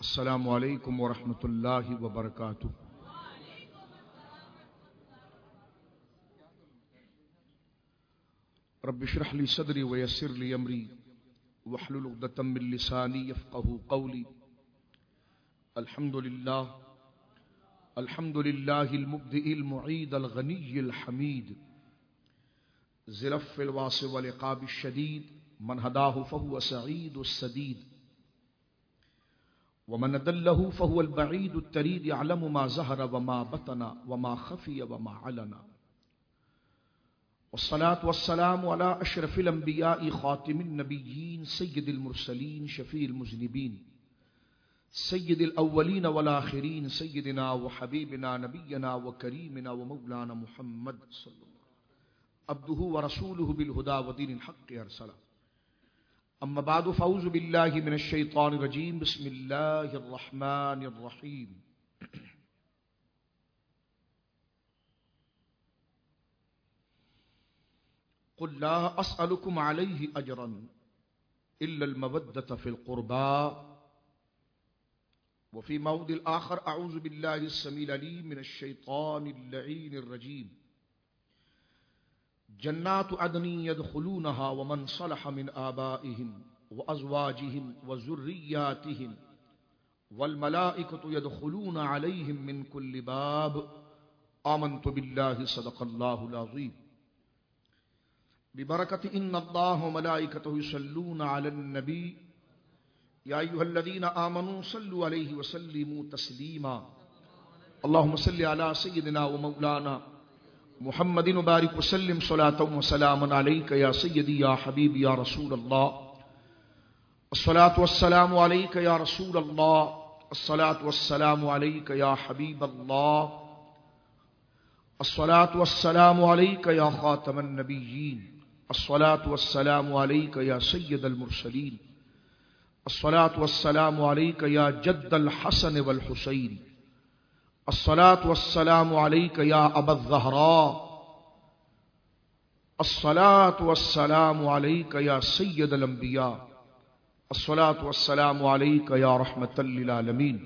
السلام علیکم ورحمۃ اللہ وبرکاتہ۔ رب اشرح لي صدري ويسر لي امري واحلل عقدة من لساني يفقهوا قولي۔ الحمد لله المبدئ المعيد الغني الحميد ذي العفو الواسع والعقاب الشديد، من هداه فهو سعيد السديد ومن أضله فهو البعيد التريد، يعلم ما ظهر وما بطن وما خفي وما علن، والصلاة والسلام على أشرف الأنبياء خاتم النبيين سيد المرسلين شفيع المذنبين سيد الأولين والآخرين، سيدنا وحبيبنا نبينا وكريمنا ومولانا محمد صلى الله عليه وسلم عبده ورسوله بالهدى ودين الحق أرسله، اما بعد فاعوذ باللہ من الشیطان الرجیم، بسم اللہ الرحمن الرحیم۔ قل لا اسألكم علیہ اجرا الا المودة فی القربى، وفی موضع آخر اعوذ باللہ السمیع العلیم من الشیطان اللعین الرجیم، جنات عدن يدخلونها ومن صلح من آبائهم وأزواجهم وذرياتهم والملائكة يدخلون عليهم من كل باب، آمنت بالله صدق الله العظيم، ببركة إن الله وملائكته يصلون على النبي يا أيها الذين آمنوا صلوا عليه وسلموا تسليما، اللهم صل على سيدنا ومولانا محمد مبارک وسلم صلاۃ وسلام علیک یا سیدی یا حبیبی یا رسول اللہ، الصلاۃ والسلام علیک یا رسول اللہ، الصلاۃ والسلام علیک یا حبیب اللہ، الصلاۃ والسلام علیک یا خاتم النبیین، الصلاۃ والسلام علیک یا سید المرسلین، الصلاۃ والسلام علیک یا جد الحسن والحسین، الصلاۃ والسلام علیک یا ابا الزہراء، الصلاۃ والسلام علیک یا سید الانبیاء، الصلاۃ والسلام علیک یا رحمۃ للعالمین،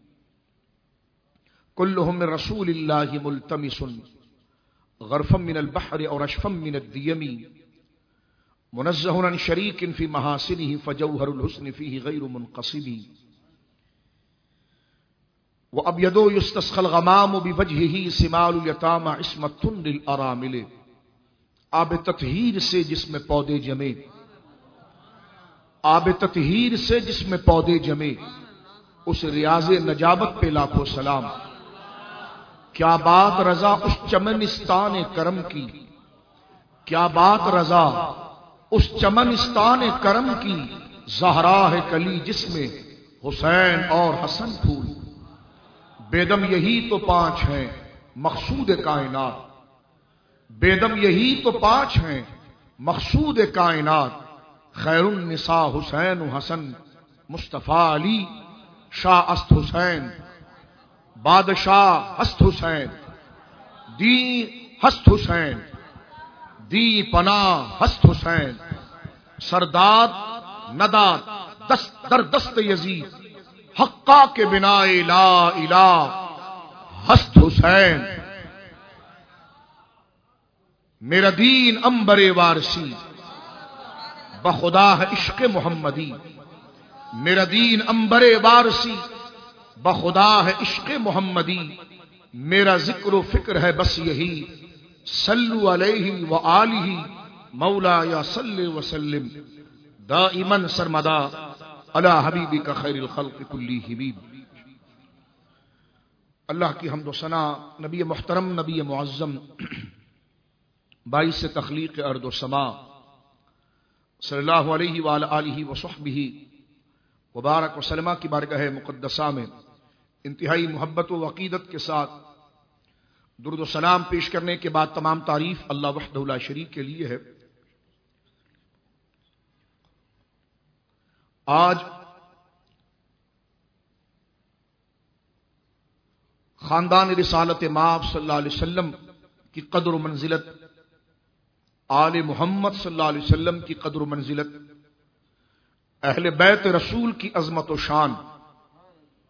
کلہم من رسول اللہ ملتمس غرفا من البحر اور اشفا من الدیم، منزہ عن شریک فی محاسنہ فجوہر الحسن فیہ غیر منقسم، وَأَبْيَضُ يُسْتَسْقَى الْغَمَامُ بِوَجْهِهِ سِمَالُ الْيَتَامَى عِصْمَةٌ لِلْأَرَامِلِ، آب تطہیر سے جس میں پودے جمے، آب تطہیر سے جس میں پودے جمے، اس ریاض نجابت پہ لاکھوں سلام، کیا بات رضا اس چمنستان کرم کی، کیا بات رضا اس چمنستان کرم کی، زہرا ہے کلی جس میں حسین اور حسن پھول، بیدم یہی تو پانچ ہیں مقصود کائنات، بیدم یہی تو پانچ ہیں مقصود کائنات، خیر النساء حسین و حسن، مصطفیٰ علی شاہ است حسین، بادشاہ ہست حسین، دی ہست حسین، دی پناہ ہست حسین، سرداد نداد دست در دست یزید، حقا کے بنا لا الہ ہست حسین، میرا دین امبر وارسی بخدا ہے عشق محمدی، میرا دین امبر وارسی بخدا ہے عشق محمدی، میرا ذکر و فکر ہے بس یہی، صلو علیہ وآلہ مولا یا صلی وسلم دائما سرمدا علی حبیبک خیر الخلق کلیہم۔ اللہ کی حمد و ثنا، نبی محترم، نبی معظم، باعث تخلیق ارض و سما صلی اللہ علیہ وآلہ وصحبہ وبارک وسلم کی بارگاہ مقدسہ میں انتہائی محبت و عقیدت کے ساتھ درود و سلام پیش کرنے کے بعد تمام تعریف اللہ وحدہ لا شریک کے لیے ہے۔ آج خاندان رسالت مآب صلی اللہ علیہ وسلم کی قدر و منزلت، آل محمد صلی اللہ علیہ وسلم کی قدر و منزلت، اہل بیت رسول کی عظمت و شان،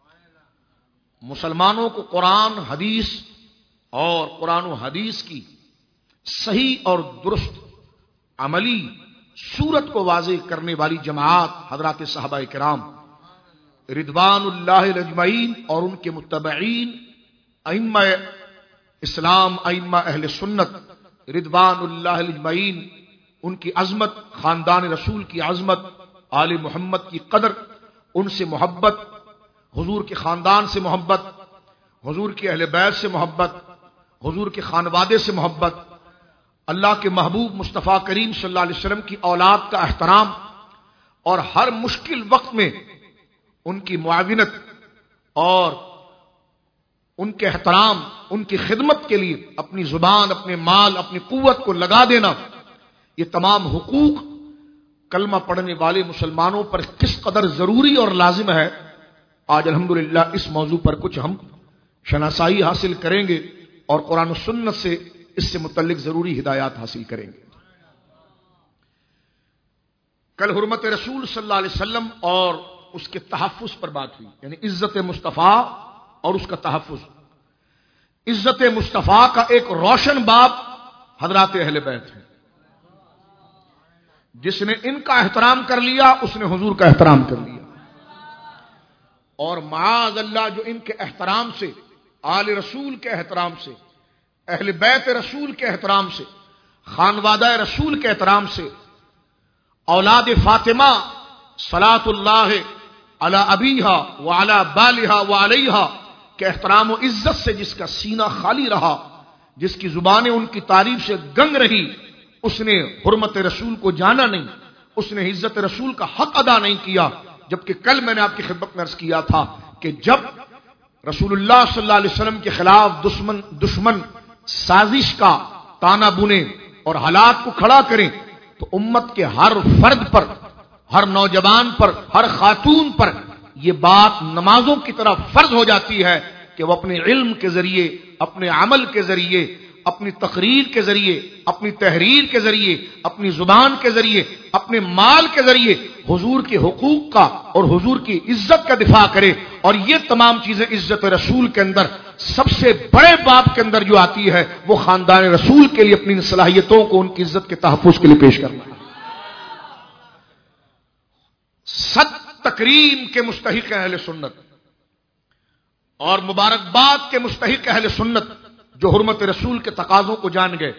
مسلمانوں کو قرآن حدیث اور قرآن و حدیث کی صحیح اور درست عملی صورت کو واضح کرنے والی جماعت حضرات صحابہ کرام رضوان اللہ اجمعین اور ان کے متبعین ائمہ اسلام ائمہ اہل سنت رضوان اللہ اجمعین، ان کی عظمت، خاندان رسول کی عظمت، آل محمد کی قدر، ان سے محبت، حضور کے خاندان سے محبت، حضور کے اہل بیت سے محبت، حضور کے خانوادے سے محبت، اللہ کے محبوب مصطفیٰ کریم صلی اللہ علیہ وسلم کی اولاد کا احترام اور ہر مشکل وقت میں ان کی معاونت اور ان کے احترام، ان کی خدمت کے لیے اپنی زبان، اپنے مال، اپنی قوت کو لگا دینا، یہ تمام حقوق کلمہ پڑھنے والے مسلمانوں پر کس قدر ضروری اور لازم ہے، آج الحمدللہ اس موضوع پر کچھ ہم شناسائی حاصل کریں گے اور قرآن و سنت سے اس سے متعلق ضروری ہدایات حاصل کریں گے۔ کل حرمت رسول صلی اللہ علیہ وسلم اور اس کے تحفظ پر بات ہوئی، یعنی عزت مصطفیٰ اور اس کا تحفظ۔ عزت مصطفیٰ کا ایک روشن باب حضرات اہل بیت ہے۔ جس نے ان کا احترام کر لیا اس نے حضور کا احترام کر لیا، اور معاذ اللہ جو ان کے احترام سے، آل رسول کے احترام سے، اہل بیت رسول کے احترام سے، خانوادہ رسول کے احترام سے، اولاد فاطمہ صلاۃ اللہ علی ابیہا وعلی بالہا وعلیہا کے احترام و عزت سے جس کا سینہ خالی رہا، جس کی زبانیں ان کی تعریف سے گنگ رہی، اس نے حرمت رسول کو جانا نہیں، اس نے عزت رسول کا حق ادا نہیں کیا۔ جبکہ کل میں نے آپ کی خدمت میں عرض کیا تھا کہ جب رسول اللہ صلی اللہ علیہ وسلم کے خلاف دشمن سازش کا تانا بنے اور حالات کو کھڑا کریں تو امت کے ہر فرد پر، ہر نوجوان پر، ہر خاتون پر یہ بات نمازوں کی طرح فرض ہو جاتی ہے کہ وہ اپنے علم کے ذریعے، اپنے عمل کے ذریعے، اپنی تقریر کے ذریعے، اپنی تحریر کے ذریعے، اپنی زبان کے ذریعے، اپنے مال کے ذریعے حضور کے حقوق کا اور حضور کی عزت کا دفاع کرے۔ اور یہ تمام چیزیں عزت رسول کے اندر سب سے بڑے باب کے اندر جو آتی ہے وہ خاندان رسول کے لیے اپنی صلاحیتوں کو ان کی عزت کے تحفظ کے لیے پیش کرنا ہے۔ صد تکریم کے مستحق اہل سنت اور مبارکباد کے مستحق اہل سنت جو حرمت رسول کے تقاضوں کو جان گئے۔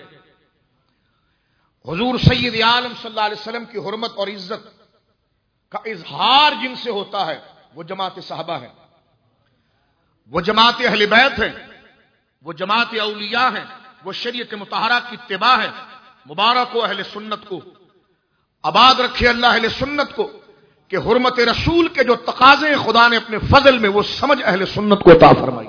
حضور سید عالم صلی اللہ علیہ وسلم کی حرمت اور عزت کا اظہار جن سے ہوتا ہے وہ جماعت صحابہ ہے، وہ جماعت اہل بیت ہے، وہ جماعت اولیاء ہیں، وہ شریعت مطہرہ کی اتباع ہے۔ مبارک ہو اہل سنت کو، آباد رکھے اللہ اہل سنت کو کہ حرمت رسول کے جو تقاضے خدا نے اپنے فضل میں وہ سمجھ اہل سنت کو عطا فرمائی۔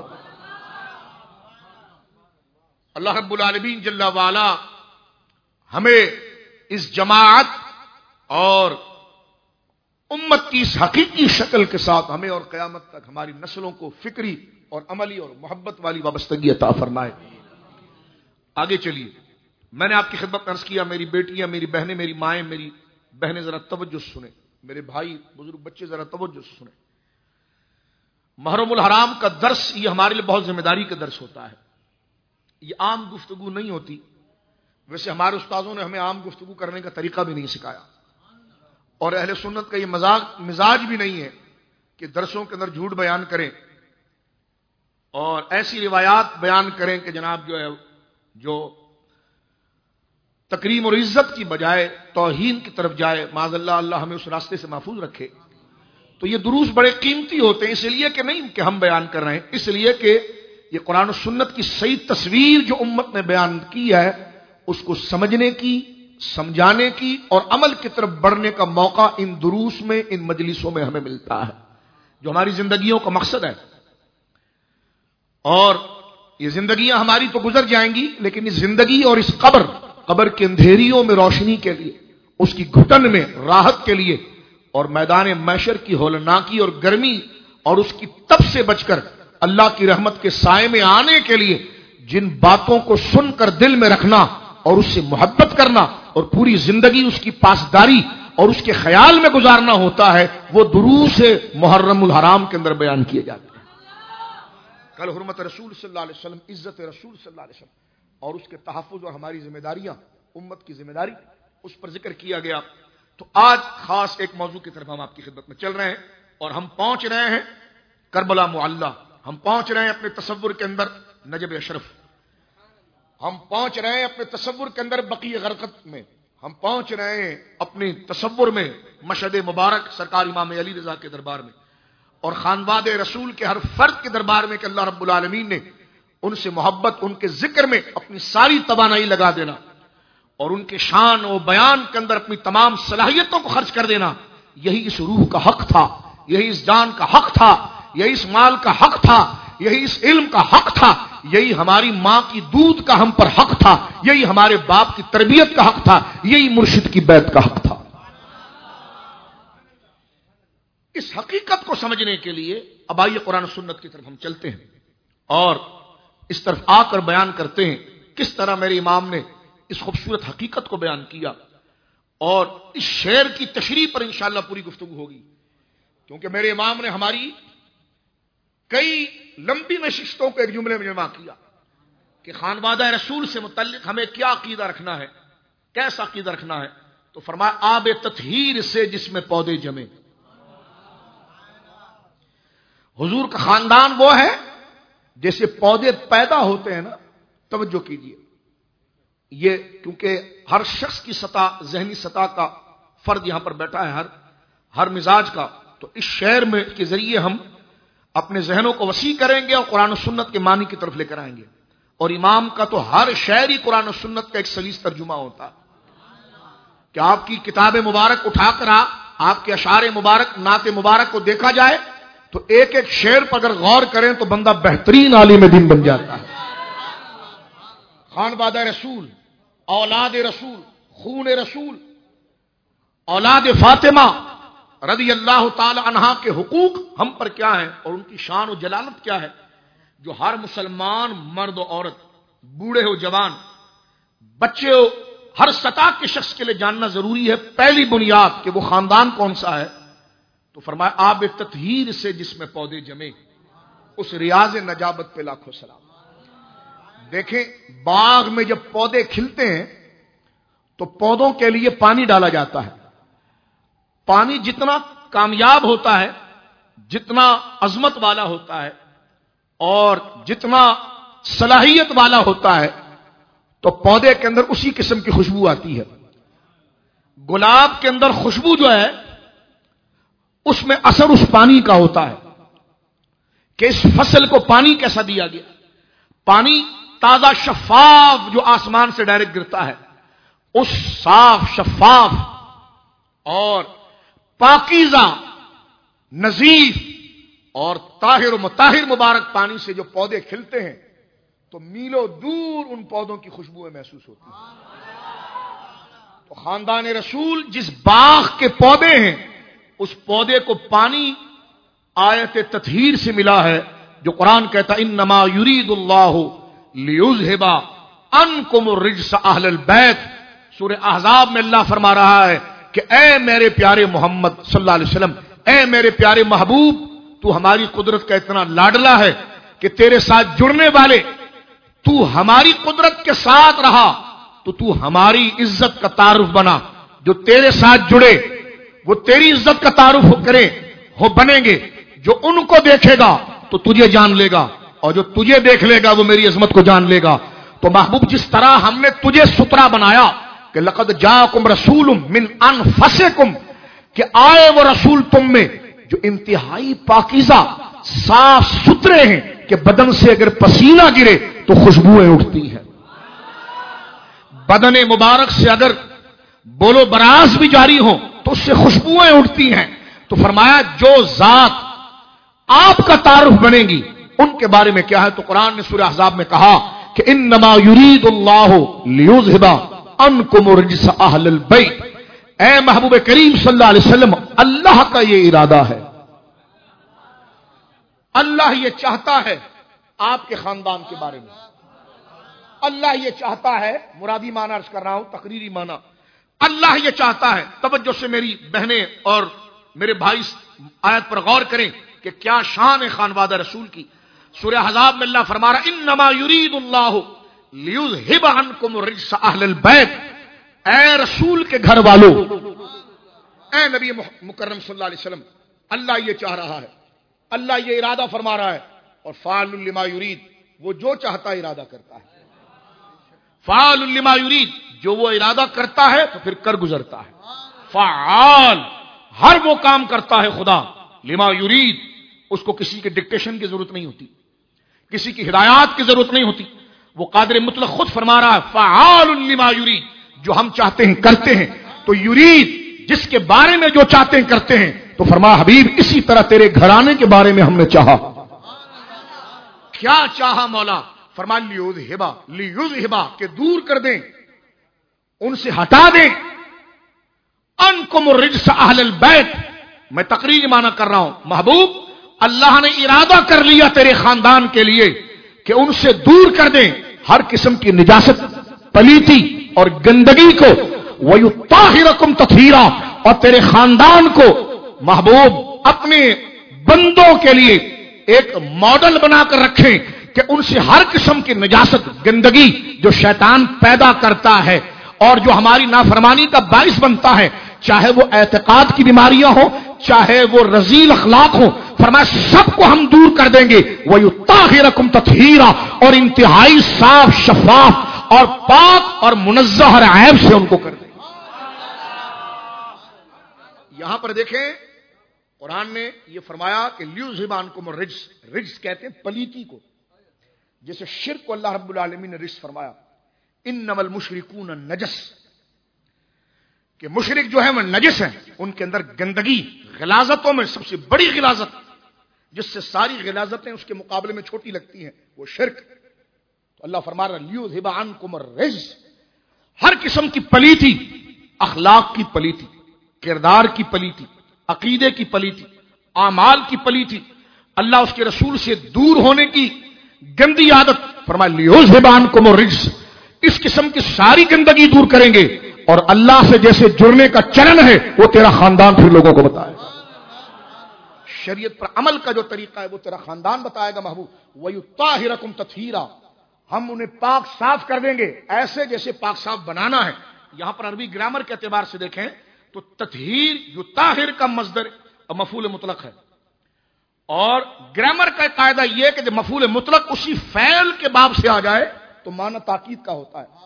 اللہ رب العالمین جل وعلا ہمیں اس جماعت اور امت کی اس حقیقی شکل کے ساتھ ہمیں اور قیامت تک ہماری نسلوں کو فکری اور عملی اور محبت والی وابستگی عطا فرمائے۔ آگے چلیے، میں نے آپ کی خدمت عرض کیا، میری بیٹیاں، میری بہنیں، میری مائیں، میری بہنیں ذرا توجہ سنیں، میرے بھائی بزرگ بچے ذرا توجہ سنیں۔ محرم الحرام کا درس یہ ہمارے لیے بہت ذمہ داری کا درس ہوتا ہے، یہ عام گفتگو نہیں ہوتی۔ ویسے ہمارے استاذوں نے ہمیں عام گفتگو کرنے کا طریقہ بھی نہیں سکھایا، اور اہل سنت کا یہ مزاج بھی نہیں ہے کہ درسوں کے اندر جھوٹ بیان کریں اور ایسی روایات بیان کریں کہ جناب جو تکریم اور عزت کی بجائے توہین کی طرف جائے۔ معاذ اللہ، اللہ ہمیں اس راستے سے محفوظ رکھے۔ تو یہ دروس بڑے قیمتی ہوتے ہیں، اس لیے کہ نہیں کہ ہم بیان کر رہے ہیں، اس لیے کہ یہ قرآن و سنت کی صحیح تصویر جو امت نے بیان کی ہے اس کو سمجھنے کی، سمجھانے کی اور عمل کی طرف بڑھنے کا موقع ان دروس میں، ان مجلسوں میں ہمیں ملتا ہے، جو ہماری زندگیوں کا مقصد ہے۔ اور یہ زندگیاں ہماری تو گزر جائیں گی، لیکن اس زندگی اور اس قبر کے اندھیریوں میں روشنی کے لیے، اس کی گھٹن میں راحت کے لیے، اور میدان محشر کی ہولناکی اور گرمی اور اس کی تپ سے بچ کر اللہ کی رحمت کے سائے میں آنے کے لیے جن باتوں کو سن کر دل میں رکھنا اور اس سے محبت کرنا اور پوری زندگی اس کی پاسداری اور اس کے خیال میں گزارنا ہوتا ہے، وہ دروس محرم الحرام کے اندر بیان کیے جاتے ہیں۔ کل حرمت رسول صلی اللہ علیہ وسلم، عزت رسول صلی اللہ علیہ وسلم اور اس کے تحفظ اور ہماری ذمہ داریاں، امت کی ذمہ داری، اس پر ذکر کیا گیا. تو آج خاص ایک موضوع کی طرف ہم آپ کی خدمت میں چل رہے ہیں اور ہم پہنچ رہے ہیں کربلا معلی. ہم پہنچ رہے ہیں اپنے تصور کے اندر نجب اشرف، ہم پہنچ رہے ہیں اپنے تصور کے اندر بقیع غرقت میں، ہم پہنچ رہے ہیں اپنے تصور میں مشہد مبارک سرکار امام علی رضا کے دربار میں اور خانواد رسول کے ہر فرد کے دربار میں کہ اللہ رب العالمین نے ان سے محبت، ان کے ذکر میں اپنی ساری توانائی لگا دینا اور ان کے شان و بیان کے اندر اپنی تمام صلاحیتوں کو خرچ کر دینا. یہی اس روح کا حق تھا، یہی اس جان کا حق تھا، یہی اس مال کا حق تھا، یہی اس علم کا حق تھا، یہی ہماری ماں کی دودھ کا ہم پر حق تھا، یہی ہمارے باپ کی تربیت کا حق تھا، یہی مرشد کی بیعت کا حق تھا. اس حقیقت کو سمجھنے کے لیے اب آئیے قرآن و سنت کی طرف ہم چلتے ہیں اور اس طرف آ کر بیان کرتے ہیں کس طرح میرے امام نے اس خوبصورت حقیقت کو بیان کیا. اور اس شعر کی تشریح پر انشاءاللہ پوری گفتگو ہوگی، کیونکہ میرے امام نے ہماری کئی لمبی نشستوں کو ایک جملے میں جمع کیا کہ خانوادہ رسول سے متعلق ہمیں کیا عقیدہ رکھنا ہے، کیسا عقیدہ رکھنا ہے. تو فرمایا آب تطہیر سے جس میں پودے جمے. حضور کا خاندان وہ ہے جیسے پودے پیدا ہوتے ہیں نا. توجہ کیجیے، یہ کیونکہ ہر شخص کی سطح، ذہنی سطح کا فرد یہاں پر بیٹھا ہے، ہر مزاج کا، تو اس شعر میں کے ذریعے ہم اپنے ذہنوں کو وسیع کریں گے اور قرآن و سنت کے معنی کی طرف لے کر آئیں گے. اور امام کا تو ہر شعر ہی قرآن و سنت کا ایک سلیس ترجمہ ہوتا ہے کہ آپ کی کتاب مبارک اٹھا کر آپ کے اشعار مبارک، نعت مبارک کو دیکھا جائے تو ایک ایک شعر پر اگر غور کریں تو بندہ بہترین عالم دین بن جاتا ہے. خانوادہ رسول، اولاد رسول، خون رسول، اولاد فاطمہ رضی اللہ تعالی عنہا کے حقوق ہم پر کیا ہیں اور ان کی شان و جلالت کیا ہے، جو ہر مسلمان مرد و عورت، بوڑھے ہو جوان، بچے ہو، ہر سطح کے شخص کے لیے جاننا ضروری ہے. پہلی بنیاد کہ وہ خاندان کون سا ہے، تو فرمایا آب تطہیر سے جس میں پودے جمے، اس ریاض نجابت پہ لاکھوں سلام. دیکھیں باغ میں جب پودے کھلتے ہیں تو پودوں کے لیے پانی ڈالا جاتا ہے. پانی جتنا کامیاب ہوتا ہے، جتنا عظمت والا ہوتا ہے اور جتنا صلاحیت والا ہوتا ہے تو پودے کے اندر اسی قسم کی خوشبو آتی ہے. گلاب کے اندر خوشبو جو ہے اس میں اثر اس پانی کا ہوتا ہے کہ اس فصل کو پانی کیسا دیا گیا. پانی تازہ شفاف جو آسمان سے ڈائریکٹ گرتا ہے، اس صاف شفاف اور پاکیزہ، نظیف اور طاہر و مطہر مبارک پانی سے جو پودے کھلتے ہیں تو میلوں دور ان پودوں کی خوشبوئیں محسوس ہوتی ہیں. تو خاندان رسول جس باغ کے پودے ہیں اس پودے کو پانی آیت تطہیر سے ملا ہے، جو قرآن کہتا انما یرید اللہ لیذھب عنکم الرجس اہل البیت. سورہ احزاب میں اللہ فرما رہا ہے کہ اے میرے پیارے محمد صلی اللہ علیہ وسلم، اے میرے پیارے محبوب، تو ہماری قدرت کا اتنا لاڈلا ہے کہ تیرے ساتھ جڑنے والے، تو ہماری قدرت کے ساتھ رہا تو ہماری عزت کا تعارف بنا. جو تیرے ساتھ جڑے وہ تیری عزت کا تعارف کریں، وہ بنیں گے. جو ان کو دیکھے گا تو تجھے جان لے گا اور جو تجھے دیکھ لے گا وہ میری عظمت کو جان لے گا. تو محبوب جس طرح ہم نے تجھے سترا بنایا کہ لقد جاءکم رسول من انفسکم، کہ آئے وہ رسول تم میں جو انتہائی پاکیزہ، صاف ستھرے ہیں کہ بدن سے اگر پسینہ گرے تو خوشبوئیں اٹھتی ہیں. بدن مبارک سے اگر بولو براز بھی جاری ہو تو اس سے خوشبوئیں اٹھتی ہیں. تو فرمایا جو ذات آپ کا تعارف بنے گی ان کے بارے میں کیا ہے. تو قرآن نے سورہ احزاب میں کہا کہ انما یرید اللہ لیذھب عنکم الرجس اہل البیت. اے محبوب کریم صلی اللہ علیہ وسلم، اللہ کا یہ ارادہ ہے، اللہ یہ چاہتا ہے آپ کے خاندان کے بارے میں. اللہ یہ چاہتا ہے، مرادی معنی عرض کر رہا ہوں، تقریری معنی. اللہ یہ چاہتا ہے، توجہ سے میری بہنیں اور میرے بھائی آیت پر غور کریں کہ کیا شان ہے خانوادہ رسول کی. سورہ احزاب میں اللہ فرما رہا انما یرید اللہ لیذھب عنکم الرجس اہل البیت، اے رسول کے گھر والوں، اے نبی مکرم صلی اللہ علیہ وسلم، اللہ یہ چاہ رہا ہے، اللہ یہ ارادہ فرما رہا ہے، اور فعال لما یرید، وہ جو چاہتا ہے ارادہ کرتا ہے، فعال لما یرید، جو وہ ارادہ کرتا ہے تو پھر کر گزرتا ہے، فعال، ہر وہ کام کرتا ہے خدا لما یرید، اس کو کسی کے ڈکٹیشن کی ضرورت نہیں ہوتی، کسی کی ہدایات کی ضرورت نہیں ہوتی، وہ قادر مطلق خود فرما رہا ہے فعال لما یرید، جو ہم چاہتے ہیں کرتے ہیں، تو یرید جس کے بارے میں جو چاہتے ہیں کرتے ہیں، تو فرما حبیب اسی طرح تیرے گھرانے کے بارے میں ہم نے چاہا، کیا چاہا مولا؟ فرما لیذھبا کہ دور کر دیں، ان سے ہٹا دیں، انکم الرجس اہل البیت، میں تقریر معنی کر رہا ہوں محبوب، اللہ نے ارادہ کر لیا تیرے خاندان کے لیے کہ ان سے دور کر دیں ہر قسم کی نجاست، پلیتی اور گندگی کو، وَيُطَّهِرَكُمْ تَطْهِيرًا، اور تیرے خاندان کو محبوب اپنے بندوں کے لیے ایک ماڈل بنا کر رکھیں کہ ان سے ہر قسم کی نجاست، گندگی جو شیطان پیدا کرتا ہے اور جو ہماری نافرمانی کا باعث بنتا ہے، چاہے وہ اعتقاد کی بیماریاں ہوں، چاہے وہ رذیل اخلاق ہوں، فرمایا سب کو ہم دور کر دیں گے، وَيُطَّهِرَكُمْ تَطْهِيرًا، اور انتہائی صاف، شفاف اور پاک اور منزہ ہر عیب سے ان کو کر دیں گے۔ یہاں پر دیکھیں قرآن نے یہ فرمایا کہ لیذھب عنکم الرجس، رجس کہتے ہیں پلیتی کو، جیسے شرک کو اللہ رب العالمین نے رجس فرمایا، انما المشرکون نجس، کہ مشرک جو ہے وہ نجس ہیں، ان کے اندر گندگی، غلاظتوں میں سب سے بڑی غلاظت جس سے ساری غلاظتیں اس کے مقابلے میں چھوٹی لگتی ہیں وہ شرک، تو اللہ فرما رہا لیذھب عنکم الرجس، ہر قسم کی پلیتی، اخلاق کی پلیتی، کردار کی پلیتی، عقیدے کی پلیتی، اعمال کی پلیتی، اللہ اس کے رسول سے دور ہونے کی گندی عادت، فرمایا لیذھب عنکم الرجس، اس قسم کی ساری گندگی دور کریں گے، اور اللہ سے جیسے جڑنے کا چلن ہے وہ تیرا خاندان پھر لوگوں کو بتائے گا، شریعت پر عمل کا جو طریقہ ہے وہ تیرا خاندان بتائے گا محبوب، وَيُطَّهِرَكُمْ تَطْهِيرًا، ہم انہیں پاک صاف کر دیں گے ایسے جیسے پاک صاف بنانا ہے۔ یہاں پر عربی گرامر کے اعتبار سے دیکھیں تو تطہیر یطہر کا مصدر مفعول مطلق ہے، اور گرامر کا قاعدہ یہ کہ جب مفعول مطلق اسی فعل کے باب سے آ جائے تو معنی تاکید کا ہوتا ہے۔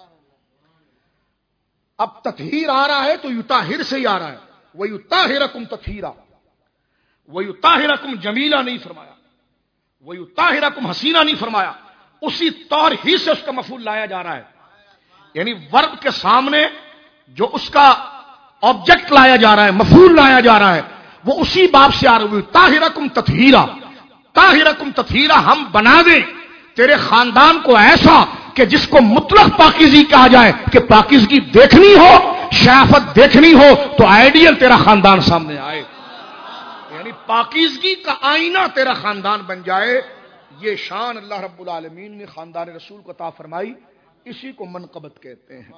اب تطہیر آ رہا ہے تو یطہر سے ہی آ رہا ہے، وَيُطَّهِرَكُمْ تَطْهِيرًا، وَيُطَّهِرَكُمْ جَمِيلًا نہیں فرمایا، وَيُطَّهِرَكُمْ حسینہ نہیں فرمایا، اسی طور ہی سے اس کا مفعول لایا جا رہا ہے، یعنی ورب کے سامنے جو اس کا آبجیکٹ لایا جا رہا ہے، مفعول لایا جا رہا ہے، وہ اسی باب سے آ رہا ہے، طاہرکم تطہیرا، طاہرکم تطہیرا، ہم بنا دیں تیرے خاندان کو ایسا کہ جس کو مطلق پاکیزگی کہا جائے، کہ پاکیزگی دیکھنی ہو، شرافت دیکھنی ہو تو آئیڈیل تیرا خاندان سامنے آئے، یعنی پاکیزگی کا آئینہ تیرا خاندان بن جائے۔ یہ شان اللہ رب العالمین نے خاندان رسول کو عطا فرمائی، اسی کو منقبت کہتے ہیں۔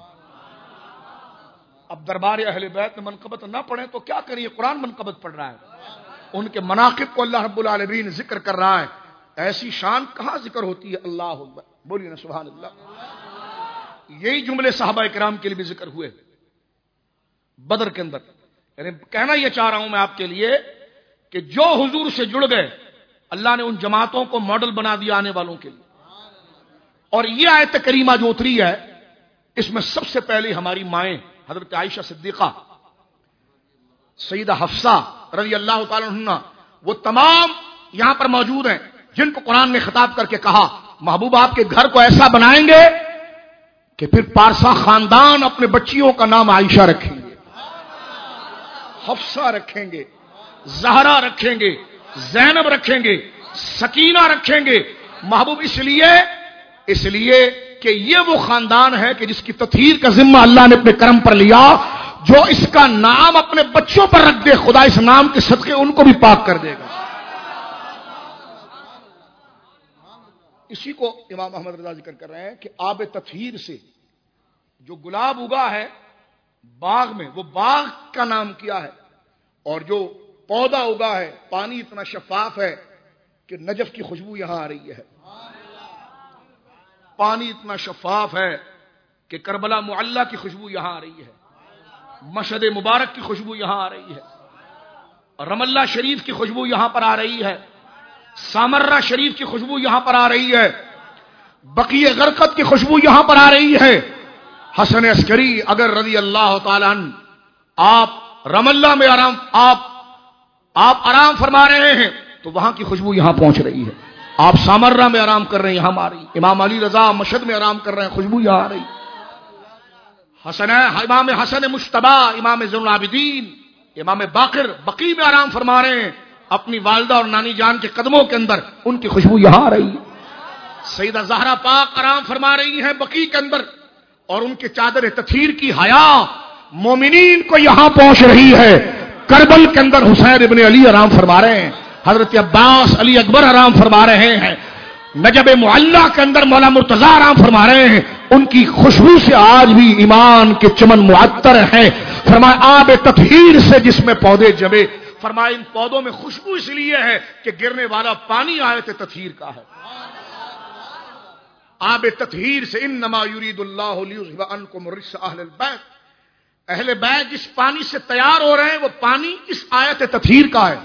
اب دربار اہل بیت میں منقبت نہ پڑھیں تو کیا کریے، قرآن منقبت پڑھ رہا ہے، ان کے مناقب کو اللہ رب العالمین ذکر کر رہا ہے، ایسی شان کہاں ذکر ہوتی ہے؟ اللہ اکبر، بولیے نا سبحان اللہ۔ یہی جملے صحابہ کرام کے لیے بھی ذکر ہوئے بدر کے اندر، یعنی کہنا یہ چاہ رہا ہوں میں آپ کے لیے کہ جو حضور سے جڑ گئے اللہ نے ان جماعتوں کو ماڈل بنا دیا آنے والوں کے لیے، اور یہ آیت کریمہ جو اتری ہے اس میں سب سے پہلے ہماری مائیں حضرت عائشہ صدیقہ، سیدہ حفصہ رضی اللہ تعالی عنہ، وہ تمام یہاں پر موجود ہیں جن کو قرآن نے خطاب کر کے کہا محبوب آپ کے گھر کو ایسا بنائیں گے کہ پھر پارسا خاندان اپنے بچیوں کا نام عائشہ رکھیں گے، حفصہ رکھیں گے، زہرا رکھیں گے، زینب رکھیں گے، سکینہ رکھیں گے محبوب، اس لیے کہ یہ وہ خاندان ہے کہ جس کی تطہیر کا ذمہ اللہ نے اپنے کرم پر لیا، جو اس کا نام اپنے بچوں پر رکھ دے خدا اس نام کے صدقے ان کو بھی پاک کر دے گا۔ اسی کو امام احمد رضا ذکر کر رہے ہیں کہ آب تطہیر سے جو گلاب اگا ہے باغ میں، وہ باغ کا نام کیا ہے، اور جو پودا اگا ہے پانی اتنا شفاف ہے کہ نجف کی خوشبو یہاں آ رہی ہے، پانی اتنا شفاف ہے کہ کربلا معلی کی خوشبو یہاں آ رہی ہے، مشہد مبارک کی خوشبو یہاں آ رہی ہے، رم اللہ شریف کی خوشبو یہاں پر آ رہی ہے، سامرہ شریف کی خوشبو یہاں پر آ رہی ہے، بقیع غرقد کی خوشبو یہاں پر آ رہی ہے۔ حسن عسکری اگر رضی اللہ تعالی عنہ آپ رم اللہ میں آپ آرام فرما رہے ہیں تو وہاں کی خوشبو یہاں پہنچ رہی ہے، آپ سامرہ میں آرام کر رہے ہیں یہاں آ رہی، امام علی رضا مشہد میں آرام کر رہے ہیں خوشبو یہاں آ رہی، امام حسن مجتبی، امام زین العابدین، امام باقر بقیع میں آرام فرما رہے ہیں اپنی والدہ اور نانی جان کے قدموں کے اندر، ان کی خوشبو یہاں آ رہی ہے۔ سیدہ زہرا پاک آرام فرما رہی ہیں بقیع کے اندر اور ان کے چادر تطہیر کی حیا مومنین کو یہاں پہنچ رہی ہے۔ کربل کے اندر حسین ابن علی آرام فرما رہے ہیں، حضرت عباس علی اکبر آرام فرما رہے ہیں، نجب معلی کے اندر مولا مرتضی آرام فرما رہے ہیں، ان کی خوشبو سے آج بھی ایمان کے چمن معطر ہیں۔ فرمایا آب تطہیر سے جس میں پودے جمے، فرمایا ان پودوں میں خوشبو اس لیے ہے کہ گرنے والا پانی آیت تطہیر کا ہے۔ آب تطہیر سے انما یرید اللہ لیذھب عنکم الرجس اہل البیت، اہل بیت جس پانی سے تیار ہو رہے ہیں وہ پانی اس آیت تطہیر کا ہے۔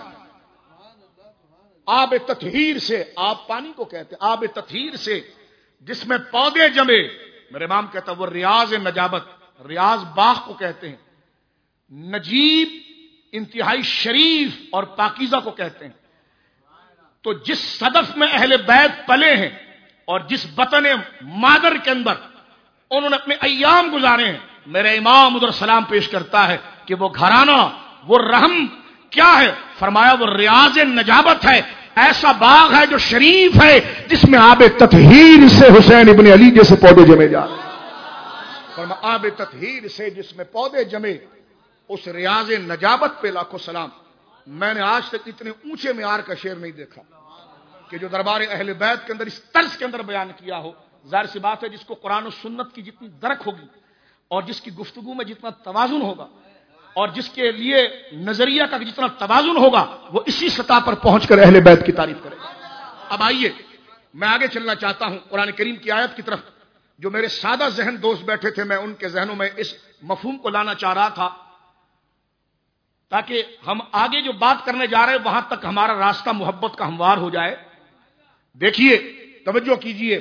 آب تطہیر سے، آپ پانی کو کہتے ہیں، آب تطہیر سے جس میں پودے جمے، میرے امام کہتا ہے وہ ریاض نجابت، ریاض باغ کو کہتے ہیں، نجیب انتہائی شریف اور پاکیزہ کو کہتے ہیں۔ تو جس صدف میں اہل بیت پلے ہیں اور جس وطن مادر کے اندر انہوں نے اپنے ایام گزارے ہیں، میرے امام ادھر سلام پیش کرتا ہے کہ وہ گھرانہ، وہ رحم کیا ہے؟ فرمایا وہ ریاض نجابت ہے، ایسا باغ ہے جو شریف ہے جس میں آب تطہیر سے حسین ابن علی جیسے پودے جمے جا رہے ہیں۔ فرمایا آب تطہیر سے جس میں پودے جمے، اس ریاض نجابت پہ لاکھوں سلام۔ میں نے آج تک اتنے اونچے معیار کا شعر نہیں دیکھا کہ جو دربار اہل بیت کے اندر اس طرز کے اندر بیان کیا ہو۔ ظاہر سی بات ہے جس کو قرآن و سنت کی جتنی درک ہوگی اور جس کی گفتگو میں جتنا توازن ہوگا اور جس کے لیے نظریہ کا جتنا توازن ہوگا وہ اسی سطح پر پہنچ کر اہل بیت کی تعریف کرے گا۔ اب آئیے میں آگے چلنا چاہتا ہوں قرآن کریم کی آیت کی طرف۔ جو میرے سادہ ذہن دوست بیٹھے تھے میں ان کے ذہنوں میں اس مفہوم کو لانا چاہ رہا تھا تاکہ ہم آگے جو بات کرنے جا رہے ہیں وہاں تک ہمارا راستہ محبت کا ہموار ہو جائے۔ دیکھیے توجہ کیجئے،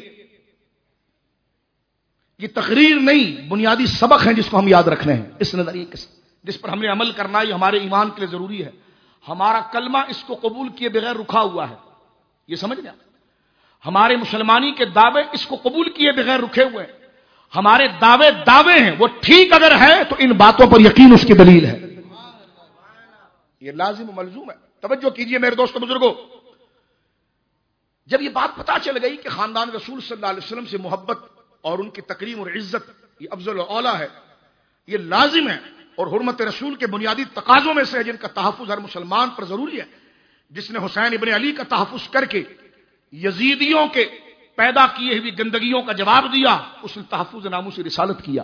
یہ تقریر نہیں بنیادی سبق ہیں جس کو ہم یاد رکھنے ہیں، اس نظریے کے جس پر ہم نے عمل کرنا یہ ہمارے ایمان کے لیے ضروری ہے۔ ہمارا کلمہ اس کو قبول کیے بغیر رکھا ہوا ہے، یہ سمجھ لیں۔ ہمارے مسلمانی کے دعوے اس کو قبول کیے بغیر رکھے ہوئے ہیں۔ ہمارے دعوے ہیں وہ ٹھیک اگر ہے تو ان باتوں پر یقین اس کی دلیل ہے، یہ لازم و ملزوم ہے۔ توجہ کیجئے میرے دوستو بزرگوں، جب یہ بات پتا چل گئی کہ خاندان رسول صلی اللہ علیہ وسلم سے محبت اور ان کی تکریم اور عزت یہ افضل و اعلیٰ ہے، یہ لازم ہے اور حرمت رسول کے بنیادی تقاضوں میں سے ہے جن کا تحفظ ہر مسلمان پر ضروری ہے۔ جس نے حسین ابن علی کا تحفظ کر کے یزیدیوں کے پیدا کیے ہوئی گندگیوں کا جواب دیا، اس نے تحفظ ناموس رسالت کیا۔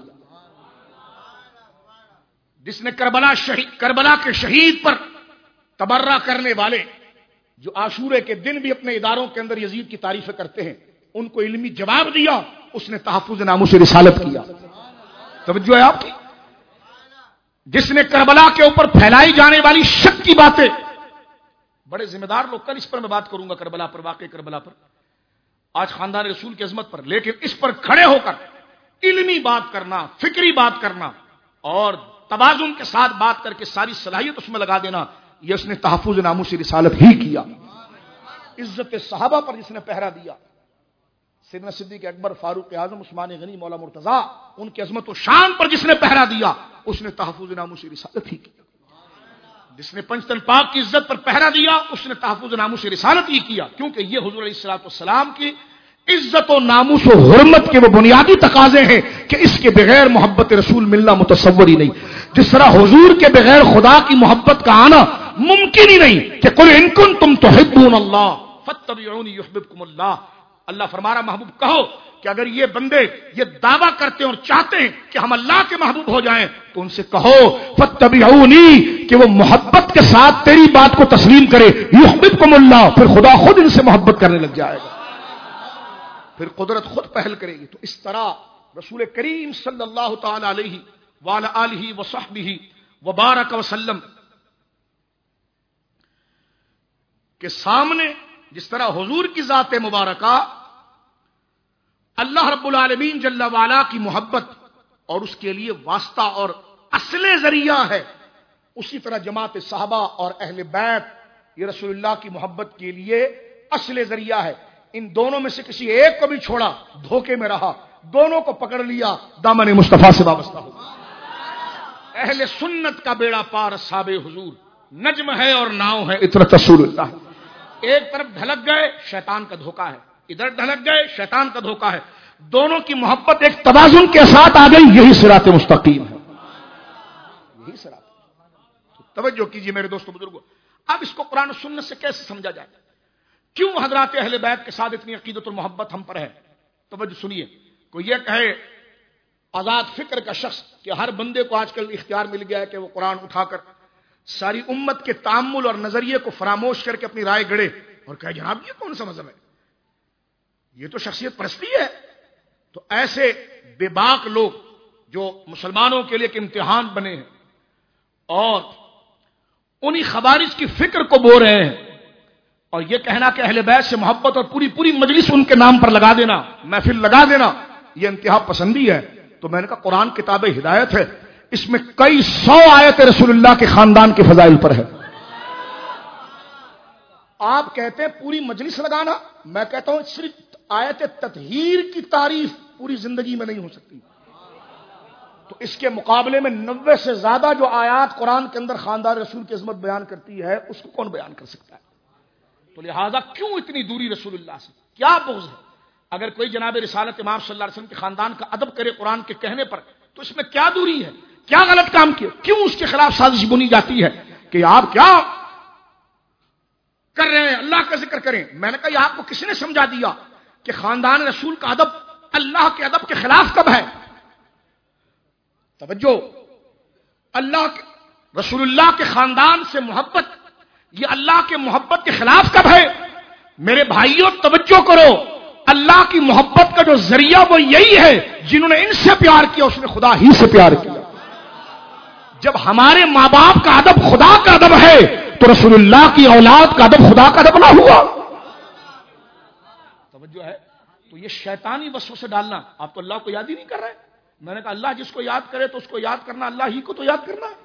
جس نے کربلا کے شہید پر تبرہ کرنے والے جو عاشورے کے دن بھی اپنے اداروں کے اندر یزید کی تعریفیں کرتے ہیں ان کو علمی جواب دیا، اس نے تحفظ ناموس رسالت کیا۔ توجہ ہے آپ کی؟ جس نے کربلا کے اوپر پھیلائی جانے والی شک کی باتیں، بڑے ذمہ دار لوگ، کل اس پر میں بات کروں گا کربلا پر، واقعہ کربلا پر، آج خاندان رسول کی عظمت پر، لیکن اس پر کھڑے ہو کر علمی بات کرنا، فکری بات کرنا اور توازن کے ساتھ بات کر کے ساری صلاحیت اس میں لگا دینا، یہ اس نے تحفظ ناموس رسالت ہی کیا۔ عزت صحابہ پر جس نے پہرا دیا، سیدنا صدیق اکبر، فاروق اعظم، عثمان غنی، مولا مرتضی، ان کی عظمت و شان پر جس نے پہرا دیا اس نے تحفظ ناموس رسالت ہی کیا۔ جس نے پنج تن پاک کی عزت پر پہرا دیا اس نے تحفظ ناموس رسالت ہی کیا، کیونکہ یہ حضور علیہ الصلوۃ والسلام کی عزت و ناموس و حرمت کے وہ بنیادی تقاضے ہیں کہ اس کے بغیر محبت رسول ملنا متصور ہی نہیں۔ جس طرح حضور کے بغیر خدا کی محبت کا آنا ممکن ہی نہیں کہ قل ان کنتم تحبون اللہ فاتبعونی یحببکم اللہ۔ اللہ فرما رہا محبوب کہو کہ اگر یہ بندے یہ دعویٰ کرتے ہیں اور چاہتے ہیں کہ ہم اللہ کے محبوب ہو جائیں تو ان سے کہو فاتبعونی، کہ وہ محبت کے ساتھ تیری بات کو تسلیم کرے، یحببکم اللہ، پھر خدا خود ان سے محبت کرنے لگ جائے گا، پھر قدرت خود پہل کرے گی۔ تو اس طرح رسول کریم صلی اللہ تعالی علیہ وعلی آلہ وصحبہ وبارک وسلم کے سامنے جس طرح حضور کی ذات مبارکہ اللہ رب العالمین جل وعلا کی محبت اور اس کے لیے واسطہ اور اصل ذریعہ ہے، اسی طرح جماعت صحابہ اور اہل بیت یہ رسول اللہ کی محبت کے لیے اصل ذریعہ ہے۔ ان دونوں میں سے کسی ایک کو بھی چھوڑا دھوکے میں رہا، دونوں کو پکڑ لیا دامن مصطفیٰ سے وابستہ ہو۔ اہل سنت کا بیڑا پار اصحاب حضور، نجم ہے اور ناؤ ہے اطرت رسول اللہ۔ ایک طرف ڈھلک گئے شیطان کا دھوکہ ہے، ادھر ڈھلک گئے شیطان کا دھوکہ ہے، دونوں کی محبت ایک توازن کے ساتھ آ گئی، یہی صراط مستقیم ہے، یہی صراط۔ توجہ کیجیے میرے دوستو بزرگوں، اب اس کو قرآن و سنت سے کیسے سمجھا جائے؟ کیوں حضرات اہل بیت کے ساتھ اتنی عقیدت اور محبت ہم پر ہے؟ توجہ سنیے، کوئی یہ کہے آزاد فکر کا شخص کہ ہر بندے کو آج کل اختیار مل گیا ہے کہ وہ قرآن اٹھا کر ساری امت کے تعامل اور نظریے کو فراموش کر کے اپنی رائے گڑے اور کہے جناب یہ کون سا مذہب ہے، یہ تو شخصیت پرستی ہے۔ تو ایسے بے باک لوگ جو مسلمانوں کے لیے ایک امتحان بنے ہیں اور انہی خوارج کی فکر کو بو رہے ہیں، اور یہ کہنا کہ اہل بیت سے محبت اور پوری مجلس ان کے نام پر لگا دینا، محفل لگا دینا، یہ انتہا پسندی ہے۔ تو میں نے کہا قرآن کتاب ہدایت ہے، اس میں کئی سو آیت رسول اللہ کے خاندان کے فضائل پر ہے۔ آپ کہتے ہیں پوری مجلس لگانا، میں کہتا ہوں صرف آیت تطہیر کی تعریف پوری زندگی میں نہیں ہو سکتی، تو اس کے مقابلے میں 90 سے زیادہ جو آیات قرآن کے اندر خاندان رسول کی عظمت بیان کرتی ہے اس کو کون بیان کر سکتا ہے؟ تو لہذا کیوں اتنی دوری رسول اللہ سے؟ کیا بغض ہے؟ اگر کوئی جناب رسالت امام صلی اللہ علیہ وسلم کے خاندان کا ادب کرے قرآن کے کہنے پر تو اس میں کیا دوری ہے؟ کیا غلط کام کیا؟ کیوں اس کے خلاف سازش بنی جاتی ہے کہ آپ کیا کر رہے ہیں، اللہ کا ذکر کریں؟ میں نے کہا یہ آپ کو کس نے سمجھا دیا کہ خاندان رسول کا ادب اللہ کے ادب کے خلاف کب ہے؟ توجہ، اللہ کے رسول اللہ کے خاندان سے محبت یہ اللہ کے محبت کے خلاف کب ہے؟ میرے بھائیوں توجہ کرو، اللہ کی محبت کا جو ذریعہ وہ یہی ہے جنہوں نے ان سے پیار کیا اس نے خدا ہی سے پیار کیا۔ جب ہمارے ماں باپ کا ادب خدا کا ادب ہے تو رسول اللہ کی اولاد کا ادب خدا کا ادب نہ ہوا؟ توجہ ہے؟ تو یہ شیطانی وسوسے ڈالنا، آپ تو اللہ کو یاد ہی نہیں کر رہے۔ میں نے کہا اللہ جس کو یاد کرے تو اس کو یاد کرنا، اللہ ہی کو تو یاد کرنا ہے۔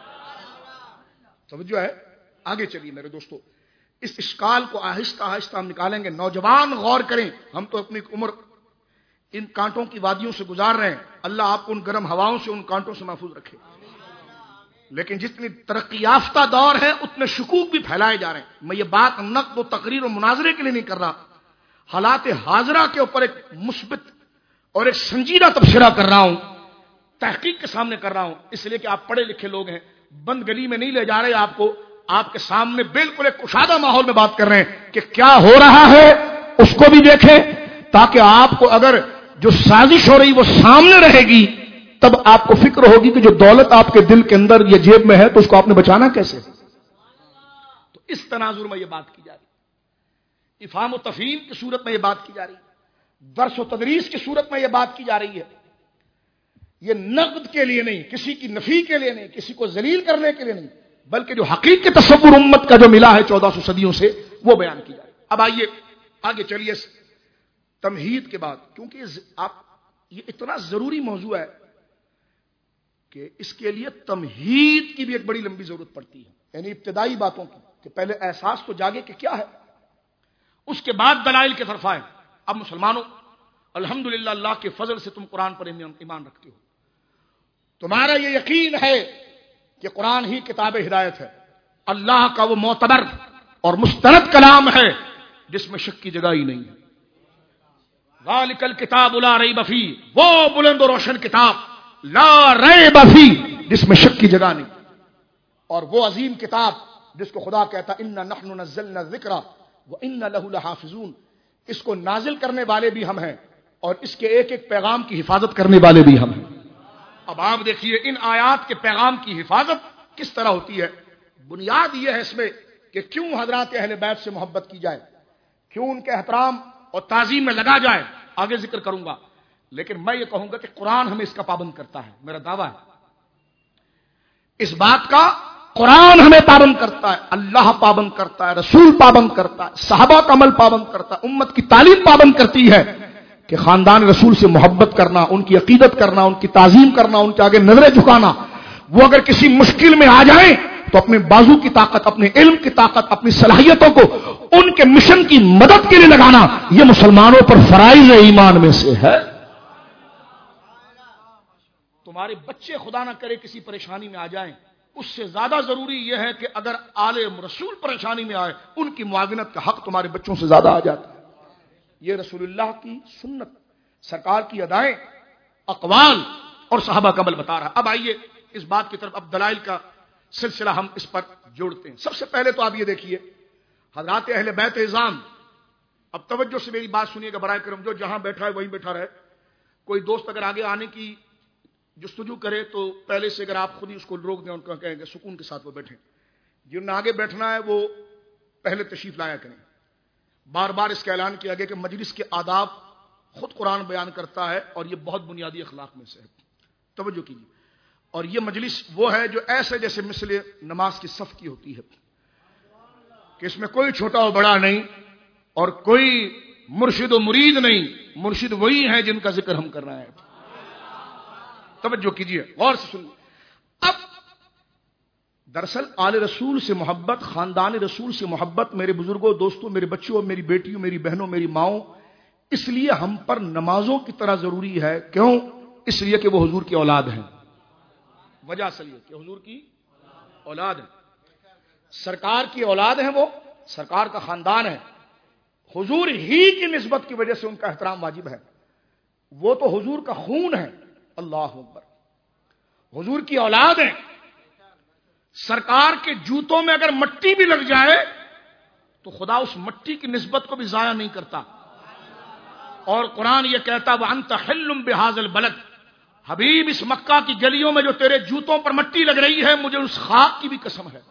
توجہ ہے؟ آگے چلیے میرے دوستو، اس اشکال کو آہستہ آہستہ ہم نکالیں گے۔ نوجوان غور کریں، ہم تو اپنی عمر ان کانٹوں کی وادیوں سے گزار رہے ہیں، اللہ آپ کو ان گرم ہواؤں سے ان کانٹوں سے محفوظ رکھے، لیکن جتنی ترقی یافتہ دور ہے اتنے شکوک بھی پھیلائے جا رہے ہیں۔ میں یہ بات نقد و تقریر و مناظرے کے لیے نہیں کر رہا، حالات حاضرہ کے اوپر ایک مثبت اور ایک سنجیدہ تبصرہ کر رہا ہوں، تحقیق کے سامنے کر رہا ہوں، اس لیے کہ آپ پڑھے لکھے لوگ ہیں، بند گلی میں نہیں لے جا رہے آپ کو، آپ کے سامنے بالکل ایک کشادہ ماحول میں بات کر رہے ہیں کہ کیا ہو رہا ہے اس کو بھی دیکھیں، تاکہ آپ کو اگر جو سازش ہو رہی وہ سامنے رہے گی تب آپ کو فکر ہوگی کہ جو دولت آپ کے دل کے اندر یا جیب میں ہے تو اس کو آپ نے بچانا کیسے۔ تو اس تناظر میں یہ بات کی جا رہی، افہام و تفہیم کی صورت میں یہ بات کی جا رہی، درس و تدریس کی صورت میں یہ بات کی جا رہی ہے۔ یہ نقد کے لیے نہیں، کسی کی نفی کے لیے نہیں، کسی کو ذلیل کرنے کے لیے نہیں، بلکہ جو حقیقی تصور امت کا جو ملا ہے 1400 صدیوں سے وہ بیان کی جائے۔ اب آئیے آگے چلیے تمہید کے بعد، کیونکہ یہ اتنا ضروری موضوع ہے کہ اس کے لیے تمہید کی بھی ایک بڑی لمبی ضرورت پڑتی ہے، یعنی ابتدائی باتوں کی، کہ پہلے احساس تو جاگے کہ کیا ہے، اس کے بعد دلائل کے طرف آئے۔ اب مسلمانوں الحمدللہ اللہ کے فضل سے تم قرآن پر ایمان رکھتے ہو، تمہارا یہ یقین ہے کہ قرآن ہی کتاب ہدایت ہے، اللہ کا وہ معتبر اور مستند کلام ہے جس میں شک کی جگہ ہی نہیں ہے۔ ذالک الکتاب لا ریب فیہ، وہ بلند و روشن کتاب لا ریب فیہ جس میں شک کی جگہ نہیں، اور وہ عظیم کتاب جس کو خدا کہتا انا نحن نزلنا الذکر وانا لہ لحافظون، اس کو نازل کرنے والے بھی ہم ہیں اور اس کے ایک ایک پیغام کی حفاظت کرنے والے بھی ہم ہیں۔ اب آپ دیکھیے ان آیات کے پیغام کی حفاظت کس طرح ہوتی ہے۔ بنیاد یہ ہے اس میں کہ کیوں حضرات اہل بیت سے محبت کی جائے، کیوں ان کے احترام اور تعظیم میں لگا جائے، آگے ذکر کروں گا۔ لیکن میں یہ کہوں گا کہ قرآن ہمیں اس کا پابند کرتا ہے، میرا دعویٰ ہے اس بات کا، قرآن ہمیں پابند کرتا ہے، اللہ پابند کرتا ہے، رسول پابند کرتا ہے، صحابہ کا عمل پابند کرتا ہے، امت کی تعلیم پابند کرتی ہے کہ خاندان رسول سے محبت کرنا، ان کی عقیدت کرنا، ان کی تعظیم کرنا، ان کے آگے نظریں جھکانا۔ وہ اگر کسی مشکل میں آ جائیں تو اپنے بازو کی طاقت، اپنے علم کی طاقت، اپنی صلاحیتوں کو ان کے مشن کی مدد کے لیے لگانا، یہ مسلمانوں پر فرائض ایمان میں سے ہے۔ تمہارے بچے خدا نہ کرے کسی پریشانی میں آ جائیں، اس سے زیادہ ضروری یہ ہے کہ اگر آل رسول پریشانی میں آئے، ان کی معاونت کا حق تمہارے بچوں سے زیادہ آ جاتا ہے۔ یہ رسول اللہ کی سنت، سرکار کی ادائیں، اقوال اور صحابہ کا عمل بتا رہا۔ اب آئیے اس بات کی طرف، اب دلائل کا سلسلہ ہم اس پر جوڑتے ہیں۔ سب سے پہلے تو آپ یہ دیکھیے حضرات اہل بیت اعظام، اب توجہ سے میری بات سنیے گا برائے کرم، جو جہاں بیٹھا ہے وہیں بیٹھا رہے۔ کوئی دوست اگر آگے آنے کی جستجو کرے تو پہلے سے اگر آپ خود ہی اس کو روک دیں، ان کو کہیں گے سکون کے ساتھ وہ بیٹھیں۔ جن نے آگے بیٹھنا ہے وہ پہلے تشریف لایا کریں۔ بار بار اس کا اعلان کیا گیا کہ مجلس کے آداب خود قرآن بیان کرتا ہے اور یہ بہت بنیادی اخلاق میں سے ہے، توجہ کیجیے۔ اور یہ مجلس وہ ہے جو ایسے جیسے مثل نماز کی صف کی ہوتی ہے کہ اس میں کوئی چھوٹا و بڑا نہیں اور کوئی مرشد و مرید نہیں، مرشد وہی ہیں جن کا ذکر ہم کر رہے ہیں۔ توجہ کیجیے، غور سے سنیے۔ اب دراصل آل رسول سے محبت، خاندان رسول سے محبت، میرے بزرگوں، دوستوں، میرے بچوں، میری بیٹیوں، میری بہنوں، میری ماؤں، اس لیے ہم پر نمازوں کی طرح ضروری ہے۔ کیوں؟ اس لیے کہ وہ حضور کی اولاد ہیں۔ وجہ اصل یہ کہ حضور کی اولاد ہے، سرکار کی اولاد ہیں، وہ سرکار کا خاندان ہے، حضور ہی کی نسبت کی وجہ سے ان کا احترام واجب ہے۔ وہ تو حضور کا خون ہے، اللہ اکبر، حضور کی اولاد ہیں۔ سرکار کے جوتوں میں اگر مٹی بھی لگ جائے تو خدا اس مٹی کی نسبت کو بھی ضائع نہیں کرتا۔ اور قرآن یہ کہتا وَأَنْتَ حِلٌّ بِهَذَا الْبَلَدِ، حبیب اس مکہ کی گلیوں میں جو تیرے جوتوں پر مٹی لگ رہی ہے، مجھے اس خاک کی بھی قسم ہے۔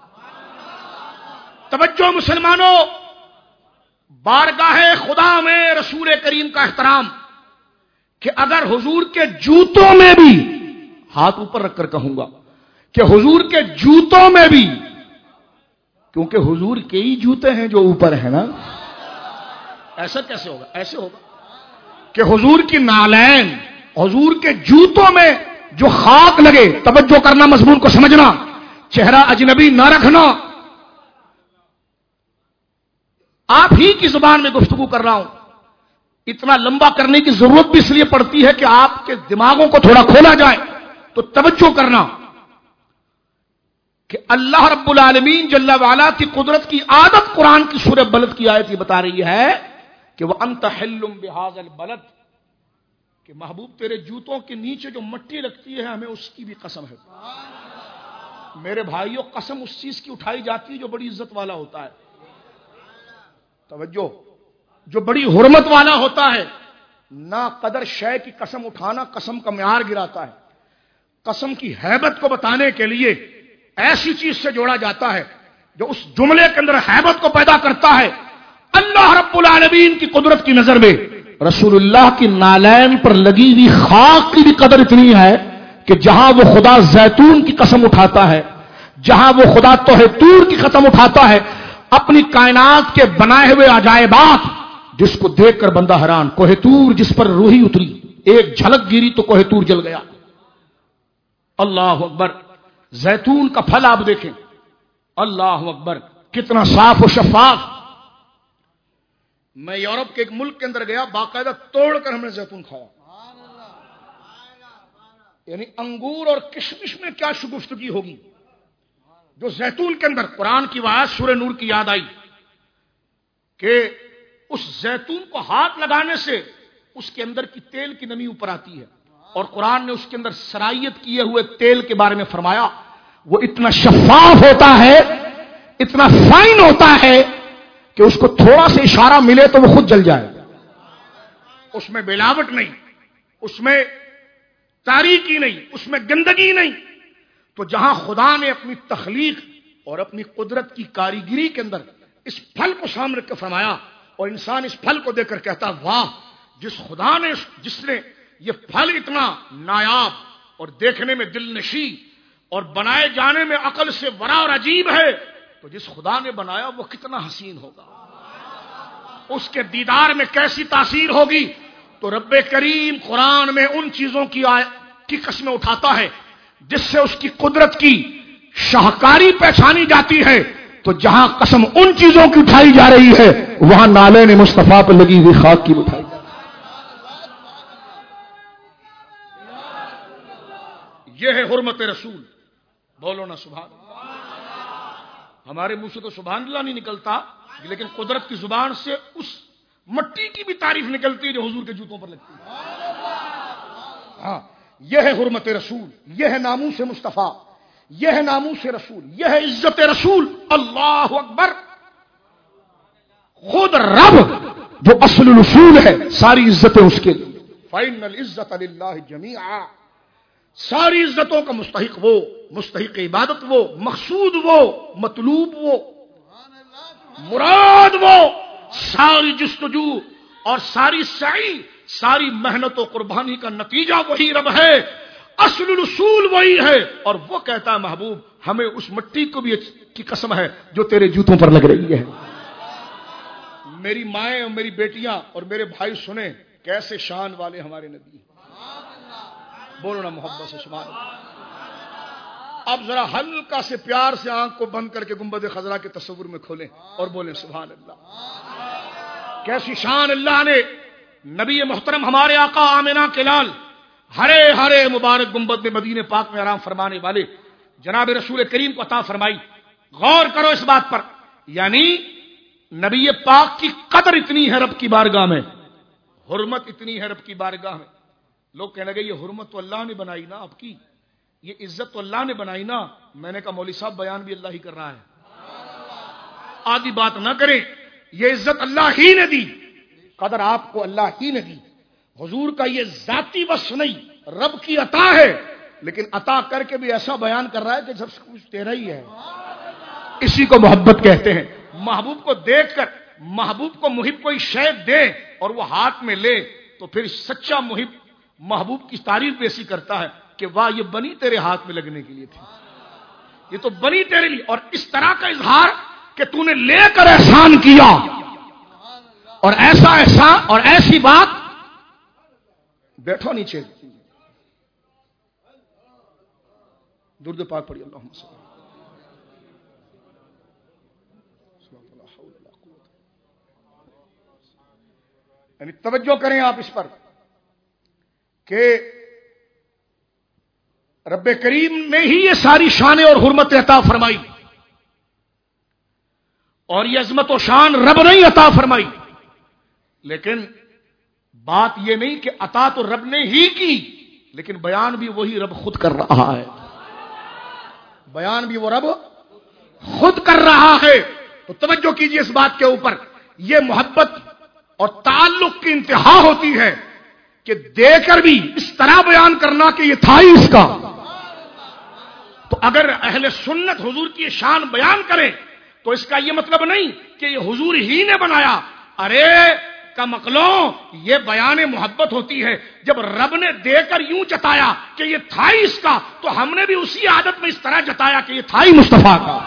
توجہ مسلمانوں، بارگاہ خدا میں رسول کریم کا احترام، کہ اگر حضور کے جوتوں میں بھی، ہاتھ اوپر رکھ کر کہوں گا کہ حضور کے جوتوں میں بھی، کیونکہ حضور کے ہی جوتے ہیں جو اوپر ہیں نا، ایسا کیسے ہوگا؟ ایسے ہوگا کہ حضور کی نالین، حضور کے جوتوں میں جو خاک لگے، توجہ کرنا، مضمون کو سمجھنا، چہرہ اجنبی نہ رکھنا۔ آپ ہی کی زبان میں گفتگو کر رہا ہوں، اتنا لمبا کرنے کی ضرورت بھی اس لیے پڑتی ہے کہ آپ کے دماغوں کو تھوڑا کھولا جائے۔ تو توجہ کرنا کہ اللہ رب العالمین جل وعلا کی قدرت کی عادت قرآن کی سورہ بلد کی آیت یہ بتا رہی ہے کہ وَأَنْتَ حِلٌّ بِهَذَا الْبَلَدِ، کہ محبوب تیرے جوتوں کے نیچے جو مٹی لگتی ہے ہمیں اس کی بھی قسم ہے۔ میرے بھائیوں، قسم اس چیز کی اٹھائی جاتی ہے جو بڑی عزت والا ہوتا ہے، توجہ، جو بڑی حرمت والا ہوتا ہے۔ نہ قدر شے کی قسم اٹھانا قسم کا معیار گراتا ہے۔ قسم کی ہیبت کو بتانے کے لیے ایسی چیز سے جوڑا جاتا ہے جو اس جملے کے اندر ہیبت کو پیدا کرتا ہے۔ اللہ رب العالمین کی قدرت کی نظر میں رسول اللہ کی نالین پر لگی ہوئی خاک کی بھی قدر اتنی ہے کہ جہاں وہ خدا زیتون کی قسم اٹھاتا ہے، جہاں وہ خدا توحید طور کی قسم اٹھاتا ہے، اپنی کائنات کے بنائے ہوئے عجائبات جس کو دیکھ کر بندہ حیران، کوہ طور جس پر روحی اتری، ایک جھلک گری تو کوہ طور جل گیا۔ اللہ اکبر، زیتون کا پھل آپ دیکھیں، اللہ اکبر، کتنا صاف و شفاف۔ میں یورپ کے ایک ملک کے اندر گیا، باقاعدہ توڑ کر ہم نے زیتون کھایا۔ یعنی انگور اور کشمش میں کیا شگفتگی ہوگی جو زیتون کے اندر۔ قرآن کی آیت سورہ نور کی یاد آئی کہ اس زیتون کو ہاتھ لگانے سے اس کے اندر کی تیل کی نمی اوپر آتی ہے، اور قرآن نے اس کے اندر سرائیت کیے ہوئے تیل کے بارے میں فرمایا وہ اتنا شفاف ہوتا ہے، اتنا فائن ہوتا ہے کہ اس کو تھوڑا سا اشارہ ملے تو وہ خود جل جائے۔ اس میں ملاوٹ نہیں، اس میں تاریکی نہیں، اس میں گندگی نہیں. تو جہاں خدا نے اپنی تخلیق اور اپنی قدرت کی کاریگری کے اندر اس پھل کو سامنے رکھ کے فرمایا، اور انسان اس پھل کو دیکھ کر کہتا واہ، جس خدا نے، جس نے یہ پھل اتنا نایاب اور دیکھنے میں دل نشیں اور بنائے جانے میں عقل سے ورا اور عجیب ہے، تو جس خدا نے بنایا وہ کتنا حسین ہوگا، اس کے دیدار میں کیسی تاثیر ہوگی. تو رب کریم قرآن میں ان چیزوں کی قسمیں اٹھاتا ہے جس سے اس کی قدرت کی شاہکاری پہچانی جاتی ہے. تو جہاں قسم ان چیزوں کی اٹھائی جا رہی ہے وہاں نالین مصطفیٰ پہ لگی ہوئی خاک کی اٹھائی جا رہی ہے. یہ ہے حرمت رسول. بولو نا سبحان اللہ. ہمارے منہ سے تو سبحان اللہ نہیں نکلتا، لیکن قدرت کی زبان سے اس مٹی کی بھی تعریف نکلتی ہے جو حضور کے جوتوں پر لگتی ہے. ہاں، یہ ہے حرمت رسول، یہ ہے ناموس مصطفیٰ، یہ ہے ناموس رسول، یہ ہے عزت رسول. اللہ اکبر. خود رب جو اصل الاصول ہے، ساری عزتیں اس کے لیے. فإن العزت للہ جمیعا. ساری عزتوں کا مستحق وہ، مستحق عبادت وہ، مقصود وہ، مطلوب وہ، مراد وہ. ساری جستجو اور ساری سعی، ساری محنت و قربانی کا نتیجہ وہی رب ہے، اصل الاصول وہی ہے. اور وہ کہتا ہے محبوب ہمیں اس مٹی کو بھی کی قسم ہے جو تیرے جوتوں پر لگ رہی ہے. میری مائیں اور میری بیٹیاں اور میرے بھائی سنیں کیسے شان والے ہمارے نبی ہیں. بولو نا محبت سے سبحان اللہ. اب ذرا ہلکا سے پیار سے آنکھ کو بند کر کے گنبد خضرا کے تصور میں کھولیں اور بولیں سبحان اللہ. کیسی شان اللہ نے نبی محترم ہمارے آقا آمنہ کے لال ہرے ہرے مبارک گنبد میں مدینے پاک میں آرام فرمانے والے جناب رسول کریم کو عطا فرمائی. غور کرو اس بات پر، یعنی نبی پاک کی قدر اتنی ہے رب کی بارگاہ میں، حرمت اتنی ہے رب کی بارگاہ میں. لوگ کہنے لگے یہ حرمت تو اللہ نے بنائی نا آپ کی، یہ عزت تو اللہ نے بنائی نا. میں نے کہا مولوی صاحب بیان بھی اللہ ہی کر رہا ہے، آدھی بات نہ کریں. یہ عزت اللہ ہی نے دی، قدر آپ کو اللہ ہی نے دی. حضور کا یہ ذاتی وصف نہیں، رب کی عطا ہے، لیکن عطا کر کے بھی ایسا بیان کر رہا ہے کہ سب کچھ تیرا ہی ہے. اسی کو محبت کہتے ہیں. محبوب کو دیکھ کر محبوب کو محب کوئی شے دے اور وہ ہاتھ میں لے تو پھر سچا محب محبوب کی تعریف بھی ایسی کرتا ہے کہ واہ یہ بنی تیرے ہاتھ میں لگنے کے لیے تھی، یہ تو بنی تیرے لیے. اور اس طرح کا اظہار کہ تو نے لے کر احسان کیا، اور ایسا احسان اور ایسی بات. بیٹھو نیچے، درود پاک پڑھی اللہم صلی. یعنی توجہ کریں آپ اس پر کہ رب کریم نے ہی یہ ساری شان اور حرمت عطا فرمائی، اور یہ عظمت و شان رب نے ہی عطا فرمائی. لیکن بات یہ نہیں کہ عطا تو رب نے ہی کی، لیکن بیان بھی وہی رب خود کر رہا ہے، بیان بھی وہ رب خود کر رہا ہے. تو توجہ کیجئے اس بات کے اوپر. یہ محبت اور تعلق کی انتہا ہوتی ہے کہ دے کر بھی اس طرح بیان کرنا کہ یہ تھا ہی اس کا. تو اگر اہل سنت حضور کی شان بیان کریں تو اس کا یہ مطلب نہیں کہ یہ حضور ہی نے بنایا. ارے کم عقلوں، یہ بیان محبت ہوتی ہے جب رب نے دے کر یوں جتایا کہ یہ تھا ہی اس کا، تو ہم نے بھی اسی عادت میں اس طرح جتایا کہ یہ تھا ہی مصطفیٰ کا.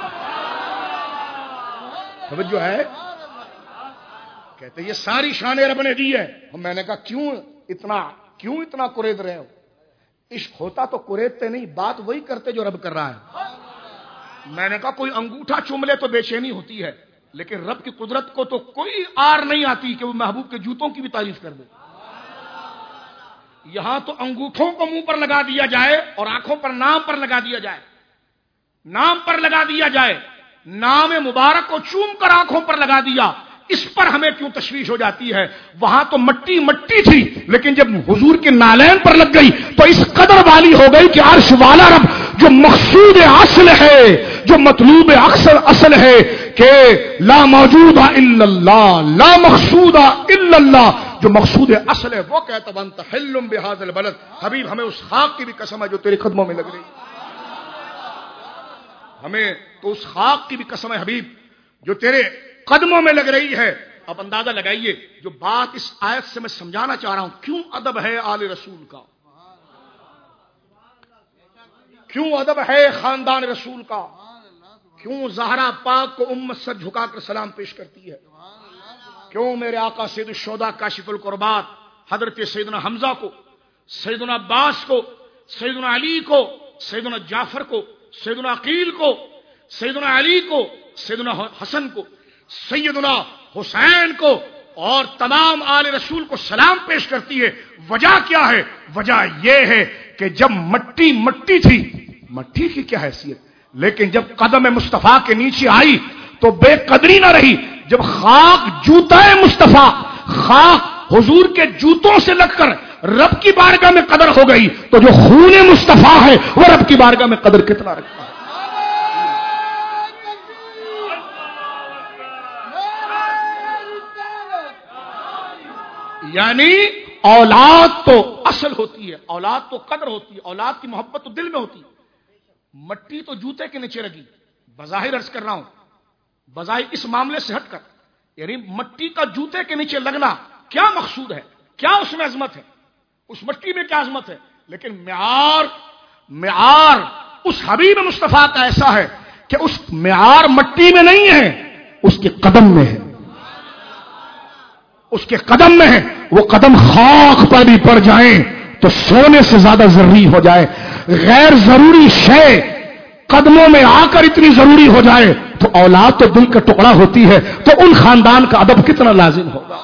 توجہ ہے؟ کہتے یہ ساری شان رب نے دی ہے. میں نے کہا کیوں اتنا قرید رہے ہو؟ عشق ہوتا تو قریدتے نہیں، بات وہی کرتے جو رب کر رہا ہے. میں نے کہا کوئی انگوٹھا چوم لے تو بے چینی ہوتی ہے، لیکن رب کی قدرت کو تو کوئی آر نہیں آتی کہ وہ محبوب کے جوتوں کی بھی تعریف کر دے. یہاں تو انگوٹھوں کو منہ پر لگا دیا جائے اور آنکھوں پر نام پر لگا دیا جائے، نام پر لگا دیا جائے، نام مبارک کو چوم کر آنکھوں پر لگا دیا. اس پر ہمیں کیوں تشویش ہو جاتی ہے؟ وہاں تو مٹی مٹی تھی، لیکن جب حضور کے نالین پر لگ گئی تو اس قدر والی ہو گئی کہ عرش والا رب جو مقصود اصل ہے، جو مطلوب اصل ہے کہ لا موجود الا اللہ، لا مقصود الا اللہ، جو مقصود اصل ہے وہ کہتا بنتا حلم بہذا البلد. حبیب ہمیں اس خاک کی بھی قسم ہے جو تیرے قدموں میں لگ رہی, ہمیں تو اس خاک کی بھی قسم ہے حبیب جو تیرے قدموں میں لگ رہی ہے. اب اندازہ لگائیے جو بات اس آیت سے میں سمجھانا چاہ رہا ہوں, کیوں ادب ہے آل رسول کا, کیوں ادب ہے خاندان رسول کا, کیوں زہرا پاک کو امت سر جھکا کر سلام پیش کرتی ہے, کیوں میرے آقا سید الشہداء کاشف القربات حضرت سیدنا حمزہ کو, سیدنا عباس کو, سیدنا علی کو, سیدنا جعفر کو, سیدنا عقیل کو, سیدنا علی کو, سیدنا حسن کو, سیدنا حسین کو اور تمام آل رسول کو سلام پیش کرتی ہے. وجہ کیا ہے؟ وجہ یہ ہے کہ جب مٹی مٹی تھی, مٹی کی کیا حیثیت, لیکن جب قدم مصطفیٰ کے نیچے آئی تو بے قدری نہ رہی. جب خاک جوتا مصطفیٰ, خاک حضور کے جوتوں سے لگ کر رب کی بارگاہ میں قدر ہو گئی, تو جو خون مصطفیٰ ہے وہ رب کی بارگاہ میں قدر کتنا رکھتا ہے. یعنی اولاد تو اصل ہوتی ہے, اولاد تو قدر ہوتی ہے, اولاد کی محبت تو دل میں ہوتی ہے. مٹی تو جوتے کے نیچے لگی, بظاہر عرض کر رہا ہوں, بظاہر اس معاملے سے ہٹ کر, یعنی مٹی کا جوتے کے نیچے لگنا کیا مقصود ہے, کیا اس میں عظمت ہے, اس مٹی میں کیا عظمت ہے, لیکن معیار اس حبیب مصطفیٰ کا ایسا ہے کہ اس معیار مٹی میں نہیں ہے, اس کے قدم میں ہے, اس کے قدم میں ہے. وہ قدم خاک پر بھی پڑ جائیں تو سونے سے زیادہ ضروری ہو جائے, غیر ضروری شے قدموں میں آ کر اتنی ضروری ہو جائے تو اولاد تو دل کا ٹکڑا ہوتی ہے, تو ان خاندان کا ادب کتنا لازم ہوگا.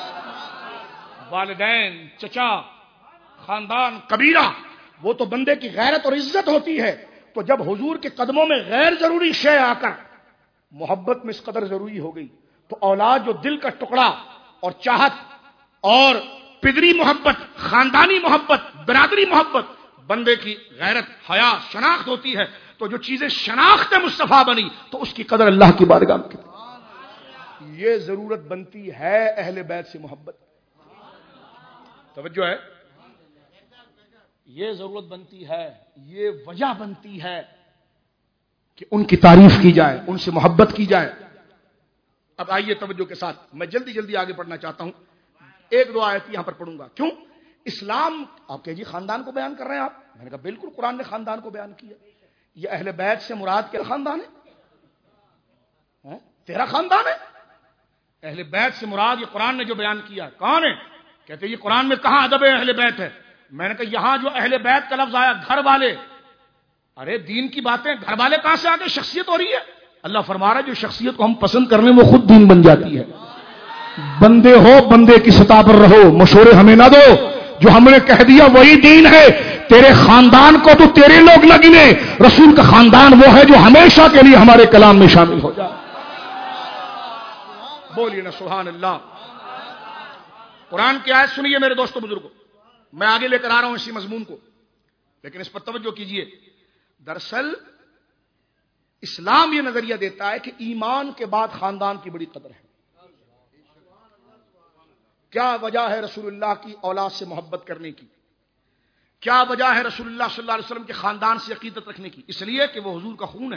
والدین, چچا, خاندان, قبیلہ, وہ تو بندے کی غیرت اور عزت ہوتی ہے. تو جب حضور کے قدموں میں غیر ضروری شے آ کر محبت میں اس قدر ضروری ہو گئی, تو اولاد جو دل کا ٹکڑا اور چاہت اور پدری محبت, خاندانی محبت, برادری محبت, بندے کی غیرت, حیا, شناخت ہوتی ہے, تو جو چیزیں شناخت مصطفیٰ بنی تو اس کی قدر اللہ کی بارگاہ میں کتنی. یہ ضرورت بنتی ہے اہل بیت سے محبت, توجہ ہے, یہ ضرورت بنتی ہے, یہ وجہ بنتی ہے کہ ان کی تعریف کی جائے, ان سے محبت کی جائے. اب آئیے توجہ کے ساتھ, میں جلدی جلدی آگے پڑھنا چاہتا ہوں. ایک دو آیت یہاں پر پڑھوں گا. کیوں اسلام, آپ کہ جی خاندان کو بیان کر رہے ہیں آپ, میں نے کہا بالکل قرآن نے خاندان کو بیان کیا. یہ اہل بیت سے مراد کیا خاندان ہے؟ تیرا خاندان ہے. اہل بیت سے مراد یہ قرآن نے جو بیان کیا کون ہے؟ کہتے یہ قرآن میں کہاں ادب اہل بیت ہے. میں نے کہا یہاں جو اہل بیت کا لفظ آیا گھر والے, ارے دین کی باتیں گھر والے کہاں سے آگے شخصیت ہو رہی ہے. اللہ فرما رہا ہے جو شخصیت کو ہم پسند کرنے وہ خود دین بن جاتی ہے. بندے ہو, بندے کی سطح پر رہو, مشورے ہمیں نہ دو, جو ہم نے کہہ دیا وہی دین ہے. تیرے خاندان کو تو تیرے لوگ نہ گنے, رسول کا خاندان وہ ہے جو ہمیشہ کے لیے ہمارے کلام میں شامل ہو جائے. بولیے نا سبحان اللہ. قرآن کی آیت سنیے میرے دوستوں بزرگوں, میں آگے لے کر آ رہا ہوں اسی مضمون کو, لیکن اس پر توجہ کیجیے. دراصل اسلام یہ نظریہ دیتا ہے کہ ایمان کے بعد خاندان کی بڑی قدر ہے. کیا وجہ ہے رسول اللہ کی اولاد سے محبت کرنے کی, کیا وجہ ہے رسول اللہ صلی اللہ علیہ وسلم کے خاندان سے عقیدت رکھنے کی؟ اس لیے کہ وہ حضور کا خون ہے,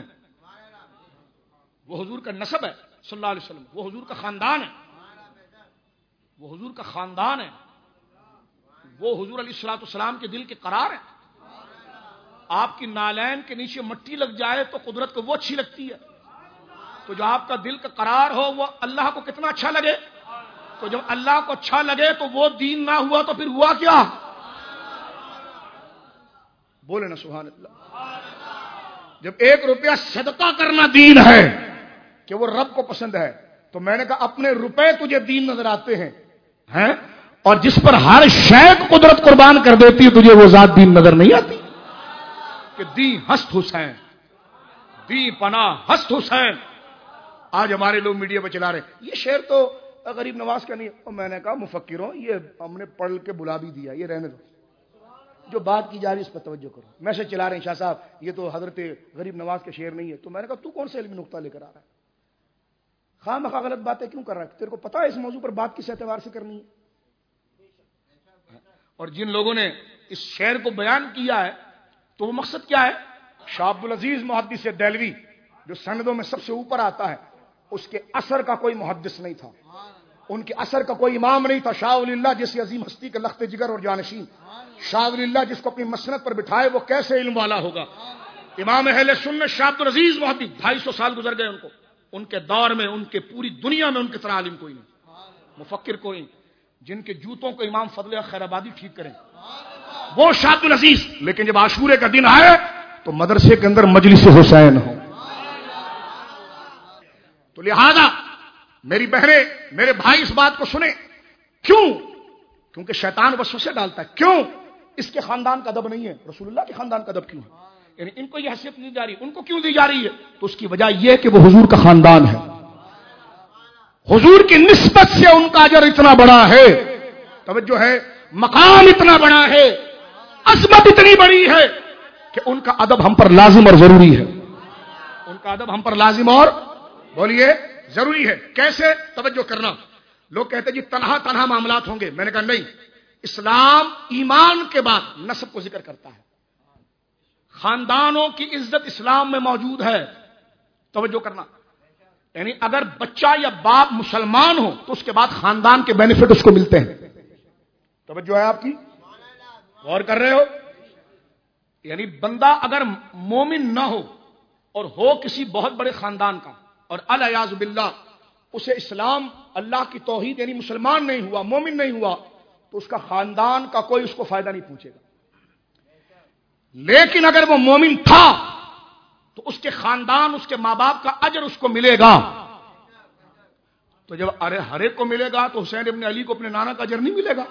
وہ حضور کا نسب ہے صلی اللہ علیہ وسلم, وہ حضور کا خاندان ہے, وہ حضور کا خاندان ہے, وہ حضور علیہ الصلوۃ والسلام کے دل کے قرار ہے. آپ کی نالین کے نیچے مٹی لگ جائے تو قدرت کو وہ اچھی لگتی ہے, تو جو آپ کا دل کا قرار ہو وہ اللہ کو کتنا اچھا لگے. تو جب اللہ کو اچھا لگے تو وہ دین نہ ہوا تو پھر ہوا کیا؟ بولے نا سبحان اللہ. جب 1 روپیہ صدقہ کرنا دین ہے کہ وہ رب کو پسند ہے, تو میں نے کہا اپنے روپے تجھے دین نظر آتے ہیں, اور جس پر ہر شے کو قدرت قربان کر دیتی ہے تجھے وہ ذات دین نظر نہیں آتی. کہ دی ہست حسین, دی پناہ ہست حسین. آج ہمارے لوگ میڈیا پہ چلا رہے یہ شعر تو غریب نواز کا نہیں. اور میں نے کہا مفکروں یہ ہم نے پڑھ کے بلا بھی دیا, یہ رہنے دو, جو بات کی جا رہی ہے اس پر توجہ کرو. میسج چلا رہے ہیں شاہ صاحب یہ تو حضرت غریب نواز کا شعر نہیں ہے. تو میں نے کہا تو کون سے علمی نقطہ لے کر آ رہا ہے, خواہ مخواہ غلط باتیں کیوں کر رہا ہے؟ تیرے کو پتا ہے اس موضوع پر بات کس اعتبار سے کرنی ہے؟ اور جن لوگوں نے اس شعر کو بیان کیا ہے تو وہ مقصد کیا ہے؟ شاہ عبد العزیز محدث دہلوی جو سندوں میں سب سے اوپر آتا ہے، اس کے اثر کا کوئی محدث نہیں تھا، ان کے اثر کا کوئی امام نہیں تھا۔ شاہ ولی اللہ جیسی عظیم ہستی کے لخت جگر اور جانشین، شاہ ولی اللہ جس کو اپنی مسند پر بٹھائے وہ کیسے علم والا ہوگا؟ امام اہل سنت شاہ عبد العزیز محدث 250 سال گزر گئے ان کے دور میں، ان کے پوری دنیا میں ان کی طرح عالم کوئی نہیں، مفکر کوئی نہیں، جن کے جوتوں کو امام فضل خیر آبادی ٹھیک کریں وہ شاہ عبد العزیز۔ لیکن جب عاشورے کا دن آئے تو مدرسے کے اندر مجلس حسین ہو۔ تو لہذا میری بہنیں، میرے بھائی اس بات کو سنیں، کیوں؟ کیونکہ شیطان وسوسے ڈالتا ہے۔ کیوں؟ اس کے خاندان کا ادب نہیں ہے، رسول اللہ کے خاندان کا ادب کیوں ہے؟ یعنی ان کو یہ حیثیت نہیں دی جا رہی، ان کو کیوں دی جا رہی ہے؟ تو اس کی وجہ یہ کہ وہ حضور کا خاندان ہے، حضور کی نسبت سے ان کا اجر اتنا بڑا ہے، توجہ ہے، مقام اتنا بڑا ہے، عظمت اتنی بڑی ہے کہ ان کا ادب ہم پر لازم اور ضروری ہے، ان کا ادب ہم پر لازم اور بولیے ضروری ہے۔ کیسے؟ توجہ کرنا۔ لوگ کہتے ہیں جی تنہا تنہا معاملات ہوں گے، میں نے کہا نہیں، اسلام ایمان کے بعد نسب کو ذکر کرتا ہے، خاندانوں کی عزت اسلام میں موجود ہے، توجہ کرنا۔ یعنی اگر بچہ یا باپ مسلمان ہو تو اس کے بعد خاندان کے بینیفٹ اس کو ملتے ہیں، توجہ ہے آپ کی، غور کر رہے ہو؟ یعنی بندہ اگر مومن نہ ہو اور ہو کسی بہت بڑے خاندان کا اور الیاذ باللہ اسے اسلام، اللہ کی توحید یعنی مسلمان نہیں ہوا، مومن نہیں ہوا، تو اس کا خاندان کا کوئی اس کو فائدہ نہیں پہنچے گا۔ لیکن اگر وہ مومن تھا تو اس کے خاندان، اس کے ماں باپ کا اجر اس کو ملے گا۔ تو جب ہر ایک کو ملے گا تو حسین ابن علی کو اپنے نانا کا اجر نہیں ملے گا؟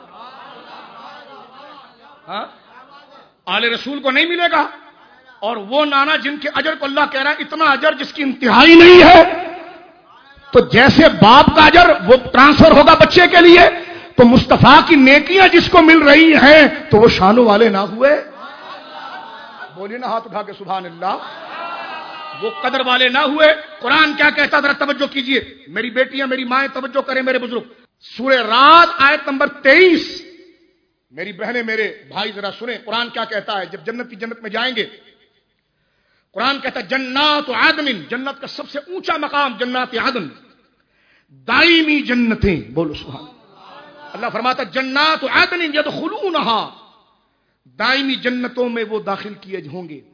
ہاں؟ آل رسول کو نہیں ملے گا؟ اور وہ نانا جن کے اجر کو اللہ کہہ رہا ہے اتنا اجر جس کی انتہائی نہیں ہے، تو جیسے باپ کا اجر وہ ٹرانسفر ہوگا بچے کے لیے، تو مصطفیٰ کی نیکیاں جس کو مل رہی ہیں تو وہ شانوں والے نہ ہوئے؟ بولیے نا ہاتھ اٹھا کے سبحان اللہ، وہ قدر والے نہ ہوئے؟ قرآن کیا کہتا، ذرا توجہ کیجئے میری بیٹیاں، میری مائیں، توجہ کریں میرے بزرگ، سورہ رعد آیت نمبر 23، میری بہنیں میرے بھائی ذرا سنیں قرآن کیا کہتا ہے۔ جب جنت کی جنت میں جائیں گے، قرآن کہتا ہے جنات عدن، جنت کا سب سے اونچا مقام جنات عدن، دائمی جنتیں، بولو سبحان اللہ۔ اللہ فرماتا ہے جنات عدن یدخلونہا، دائمی جنتوں میں وہ داخل کیے ہوں گے۔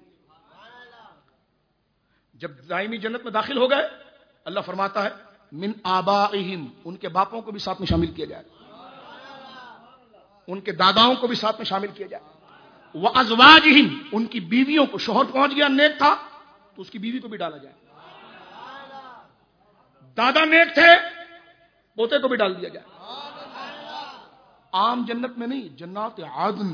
جب دائمی جنت میں داخل ہو گئے، اللہ فرماتا ہے من آبائہم، ان کے باپوں کو بھی ساتھ میں شامل کیا جائے، ان کے داداؤں کو بھی ساتھ میں شامل کیا جائے، وازواجہم، ان کی بیویوں کو، شوہر پہنچ گیا نیک تھا تو اس کی بیوی کو بھی ڈالا جائے، دادا نیک تھے پوتے کو بھی ڈال دیا جائے۔ عام جنت میں نہیں، جنات عدن،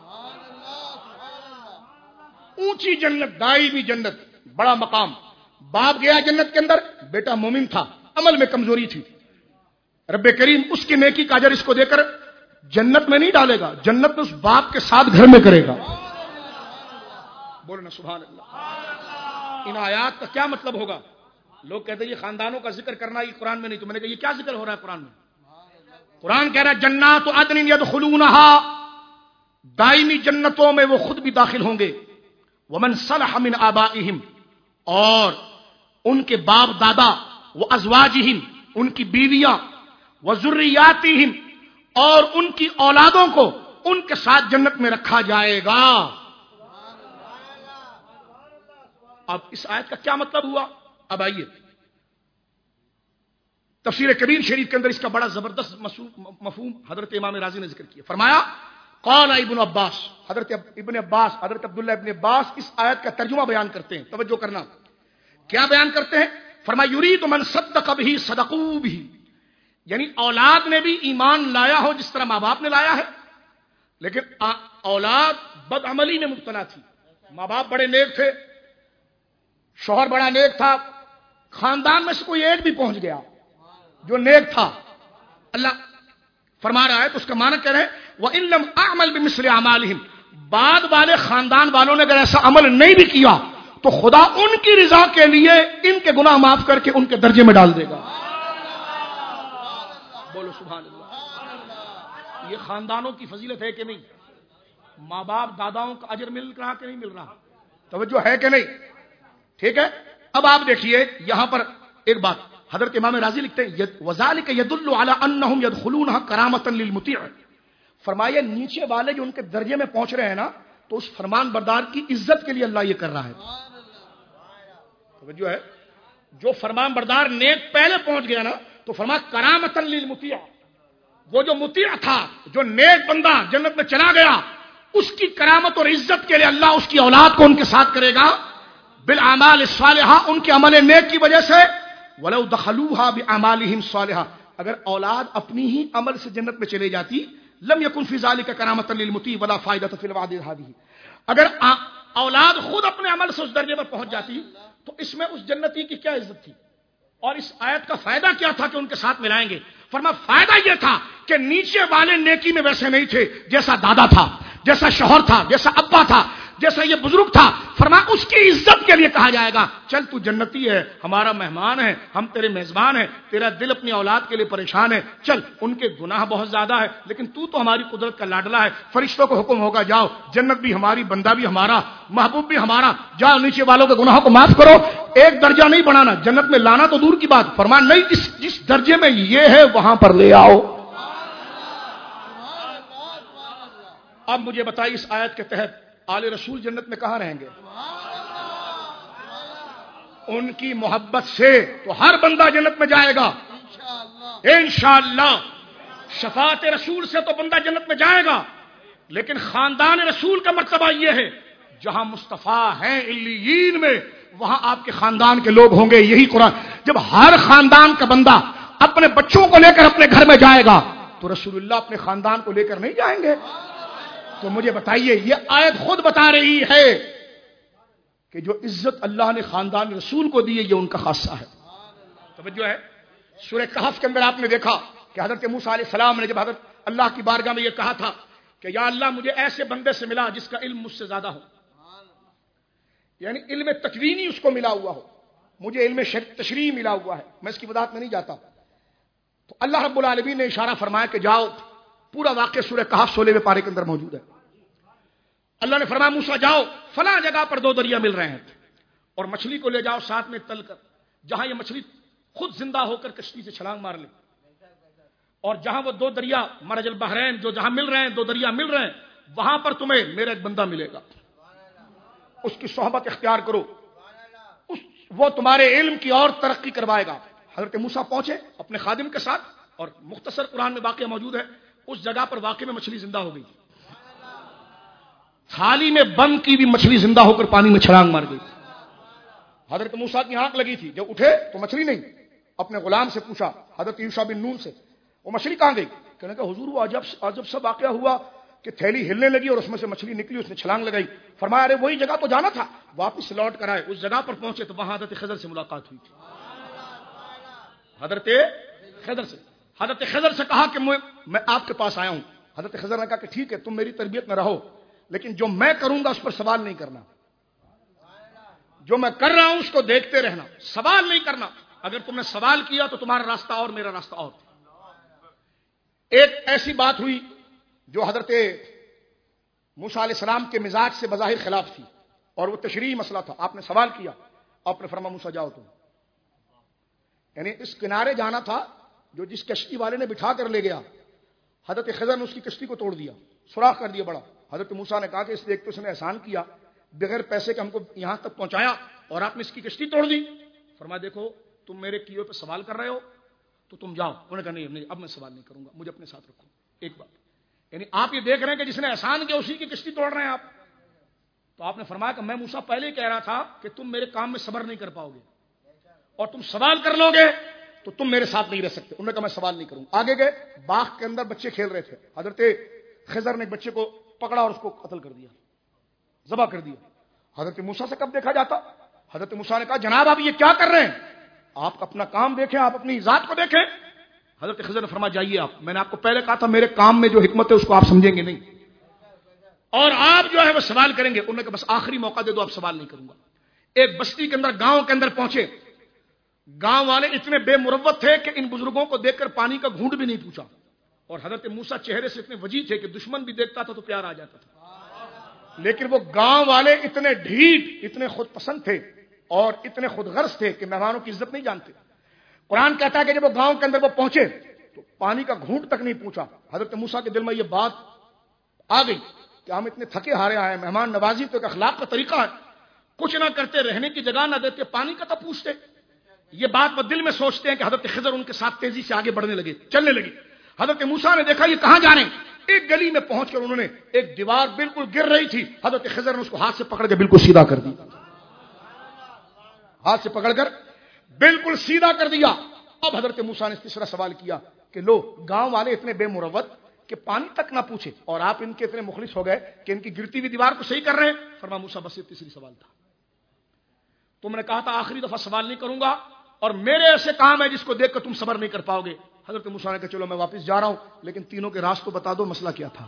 اونچی جنت، دائمی جنت، بڑا مقام۔ باپ گیا جنت کے اندر، بیٹا مومن تھا، عمل میں کمزوری تھی، رب کریم اس کی نیکی کا اجر اس کو دے کر جنت میں نہیں ڈالے گا، جنت میں اس باپ کے ساتھ گھر میں کرے گا۔ بولنا سبحان اللہ۔ ان آیات کا کیا مطلب ہوگا؟ لوگ کہتے ہیں یہ خاندانوں کا ذکر کرنا یہ قرآن میں نہیں، تو میں نے کہا یہ کیا ذکر ہو رہا ہے قرآن میں؟ قرآن کہہ رہا ہے جنات عدن یدخلونہا، دائمی جنتوں میں وہ خود بھی داخل ہوں گے، ومن صلح من آبائہم، اور ان کے باپ دادا، وازواجہم، ان کی بیویاں، وذریاتہم، اور ان کی اولادوں کو ان کے ساتھ جنت میں رکھا جائے گا۔ اب اس آیت کا کیا مطلب ہوا؟ اب آئیے تفسیر کبیر شریف کے اندر اس کا بڑا زبردست مفہوم حضرت امام رازی نے ذکر کیا۔ فرمایا قال ابن عباس، حضرت ابن عباس، حضرت عبداللہ ابن عباس اس آیت کا ترجمہ بیان کرتے ہیں، توجہ کرنا کیا بیان کرتے ہیں؟ فرمایا یرید من صدق به صدقوا به، یعنی اولاد نے بھی ایمان لایا ہو جس طرح ماں باپ نے لایا ہے، لیکن اولاد بدعملی میں مبتلا تھی، ماں باپ بڑے نیک تھے، شوہر بڑا نیک تھا، خاندان میں سے کوئی ایک بھی پہنچ گیا جو نیک تھا، اللہ فرما رہا ہے تو اس کا معنی کہہ رہے ہیں وَإِن لَمْ أَعْمَلْ بِمِثْلِ أَعْمَالِهِمْ، بعد والے خاندان والوں نے اگر ایسا عمل نہیں بھی کیا تو خدا ان کی رضا کے لیے ان کے گناہ معاف کر کے ان کے درجے میں ڈال دے گا۔ بولو سبحان اللہ۔ یہ خاندانوں کی فضیلت ہے کہ نہیں؟ ماں باپ داداؤں کا اجر مل رہا کہ نہیں مل رہا؟ توجہ ہے کہ نہیں؟ ٹھیک ہے. اب آپ دیکھیے یہاں پر ایک بات حضرت امام راضی لکھتے ہیں وذالک یدل علی انہم یدخلونها کرامۃ للمطیع. فرمایا نیچے والے جو ان کے درجے میں پہنچ رہے ہیں نا تو اس فرمان بردار کی عزت کے لیے اللہ یہ کر رہا ہے. توجہ ہے. جو فرمان بردار نیک پہلے پہنچ گیا نا تو فرمایا کرامۃ للمطیع. وہ جو مطیع تھا جو نیک بندہ جنت میں چلا گیا اس کی کرامت اور عزت کے لیے اللہ اس کی اولاد کو ان کے ساتھ کرے گا بالاعمال الصالحہ، ان کے عمل نیک کی وجہ سے. ولو دخلوها باعمالهم الصالحہ، اگر اولاد اپنی ہی عمل سے جنت میں چلے جاتی لم یکن فی ذلک کرامۃ للمطیع ولا فائدۃ فی الوعد هذه. اگر اولاد خود اپنے عمل سے اس درجے پر پہنچ جاتی تو اس میں اس جنتی کی کیا عزت تھی؟ اور اس آیت کا فائدہ کیا تھا کہ ان کے ساتھ ملائیں گے؟ فرمایا فائدہ یہ تھا کہ نیچے والے نیکی میں ویسے نہیں تھے جیسا دادا تھا، جیسا شوہر تھا، جیسا ابا تھا، جیسا یہ بزرگ تھا. فرمایا اس کی عزت کے لیے کہا جائے گا چل تو جنتی ہے، ہمارا مہمان ہے، ہم تیرے میزبان ہیں، تیرا دل اپنی اولاد کے لیے پریشان ہے، چل ان کے گناہ بہت زیادہ ہے لیکن تو ہماری قدرت کا لاڈلا ہے، فرشتوں کو حکم ہوگا جاؤ جنت بھی ہماری، بندہ بھی ہمارا، محبوب بھی ہمارا، جاؤ نیچے والوں کے گناہوں کو معاف کرو. ایک درجہ نہیں بڑھانا، جنت میں لانا تو دور کی بات، فرمان نہیں جس درجے میں یہ ہے وہاں پر لے آؤ. اب مجھے بتائیے اس آیت کے تحت آل رسول جنت میں کہاں رہیں گے؟ ان کی محبت سے تو ہر بندہ جنت میں جائے گا انشاءاللہ. شفاعت رسول سے تو بندہ جنت میں جائے گا، لیکن خاندان رسول کا مرتبہ یہ ہے جہاں مصطفیٰ ہیں علیین میں وہاں آپ کے خاندان کے لوگ ہوں گے. یہی قرآن. جب ہر خاندان کا بندہ اپنے بچوں کو لے کر اپنے گھر میں جائے گا تو رسول اللہ اپنے خاندان کو لے کر نہیں جائیں گے؟ تو مجھے بتائیے یہ آیت خود بتا رہی ہے کہ جو عزت اللہ نے خاندان رسول کو دی ہے یہ ان کا خاصہ ہے. توجہ ہے. سورہ کہف کے اندر آپ نے دیکھا کہ حضرت موسیٰ علیہ السلام نے جب حضرت اللہ کی بارگاہ میں یہ کہا تھا کہ یا اللہ مجھے ایسے بندے سے ملا جس کا علم مجھ سے زیادہ ہو، یعنی علم تکوینی اس کو ملا ہوا ہو، مجھے علم تشریح ملا ہوا ہے، میں اس کی وضاحت میں نہیں جاتا. تو اللہ رب العالمین نے اشارہ فرمایا کہ جاؤ. پورا واقعہ سورہ کہف 16ویں پارے کے اندر موجود ہے. اللہ نے فرمایا موسیٰ جاؤ فلاں جگہ پر 2 دریا مل رہے ہیں اور مچھلی کو لے جاؤ ساتھ میں تل کر، جہاں یہ مچھلی خود زندہ ہو کر کشتی سے چھلانگ مار لے، اور جہاں وہ 2 دریا مرج البحرین جو جہاں مل رہے ہیں 2 دریا مل رہے ہیں وہاں پر تمہیں میرا ایک بندہ ملے گا، اس کی صحبت اختیار کرو، وہ تمہارے علم کی اور ترقی کروائے گا. حضرت موسیٰ پہنچے اپنے خادم کے ساتھ اور مختصر قرآن میں واقعہ موجود ہے. اس جگہ پر واقعے میں مچھلی زندہ ہو گئی، تھالی میں بند کی بھی مچھلی زندہ ہو کر پانی میں چھلانگ مار گئی. حضرت موسیٰ کی آنکھ لگی تھی، جب اٹھے تو مچھلی نہیں. اپنے غلام سے پوچھا حضرت یوشع بن نون سے وہ مچھلی کہاں گئی؟ کہنے کہ حضور وہ عجب سا واقعہ ہوا کہ تھیلی ہلنے لگی اور اس میں سے مچھلی نکلی، اس نے چھلانگ لگائی. فرمایا ارے وہی جگہ تو جانا تھا. واپس لوٹ کر آئے، اس جگہ پر پہنچے تو وہاں حضرت خضر سے ملاقات ہوئی تھی. حضرت خضر سے کہا کہ میں آپ کے پاس آیا ہوں. حضرت خضر نے کہا کہ ٹھیک ہے تم میری تربیت میں رہو لیکن جو میں کروں گا اس پر سوال نہیں کرنا، جو میں کر رہا ہوں اس کو دیکھتے رہنا، سوال نہیں کرنا. اگر تم نے سوال کیا تو تمہارا راستہ اور میرا راستہ اور. ایک ایسی بات ہوئی جو حضرت موسیٰ علیہ السلام کے مزاج سے بظاہر خلاف تھی اور وہ تشریعی مسئلہ تھا. آپ نے سوال کیا، آپ نے فرمایا موسیٰ جاؤ تم. یعنی اس کنارے جانا تھا جو جس کشتی والے نے بٹھا کر لے گیا. حضرت خضر نے اس کی کشتی کو توڑ دیا، سوراخ کر دیا بڑا. حضرت موسیٰ نے کہا کہ اس ایک تو اس نے احسان کیا بغیر پیسے کے ہم کو یہاں تک پہنچایا اور آپ نے اس کی کشتی توڑ دی. فرمایا دیکھو تم میرے کیے پہ سوال کر رہے ہو تو تم جاؤ. انہوں نے کہا نہیں اب میں سوال نہیں کروں گا، مجھے اپنے ساتھ رکھو. ایک بات یعنی آپ یہ دیکھ رہے ہیں کہ جس نے احسان کیا اسی کی کشتی توڑ رہے ہیں آپ. تو آپ نے فرمایا کہ میں موسیٰ پہلے ہی کہہ رہا تھا کہ تم میرے کام میں صبر نہیں کر پاؤ گے اور تم سوال کر لو گے تو تم میرے ساتھ نہیں رہ سکتے. انہوں نے کہا میں سوال نہیں کروں. آگے گئے، باغ کے اندر بچے کھیل رہے تھے. حضرت خضر نے ایک بچے کو پکڑا اور اس کو قتل کر دیا، ذبح کر دیا. حضرت موسیٰ سے کب دیکھا جاتا؟ حضرت موسیٰ نے کہا جناب آپ یہ کیا کر رہے ہیں؟ آپ اپنا کام دیکھیں، آپ اپنی ذات کو دیکھیں. حضرت خضر نے فرمایا جائیے آپ، میں نے آپ کو پہلے کہا تھا میرے کام میں جو حکمت ہے اس کو آپ سمجھیں گے نہیں اور آپ جو ہے وہ سوال کریں گے. انہوں نے کہا بس آخری موقع دے دو، آپ سوال نہیں کروں گا. ایک بستی کے اندر گاؤں کے اندر پہنچے. گاؤں والے اتنے بے مروت تھے کہ ان بزرگوں کو دیکھ کر پانی کا گھونٹ بھی نہیں پوچھا. اور حضرت موسیٰ چہرے سے اتنے وجیح تھے کہ دشمن بھی دیکھتا تھا تو پیار آ جاتا تھا، لیکن وہ گاؤں والے اتنے ڈھیٹ، اتنے خود پسند تھے اور اتنے خود غرض تھے کہ مہمانوں کی عزت نہیں جانتے۔ قرآن کہتا ہے کہ جب وہ گاؤں کے اندر وہ پہنچے تو پانی کا گھونٹ تک نہیں پوچھا۔ حضرت موسیٰ کے دل میں یہ بات آ گئی کہ ہم اتنے تھکے ہارے آئے، مہمان نوازی تو ایک اخلاق کا طریقہ ہے، کچھ نہ کرتے، رہنے کی جگہ نہ دیتے، پانی کا تو پوچھتے۔ یہ بات وہ دل میں سوچتے ہیں کہ حضرت خضر ان کے ساتھ تیزی سے آگے بڑھنے لگے، چلنے لگے۔ حضرت موسیٰ نے دیکھا یہ کہاں جا رہے ہیں، ایک گلی میں پہنچ کر انہوں نے ایک دیوار بالکل گر رہی تھی، حضرت خضر نے اس کو ہاتھ سے پکڑ کے بالکل سیدھا کر دیا، ہاتھ سے پکڑ کر بالکل سیدھا کر دیا۔ اب حضرت موسیٰ نے تیسرا سوال کیا کہ لو، گاؤں والے اتنے بے مروت کہ پانی تک نہ پوچھے اور آپ ان کے اتنے مخلص ہو گئے کہ ان کی گرتی ہوئی دیوار کو صحیح کر رہے ہیں۔ فرمایا موسیٰ بس یہ تیسری سوال تھا، تم نے کہا تھا آخری دفعہ سوال نہیں کروں گا، اور میرے ایسے کام ہے جس کو دیکھ کر تم صبر نہیں کر پاؤ گے۔ حضرت موسیٰ نے کہا چلو میں واپس جا رہا ہوں، لیکن تینوں کے راز تو بتا دو، مسئلہ کیا تھا،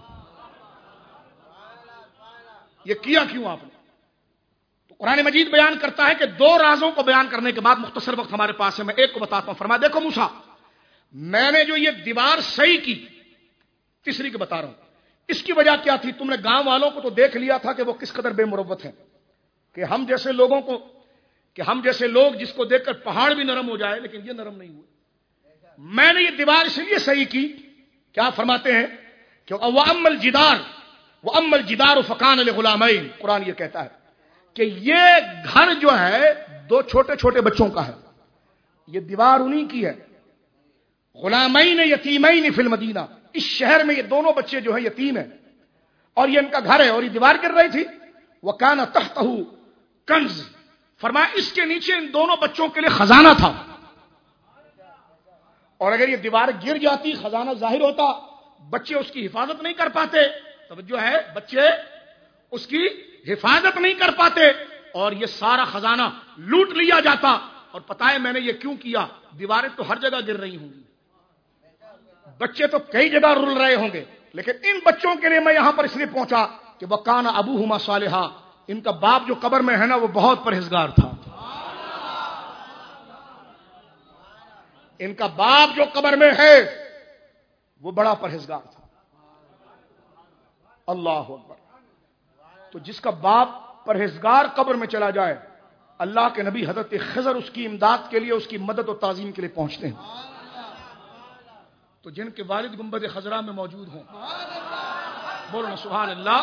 یہ کیا کیوں آپ نے؟ تو قرآن مجید بیان کرتا ہے کہ دو رازوں کو بیان کرنے کے بعد مختصر وقت ہمارے پاس ہے، میں ایک کو بتاتا ہوں۔ فرمایا دیکھو موسیٰ، میں نے جو یہ دیوار صحیح کی، تیسری کی بتا رہا ہوں، اس کی وجہ کیا تھی؟ تم نے گاؤں والوں کو تو دیکھ لیا تھا کہ وہ کس قدر بے مروت ہیں، کہ ہم جیسے لوگوں کو، کہ ہم جیسے لوگ جس کو دیکھ کر پہاڑ بھی نرم ہو جائے، لیکن یہ نرم نہیں ہوئے۔ میں نے یہ دیوار اس لیے صحیح کی، کیا فرماتے ہیں کہ وَأَمَّا الْجِدَارُ فَكَانَ لِغُلَامَيْنِ، قرآن یہ کہتا ہے کہ یہ گھر جو ہے دو چھوٹے چھوٹے بچوں کا ہے، یہ دیوار انہی کی ہے، غلامین یتیمین فی المدینہ، اس شہر میں یہ دونوں بچے جو ہیں یتیم ہیں اور یہ ان کا گھر ہے، اور یہ دیوار گر رہی تھی۔ وَكَانَ تَحْتَهُ کنز، فرمایا اس کے نیچے ان دونوں بچوں کے لیے خزانہ تھا، اور اگر یہ دیوار گر جاتی، خزانہ ظاہر ہوتا، بچے اس کی حفاظت نہیں کر پاتے، توجہ ہے، بچے اس کی حفاظت نہیں کر پاتے اور یہ سارا خزانہ لوٹ لیا جاتا۔ اور پتہ ہے میں نے یہ کیوں کیا؟ دیواریں تو ہر جگہ گر رہی ہوں گی، بچے تو کئی جگہ رل رہے ہوں گے، لیکن ان بچوں کے لیے میں یہاں پر اس لیے پہنچا کہ وَكَانَ أَبُوهُمَا صَالِحًا، ان کا باپ جو قبر میں ہے نا وہ بہت پرہیزگار تھا، ان کا باپ جو قبر میں ہے وہ بڑا پرہیزگار تھا۔ اللہ اکبر۔ تو جس کا باپ پرہیزگار قبر میں چلا جائے، اللہ کے نبی حضرت خضر اس کی امداد کے لیے، اس کی مدد و تعظیم کے لیے پہنچتے ہیں۔ تو جن کے والد گنبد خضرا میں موجود ہوں، بولو نا سبحان اللہ،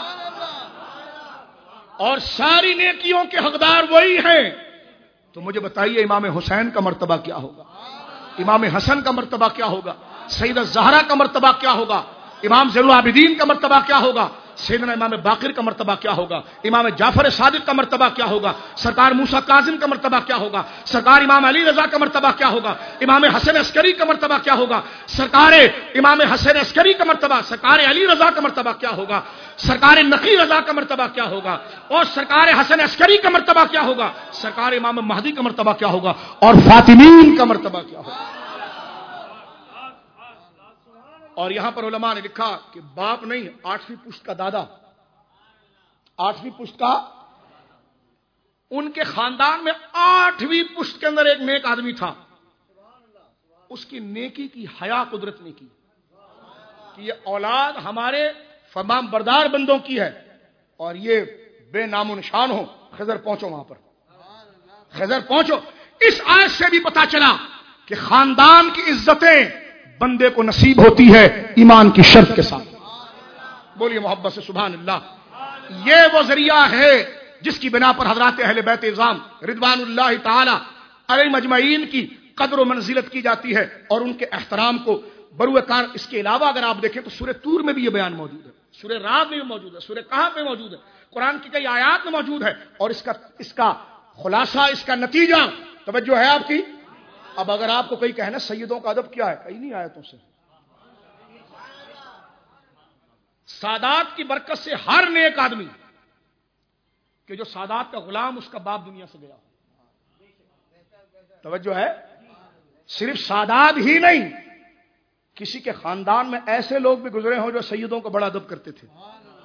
اور ساری نیکیوں کے حقدار وہی ہیں، تو مجھے بتائیے امام حسین کا مرتبہ کیا ہوگا، امام حسن کا مرتبہ کیا ہوگا، سیدہ زہرا کا مرتبہ کیا ہوگا، امام زین العابدین کا مرتبہ کیا ہوگا، سیدنا امام باقر کا مرتبہ کیا ہوگا، امام جعفر صادق کا مرتبہ کیا ہوگا، سرکار موسیٰ کاظم کا مرتبہ کیا ہوگا، سرکار امام علی رضا کا مرتبہ کیا ہوگا، امام حسن عسکری کا مرتبہ کیا ہوگا، سرکار امام حسن عسکری کا مرتبہ، سرکار علی رضا کا مرتبہ کیا ہوگا، سرکار نقی رضا کا مرتبہ کیا ہوگا، اور سرکار حسن عسکری کا مرتبہ کیا ہوگا، سرکار امام مہدی کا مرتبہ کیا ہوگا، اور فاطمین کا مرتبہ کیا ہوگا۔ اور یہاں پر علماء نے لکھا کہ باپ نہیں، 8ویں پشت کا دادا، 8ویں پشت کا، ان کے خاندان میں 8ویں پشت کے اندر ایک نیک آدمی تھا، اس کی نیکی کی حیا قدرت نے کی کہ یہ اولاد ہمارے فرمان بردار بندوں کی ہے اور یہ بے نام و نشان ہو۔ خضر پہنچو وہاں پر، خضر پہنچو۔ اس آیت سے بھی پتا چلا کہ خاندان کی عزتیں بندے کو نصیب ہوتی ہے ایمان کی شرط کے ساتھ۔ بولیے محبت سے سبحان اللہ۔ یہ وہ ذریعہ ہے جس کی بنا پر حضرات اہل بیت اعظام رضوان اللہ تعالی علیہم اجمعین کی قدر و منزلت کی جاتی ہے اور ان کے احترام کو بروئے کار۔ اس کے علاوہ اگر آپ دیکھیں تو سورہ طور میں بھی یہ بیان موجود ہے، سورہ رعد میں بھی موجود ہے، سورہ کہف میں موجود ہے، قرآن کی کئی آیات میں موجود ہے، اور اس کا خلاصہ، اس کا نتیجہ، توجہ ہے آپ کی۔ اب اگر آپ کو کوئی کہنا سیدوں کا ادب کیا ہے، کہیں نہیں آیتوں سے، سادات کی برکت سے ہر نیک آدمی کہ جو سادات کا غلام، اس کا باپ دنیا سے گیا، توجہ ہے۔ صرف سادات ہی نہیں، کسی کے خاندان میں ایسے لوگ بھی گزرے ہوں جو سیدوں کا بڑا ادب کرتے تھے،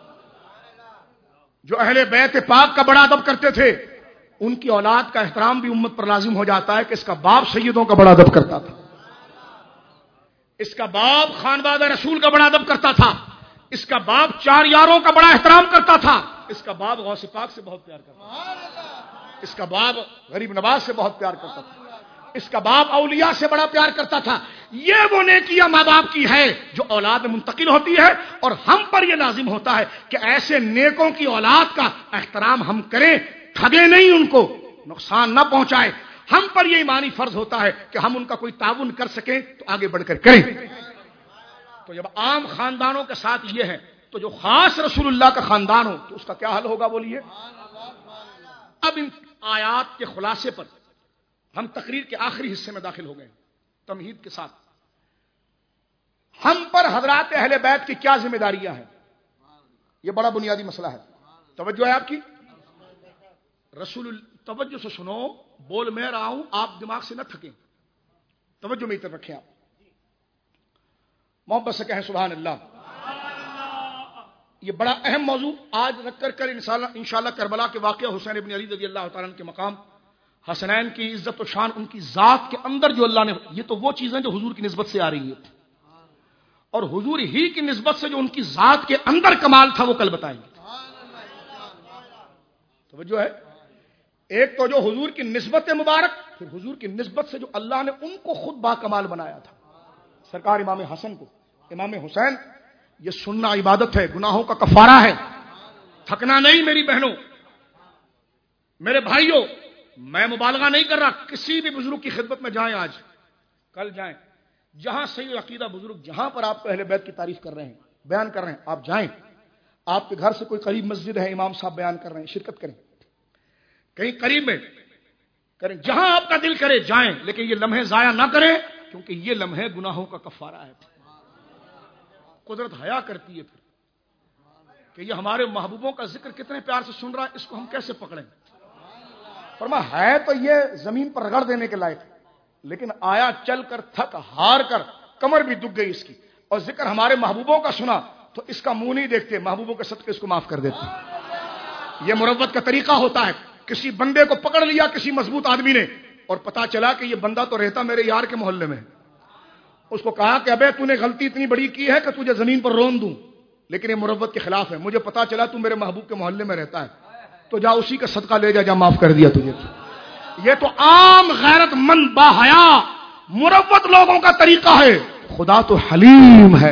جو اہل بیت پاک کا بڑا ادب کرتے تھے، ان کی اولاد کا احترام بھی امت پر لازم ہو جاتا ہے کہ اس کا باپ سیدوں کا بڑا ادب کرتا تھا۔ اس کا باپ خانوادہ رسول کا بڑا ادب کرتا تھا، اس کا باپ 4 یاروں کا بڑا احترام کرتا تھا، اس کا باپ غوث پاک سے بہت پیار کرتا تھا، اس کا باپ غریب نواز سے بہت پیار کرتا تھا، اس کا باپ اولیاء سے بڑا پیار کرتا تھا۔ یہ وہ نیکیاں ماں باپ کی ہے جو اولاد میں منتقل ہوتی ہے، اور ہم پر یہ لازم ہوتا ہے کہ ایسے نیکوں کی اولاد کا احترام ہم کریں، ٹھگے نہیں، ان کو نقصان نہ پہنچائے۔ ہم پر یہ ایمانی فرض ہوتا ہے کہ ہم ان کا کوئی تعاون کر سکیں تو آگے بڑھ کر کریں۔ تو جب عام خاندانوں کے ساتھ یہ ہے تو جو خاص رسول اللہ کا خاندان ہو تو اس کا کیا حل ہوگا بولیے؟ اب ان آیات کے خلاصے پر ہم تقریر کے آخری حصے میں داخل ہو گئے تمہید کے ساتھ۔ ہم پر حضرات اہل بیت کی کیا ذمہ داریاں ہیں، یہ بڑا بنیادی مسئلہ ہے۔ توجہ ہے آپ کی؟ توجہ سے سنو، بول میں رہا ہوں، آپ دماغ سے نہ تھکیں، توجہ میری طرف رکھیں، آپ محبت سے کہیں سبحان اللہ۔ یہ بڑا اہم موضوع آج رکھ کر انشاءاللہ کربلا کے واقعہ حسین ابن علی رضی اللہ تعالیٰ عنہ کے مقام، حسنین کی عزت و شان، ان کی ذات کے اندر جو اللہ نے، یہ تو وہ چیزیں جو حضور کی نسبت سے آ رہی ہے، اور حضور ہی کی نسبت سے جو ان کی ذات کے اندر کمال تھا وہ کل بتائیں گے۔ توجہ ہے؟ ایک تو جو حضور کی نسبت مبارک، پھر حضور کی نسبت سے جو اللہ نے ان کو خود با کمال بنایا تھا، سرکار امام حسن کو، امام حسین۔ یہ سننا عبادت ہے، گناہوں کا کفارہ ہے، تھکنا نہیں میری بہنوں، میرے بھائیوں۔ میں مبالغہ نہیں کر رہا، کسی بھی بزرگ کی خدمت میں جائیں، آج کل جائیں، جہاں صحیح عقیدہ بزرگ، جہاں پر آپ اہل بیت کی تعریف کر رہے ہیں، بیان کر رہے ہیں، آپ جائیں۔ آپ کے گھر سے کوئی قریب مسجد ہے، امام صاحب بیان کر رہے ہیں، شرکت کریں، کہیں قریب میں کریں، جہاں آپ کا دل کرے جائیں، لیکن یہ لمحے ضائع نہ کریں، کیونکہ یہ لمحے گناہوں کا کفارہ ہے۔ قدرت حیا کرتی ہے پھر کہ یہ ہمارے محبوبوں کا ذکر کتنے پیار سے سن رہا ہے، اس کو ہم کیسے پکڑیں؟ فرمایا ہے تو یہ زمین پر رگڑ دینے کے لائق، لیکن آیا چل کر تھک ہار کر کمر بھی دک گئی اس کی، اور ذکر ہمارے محبوبوں کا سنا تو اس کا منہ نہیں دیکھتے، محبوبوں کے صدقے اس کو معاف کر دیتے۔ یہ مروت کا طریقہ ہوتا ہے۔ کسی بندے کو پکڑ لیا کسی مضبوط آدمی نے، اور پتا چلا کہ یہ بندہ تو رہتا میرے یار کے محلے میں، اس کو کہا کہ ابے تو نے غلطی اتنی بڑی کی ہے کہ تجھے زمین پر رون دوں، لیکن یہ مروت کے خلاف ہے، مجھے پتا چلا تو میرے محبوب کے محلے میں رہتا ہے، تو جا اسی کا صدقہ لے جا، معاف کر دیا تجھے۔ یہ تو عام غیرت مند باحیا مروت لوگوں کا طریقہ ہے۔ خدا تو حلیم ہے،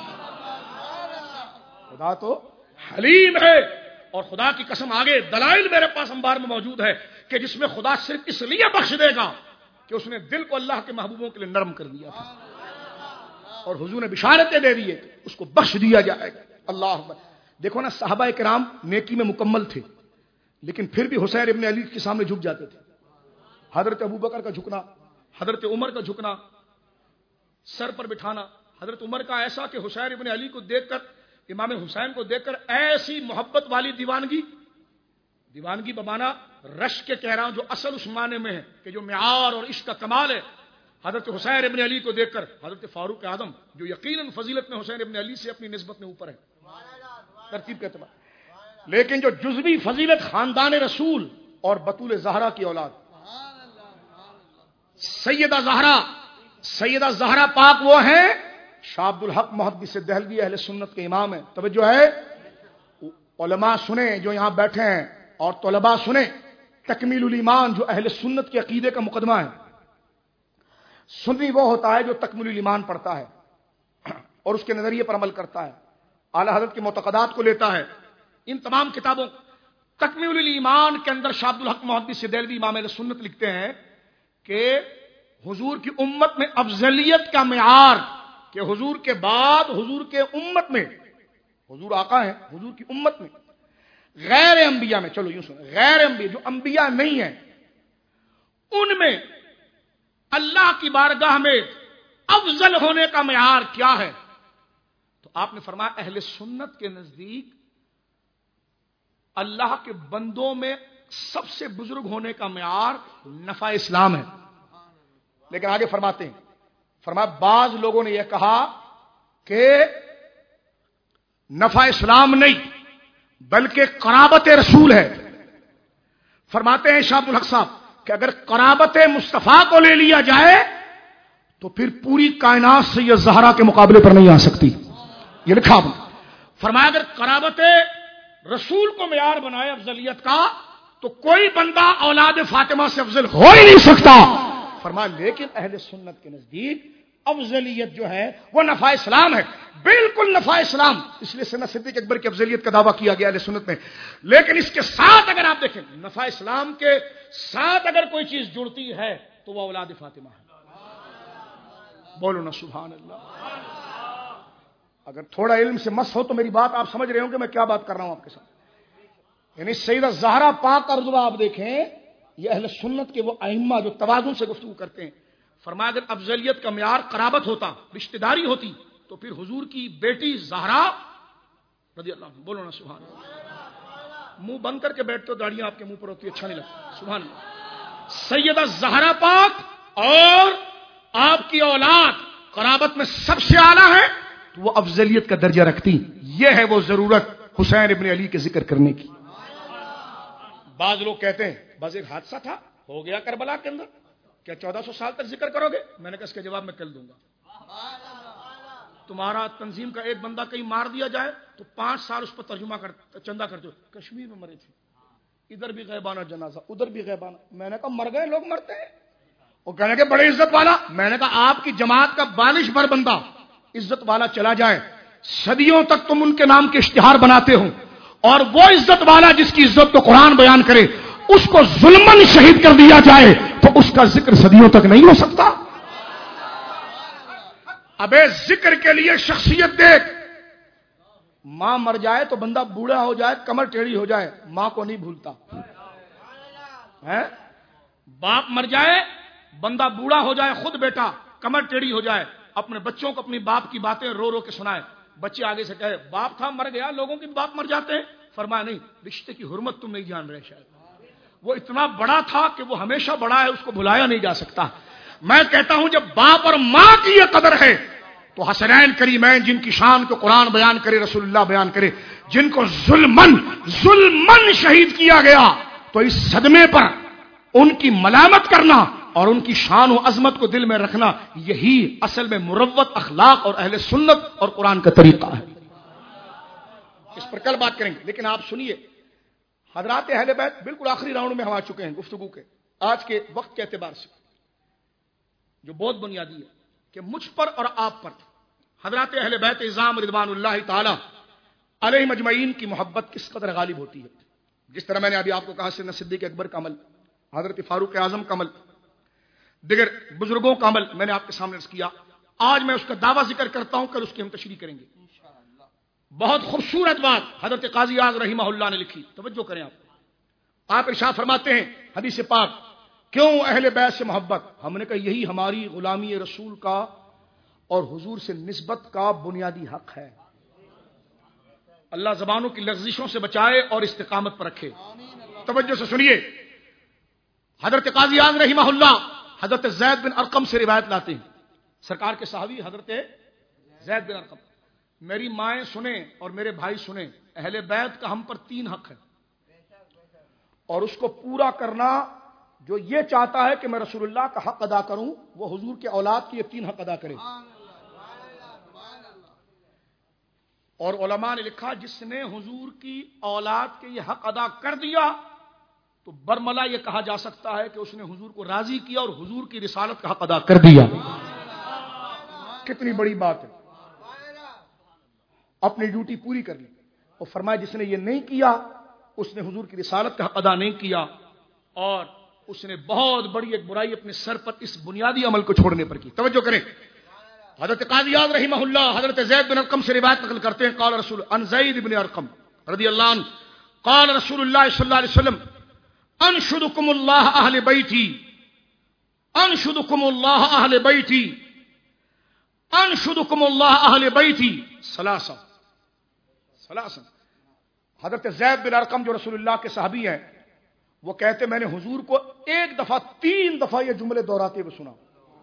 خدا تو حلیم ہے، اور خدا کی قسم آگے دلائل میرے پاس انبار میں موجود ہے کہ جس میں خدا صرف اس لیے بخش دے گا کہ اس نے دل کو اللہ کے محبوبوں کے لیے نرم کر دیا تھا، اور حضور نے بشارتیں دے دی اس کو بخش دیا جائے گا۔ اللہ اکبر۔ دیکھو نا، صحابہ کرام نیکی میں مکمل تھے، لیکن پھر بھی حسین ابن علی کے سامنے جھک جاتے تھے۔ حضرت ابوبکر کا جھکنا، حضرت عمر کا جھکنا، سر پر بٹھانا، حضرت عمر کا ایسا کہ حسین ابن علی کو دیکھ کر، امام حسین کو دیکھ کر ایسی محبت والی دیوانگی بمانا رش کے کہہ رہا ہوں، جو اصل اس معنی میں ہے کہ جو معیار اور عشق کا کمال ہے، حضرت حسین ابن علی کو دیکھ کر حضرت فاروق اعظم، جو یقیناً فضیلت میں حسین ابن علی سے اپنی نسبت میں اوپر ہے ترتیب کے اعتبار، لیکن جو جزوی فضیلت خاندان رسول اور بطول زہرا کی اولاد، سیدہ زہرا پاک وہ ہیں، شاہ عبد الحق محدث دہلوی اہل سنت کے امام ہیں۔ توجہ ہے، علماء سنیں جو یہاں بیٹھے ہیں، اور طلباء سنیں، تکمیل الایمان جو اہل سنت کے عقیدے کا مقدمہ ہے۔ سنی وہ ہوتا ہے جو تکمیل الایمان پڑھتا ہے اور اس کے نظریے پر عمل کرتا ہے، اعلی حضرت کے معتقدات کو لیتا ہے۔ ان تمام کتابوں تکمیل الایمان کے اندر شاہ عبد الحق محدث دہلوی امام اہل سنت لکھتے ہیں کہ حضور کی امت میں افضلیت کا معیار، کہ حضور کے بعد حضور کے امت میں، حضور آقا ہیں، حضور کی امت میں غیر انبیاء میں، چلو یوں سنیں، غیر انبیاء جو انبیاء نہیں ہیں ان میں اللہ کی بارگاہ میں افضل ہونے کا معیار کیا ہے؟ تو آپ نے فرمایا اہل سنت کے نزدیک اللہ کے بندوں میں سب سے بزرگ ہونے کا معیار نفع اسلام ہے۔ لیکن آگے فرماتے ہیں، فرمایا بعض لوگوں نے یہ کہا کہ نفع اسلام نہیں بلکہ قرابت رسول ہے۔ فرماتے ہیں شاہ عبد الحق صاحب کہ اگر قرابت مصطفیٰ کو لے لیا جائے تو پھر پوری کائنات سے یہ زہرا کے مقابلے پر نہیں آ سکتی. یہ لکھا آپ نے. فرمایا اگر قرابت رسول کو معیار بنائے افضلیت کا تو کوئی بندہ اولاد فاطمہ سے افضل ہو ہی نہیں سکتا. فرمایا لیکن اہل سنت کے نزدیک افضلیت جو ہے وہ نفع اسلام ہے، بالکل نفع اسلام. اس لیے سیدنا صدیق اکبر کی افضلیت کا دعویٰ کیا گیا اہل سنت میں. لیکن اس کے ساتھ اگر آپ دیکھیں نفع اسلام کے ساتھ اگر کوئی چیز جڑتی ہے تو وہ اولاد فاطمہ ہے. بولو نا سبحان اللہ. اگر تھوڑا علم سے مس ہو تو میری بات آپ سمجھ رہے ہوں کہ میں کیا بات کر رہا ہوں آپ کے ساتھ. یعنی سیدہ زہرا پاک کا رتبہ آپ دیکھیں، یہ اہل سنت کے وہ ائمہ جو توازن سے گفتگو کرتے ہیں. فرمایا اگر افضلیت کا معیار قرابت ہوتا، رشتہ داری ہوتی، تو پھر حضور کی بیٹی زہرا رضی اللہ عنہ. بولو نا سبحان اللہ. منہ بند کر کے بیٹھتے ہو، داڑیاں آپ کے منہ پر ہوتی اچھا نہیں لگتا. سبحان اللہ. سیدہ زہرا پاک اور آپ کی اولاد قرابت میں سب سے اعلیٰ ہے تو وہ افضلیت کا درجہ رکھتی. یہ ہے وہ ضرورت حسین ابن علی کے ذکر کرنے کی. بعض لوگ کہتے ہیں بس ایک حادثہ تھا ہو گیا کربلا کے اندر، کیا 1400 سال تک ذکر کرو گے؟ میں نے کہا اس کے جواب میں کل دوں گا. تمہارا تنظیم کا ایک بندہ کہیں مار دیا جائے تو 5 سال اس پر ترجمہ چندہ کرتے ہو. کشمیر میں مرے تھے، ادھر بھی غیبانہ جنازہ ادھر بھی غیبانہ. میں نے کہا مر گئے لوگ مرتے ہیں. وہ کہنے کے بڑے عزت والا. میں نے کہا آپ کی جماعت کا بالش بھر بندہ عزت والا چلا جائے، صدیوں تک تم ان کے نام کے اشتہار بناتے ہو، اور وہ عزت والا جس کی عزت کو قرآن بیان کرے اس کو ظلمن شہید کر دیا جائے تو اس کا ذکر صدیوں تک نہیں ہو سکتا. ابے ذکر کے لیے شخصیت دیکھ. ماں مر جائے تو بندہ بوڑھا ہو جائے، کمر ٹیڑھی ہو جائے، ماں کو نہیں بھولتا. باپ مر جائے، بندہ بوڑھا ہو جائے، خود بیٹا کمر ٹیڑھی ہو جائے، اپنے بچوں کو اپنی باپ کی باتیں رو رو کے سنائے. بچے آگے سے کہے باپ تھا مر گیا، لوگوں کے باپ مر جاتے ہیں. فرمایا نہیں، رشتے کی حرمت تم نہیں جان رہے. شاید وہ اتنا بڑا تھا کہ وہ ہمیشہ بڑا ہے، اس کو بھلایا نہیں جا سکتا. میں کہتا ہوں جب باپ اور ماں کی یہ قدر ہے تو حسنین کریمین جن کی شان کو قرآن بیان کرے، رسول اللہ بیان کرے، جن کو ظلمن شہید کیا گیا، تو اس صدمے پر ان کی ملامت کرنا اور ان کی شان و عظمت کو دل میں رکھنا، یہی اصل میں مروت اخلاق اور اہل سنت اور قرآن کا طریقہ ہے. اس پر کل بات کریں گے. لیکن آپ سنیے حضرات اہل بیت بالکل آخری راؤنڈ میں ہم آ چکے ہیں گفتگو کے. آج کے وقت کے اعتبار سے جو بہت بنیادی ہے کہ مجھ پر اور آپ پر حضرات اہل بیت اعظام رضوان اللہ تعالی علیہ مجمعین کی محبت کس قدر غالب ہوتی ہے. جس طرح میں نے ابھی آپ کو کہا سیدنا صدیق اکبر کا عمل، حضرت فاروق اعظم کا عمل، دیگر بزرگوں کا عمل میں نے آپ کے سامنے عرض کیا. آج میں اس کا دعویٰ ذکر کرتا ہوں، کل اس کی ہم تشریح کریں گے. بہت خوبصورت بات حضرت قاضی اعظم رحمہ اللہ نے لکھی، توجہ کریں. آپ ارشاد فرماتے ہیں حدیث پاک، کیوں اہل بیت سے محبت؟ ہم نے کہا یہی ہماری غلامی رسول کا اور حضور سے نسبت کا بنیادی حق ہے. اللہ زبانوں کی لغزشوں سے بچائے اور استقامت پر رکھے. توجہ سے سنیے. حضرت قاضی اعظم رحمہ اللہ حضرت زید بن ارقم سے روایت لاتے ہیں. سرکار کے صحابی حضرت زید بن ارقم. میری مائیں سنیں اور میرے بھائی سنیں، اہل بیت کا ہم پر 3 حق ہے، اور اس کو پورا کرنا جو یہ چاہتا ہے کہ میں رسول اللہ کا حق ادا کروں، وہ حضور کے اولاد کی یہ 3 حق ادا کرے. اور علماء نے لکھا جس نے حضور کی اولاد کے یہ حق ادا کر دیا تو برملا یہ کہا جا سکتا ہے کہ اس نے حضور کو راضی کیا اور حضور کی رسالت کا حق ادا کر دیا. کتنی بڑی بات ہے. اپنی ڈیوٹی پوری کر لی. اور فرمایا جس نے یہ نہیں کیا اس نے حضور کی رسالت کا حق ادا نہیں کیا، اور اس نے بہت بڑی ایک برائی اپنے سر پر اس بنیادی عمل کو چھوڑنے پر کی. توجہ کریں. حضرت قاضی اعظم رحمہ اللہ حضرت زید بن ارقم سے روایت نقل کرتے ہیں، قال رسول ان زید بن ارقم رضی اللہ عنہ قال رسول اللہ صلی اللہ علیہ وسلم انشدکم اللہ اہل بیتی، انشدکم اللہ اہل بیتی، انشدکم اللہ اہل بیتی ثلاثہ. حضرت زید بن ارقم جو رسول اللہ کے صحابی ہیں، وہ کہتے میں نے حضور کو ایک دفعہ 3 دفعہ یہ جملے دہراتے ہوئے سنا.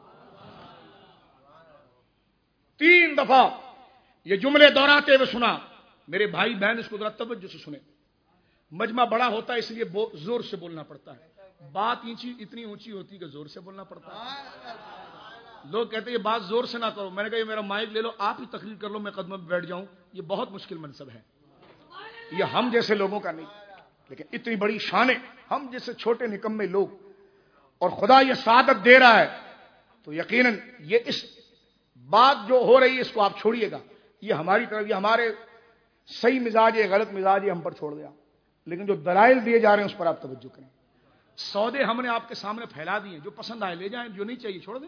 3 دفعہ یہ جملے دہراتے ہوئے سنا. میرے بھائی بہن اس کو ذرا توجہ سے سنیں. مجمع بڑا ہوتا ہے اس لیے زور سے بولنا پڑتا ہے. بات اتنی اونچی ہوتی کہ زور سے بولنا پڑتا ہے. لوگ کہتے ہیں یہ بات زور سے نہ کرو. میں نے کہا یہ میرا مائک لے لو, آپ ہی تقریر کر لو, میں قدموں پہ بیٹھ جاؤں. یہ بہت مشکل منصب ہے, یہ ہم جیسے لوگوں کا نہیں. لیکن اتنی بڑی شانیں ہم جیسے چھوٹے نکمے لوگ, اور خدا یہ سعادت دے رہا ہے, تو یقیناً یہ اس بات جو ہو رہی ہے اس کو آپ چھوڑیے گا. یہ ہماری طرف, یہ ہمارے صحیح مزاج ہے, غلط مزاج ہے, ہم پر چھوڑ دیا. لیکن جو دلائل دیے جا رہے ہیں اس پر آپ توجہ کریں. سودے ہم نے آپ کے سامنے پھیلا دیے, جو پسند آئے لے جائیں, جو نہیں چاہیے چھوڑ دیں.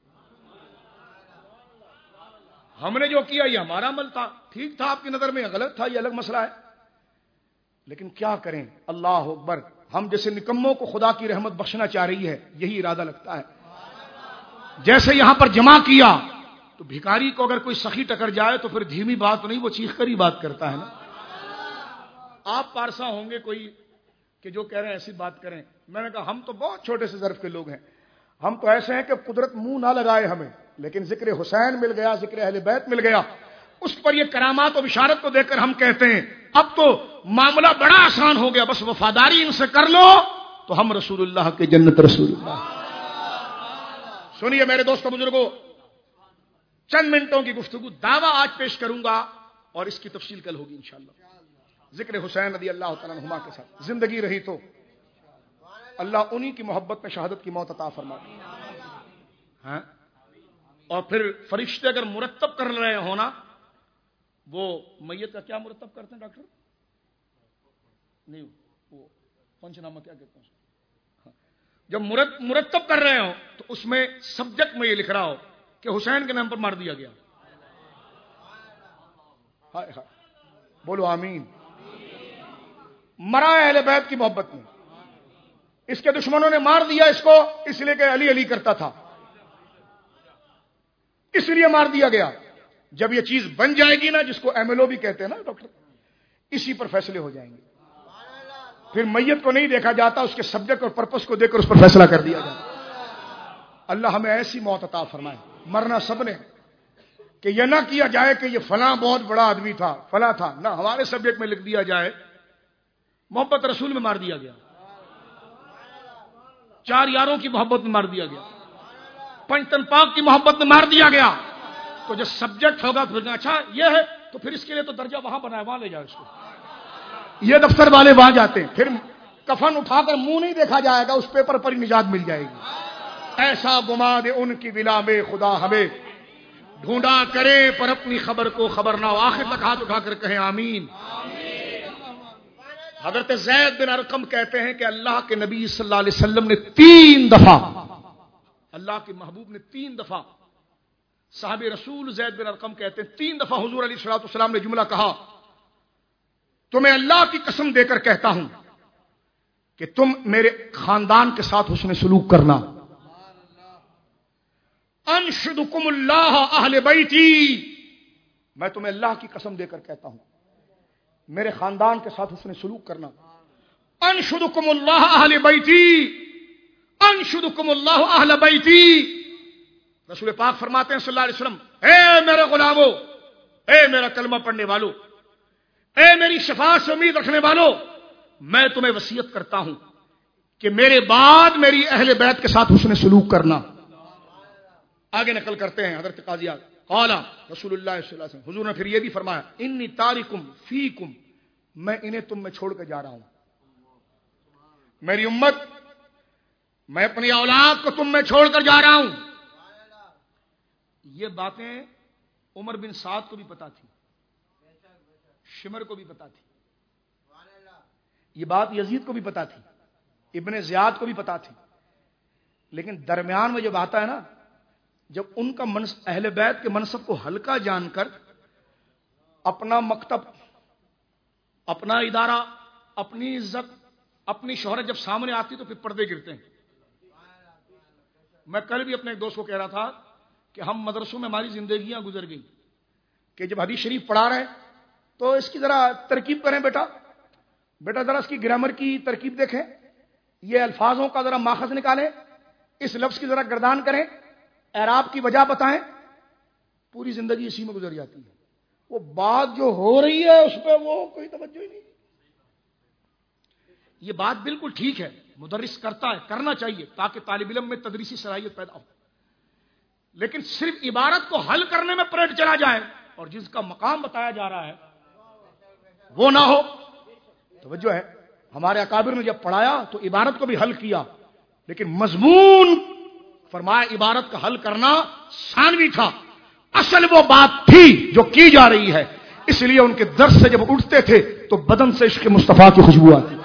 ہم نے جو کیا یہ ہمارا عمل تھا, ٹھیک تھا آپ کی نظر میں, غلط تھا, یہ الگ مسئلہ ہے. لیکن کیا کریں, اللہ اکبر, ہم جیسے نکموں کو خدا کی رحمت بخشنا چاہ رہی ہے, یہی ارادہ لگتا ہے. جیسے یہاں پر جمع کیا تو بھکاری کو اگر کوئی سخی ٹکر جائے تو پھر دھیمی بات نہیں, وہ چیخ کر ہی بات کرتا ہے نا. آپ پارسا ہوں گے کوئی کہ جو کہہ رہے ہیں ایسی بات کریں. میں نے کہا ہم تو بہت چھوٹے سے ظرف کے لوگ ہیں, ہم تو ایسے ہیں کہ قدرت منہ نہ لگائے ہمیں, لیکن ذکر حسین مل گیا, ذکر اہل بیت مل گیا, اس پر یہ کرامات و بشارت کو دیکھ کر ہم کہتے ہیں اب تو معاملہ بڑا آسان ہو گیا, بس وفاداری ان سے کر لو تو ہم رسول اللہ کے جنت رسول اللہ. سنیے میرے دوستوں بزرگوں, چند منٹوں کی گفتگو, دعویٰ آج پیش کروں گا اور اس کی تفصیل کل ہوگی انشاءاللہ. ذکر حسین رضی اللہ تعالیٰ عنہما کے ساتھ زندگی رہی تو اللہ انہی کی محبت میں شہادت کی موت عطا فرمائے. ہاں, اور پھر فرشتے اگر مرتب کر رہے ہونا, وہ میت کا کیا مرتب کرتے ہیں ڈاکٹر؟ نہیں, وہ پنچنامہ کیا کہتے ہیں, جب مرتب کر رہے ہو تو اس میں سبجیکٹ میں یہ لکھ رہا ہو کہ حسین کے نام پر مار دیا گیا. ہائے ہائے, بولو آمین. مرا اہل بیت کی محبت میں, اس کے دشمنوں نے مار دیا اس کو اس لیے کہ علی علی کرتا تھا, اس لیے مار دیا گیا. جب یہ چیز بن جائے گی نا, جس کو ایم ایل او بھی کہتے ہیں نا ڈاکٹر, اسی پر فیصلے ہو جائیں گے. پھر میت کو نہیں دیکھا جاتا, اس کے سبجیکٹ اور پرپس کو دیکھ کر اس پر فیصلہ کر دیا جاتا. اللہ ہمیں ایسی موت عطا فرمائے. مرنا سب نے, کہ یہ نہ کیا جائے کہ یہ فلاں بہت بڑا آدمی تھا, فلاں تھا, نہ, ہمارے سبجیکٹ میں لکھ دیا جائے محبت رسول میں مار دیا گیا, چار یاروں کی محبت میں مار دیا گیا, پنجتن پاک کی محبت میں مار دیا گیا. تو جو سبجیکٹ ہوگا پھر اچھا یہ ہے تو پھر اس کے لیے تو درجہ وہاں بنا ہے, وہاں لے جاؤ اس کو. یہ دفتر والے وہاں جاتے ہیں, پھر کفن اٹھا کر منہ نہیں دیکھا جائے گا, اس پیپر پر ہی نجات مل جائے گی. ایسا گما دے ان کی ولا میں خدا ہمیں, ڈھونڈا کرے پر اپنی خبر کو خبر نہ ہو. آخر تک ہاتھ اٹھا کر کہیں آمین. حضرت زید بن ارقم کہتے ہیں کہ اللہ کے نبی صلی اللہ علیہ وسلم نے 3 دفعہ, اللہ کے محبوب نے 3 دفعہ, صاحب رسول زید بن ارقم کہتے ہیں 3 دفعہ حضور علیہ الصلوۃ والسلام نے جملہ کہا, تمہیں اللہ کی قسم دے کر کہتا ہوں کہ تم میرے خاندان کے ساتھ حسن سلوک کرنا. انشدکم اللہ اہل بیتی, میں تمہیں اللہ کی قسم دے کر کہتا ہوں میرے خاندان کے ساتھ حسن سلوک کرنا. انشدکم اللہ اہل بیتی, انشدکم اللہ اہل بیتی. رسول پاک فرماتے ہیں صلی اللہ علیہ وسلم, اے میرے غلاموں, اے میرا کلمہ پڑھنے والوں, اے میری شفاعت سے امید رکھنے والوں, میں تمہیں وصیت کرتا ہوں کہ میرے بعد میری اہل بیت کے ساتھ حسن سلوک کرنا. آگے نقل کرتے ہیں حضرت قاضی اعظم, قال رسول اللہ صلی اللہ علیہ وسلم, حضور نے پھر یہ بھی فرمایا, انی تارکم فیکم, میں انہیں تم میں چھوڑ کے جا رہا ہوں. میری امت, میں اپنی اولاد کو تم میں چھوڑ کر جا رہا ہوں. یہ باتیں عمر بن سعد کو بھی پتا تھی, شمر کو بھی پتا تھی, یہ بات یزید کو بھی پتا تھی, ابن زیاد کو بھی پتا تھی. لیکن درمیان میں جب آتا ہے نا, جب ان کا اہل بیت کے منصب کو ہلکا جان کر اپنا مکتب, اپنا ادارہ, اپنی عزت, اپنی شہرت جب سامنے آتی تو پھر پردے گرتے ہیں. میں کل بھی اپنے ایک دوست کو کہہ رہا تھا کہ ہم مدرسوں میں ہماری زندگیاں گزر گئی کہ جب حدیث شریف پڑھا رہے تو اس کی ذرا ترکیب کریں, بیٹا ذرا اس کی گرامر کی ترکیب دیکھیں, یہ الفاظوں کا ذرا ماخذ نکالیں, اس لفظ کی ذرا گردان کریں, اعراب کی وجہ بتائیں. پوری زندگی اسی میں گزر جاتی ہے. وہ بات جو ہو رہی ہے اس پہ وہ کوئی توجہ ہی نہیں. یہ بات بالکل ٹھیک ہے, مدرس کرتا ہے, کرنا چاہیے تاکہ طالب علم میں تدریسی صلاحیت پیدا ہو. لیکن صرف عبارت کو حل کرنے میں پریڈ چلا جائے اور جس کا مقام بتایا جا رہا ہے وہ نہ ہو. توجہ ہے, ہمارے اکابر نے جب پڑھایا تو عبارت کو بھی حل کیا, لیکن مضمون فرمایا عبارت کا حل کرنا ثانوی تھا, اصل وہ بات تھی جو کی جا رہی ہے. اس لیے ان کے درس سے جب اٹھتے تھے تو بدن سے عشق مصطفیٰ کی خوشبو آتی.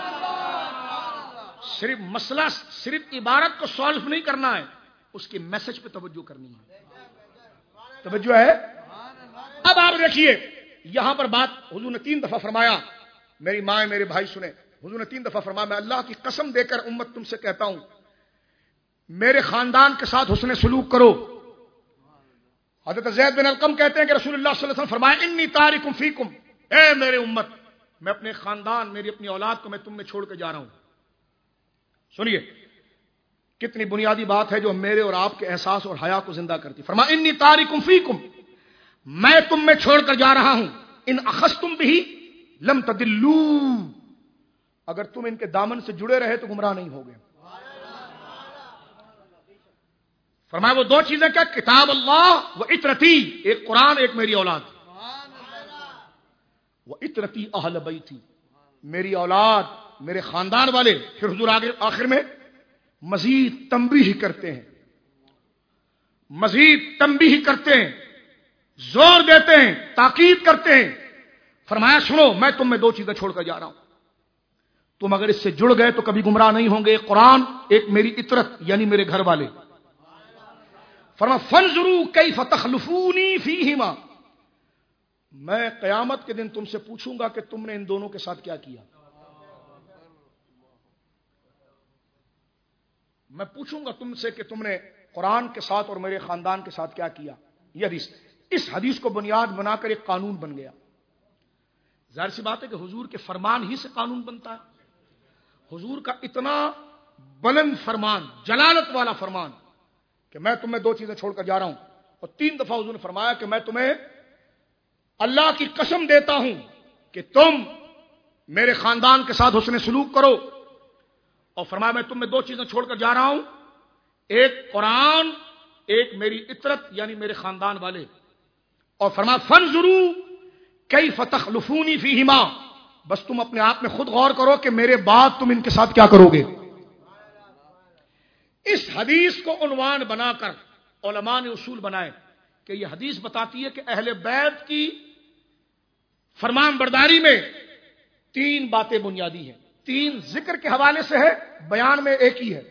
صرف مسئلہ صرف عبارت کو سالو نہیں کرنا ہے, اس کے میسج پہ توجہ کرنی ہے. توجہ ہے. اب آپ دیکھیے یہاں پر بات حضور نے 3 دفعہ فرمایا, میری ماں میرے بھائی سنیں, حضور نے 3 دفعہ فرمایا میں اللہ کی قسم دے کر امت تم سے کہتا ہوں میرے خاندان کے ساتھ حسن سلوک کرو. حضرت زید بن ارقم کہتے ہیں کہ رسول اللہ صلی اللہ علیہ وسلم فرمایا انی تارکم فیکم, اے میرے امت میں اپنے خاندان میری اپنی اولاد کو میں تم میں چھوڑ کے جا رہا ہوں. سنیے کتنی بنیادی بات ہے جو میرے اور آپ کے احساس اور حیا کو زندہ کرتی. فرمایا انی تارکم فیکم, میں تم میں چھوڑ کر جا رہا ہوں, ان اخذتم بھی لم تدلوا, اگر تم ان کے دامن سے جڑے رہے تو گمراہ نہیں ہوگے. فرمایا وہ 2 چیزیں کیا, کتاب اللہ و اطرتی, ایک قرآن ایک میری اولاد. وہ اطرتی اہل بیتی, میری اولاد میرے خاندان والے. پھر حضور آخر میں مزید تنبیہ کرتے ہیں, مزید تنبیہ کرتے ہیں, زور دیتے ہیں, تاکید کرتے ہیں. فرمایا سنو میں تم میں 2 چیزیں چھوڑ کر جا رہا ہوں, تم اگر اس سے جڑ گئے تو کبھی گمراہ نہیں ہوں گے. قرآن ایک میری اطرت یعنی میرے گھر والے. فرمایا فانظروا کیف تخلفونی فیہما, میں قیامت کے دن تم سے پوچھوں گا کہ تم نے ان دونوں کے ساتھ کیا کیا. میں پوچھوں گا تم سے کہ تم نے قرآن کے ساتھ اور میرے خاندان کے ساتھ کیا کیا. یہ حدیث, اس حدیث کو بنیاد بنا کر ایک قانون بن گیا. ظاہر سی بات ہے کہ حضور کے فرمان ہی سے قانون بنتا ہے. حضور کا اتنا بلند فرمان, جلالت والا فرمان کہ میں تمہیں 2 چیزیں چھوڑ کر جا رہا ہوں, اور 3 دفعہ حضور نے فرمایا کہ میں تمہیں اللہ کی قسم دیتا ہوں کہ تم میرے خاندان کے ساتھ حسن سلوک کرو, اور فرمایا میں تم میں 2 چیزیں چھوڑ کر جا رہا ہوں, ایک قرآن ایک میری اطرت یعنی میرے خاندان والے. اور فرمایا فانظروا کیف تخلفونی فیہما, بس تم اپنے آپ میں خود غور کرو کہ میرے بعد تم ان کے ساتھ کیا کرو گے. اس حدیث کو عنوان بنا کر علماء نے اصول بنائے کہ یہ حدیث بتاتی ہے کہ اہل بیت کی فرمان برداری میں 3 باتیں بنیادی ہیں. 3 ذکر کے حوالے سے ہے, بیان میں ایک ہی ہے.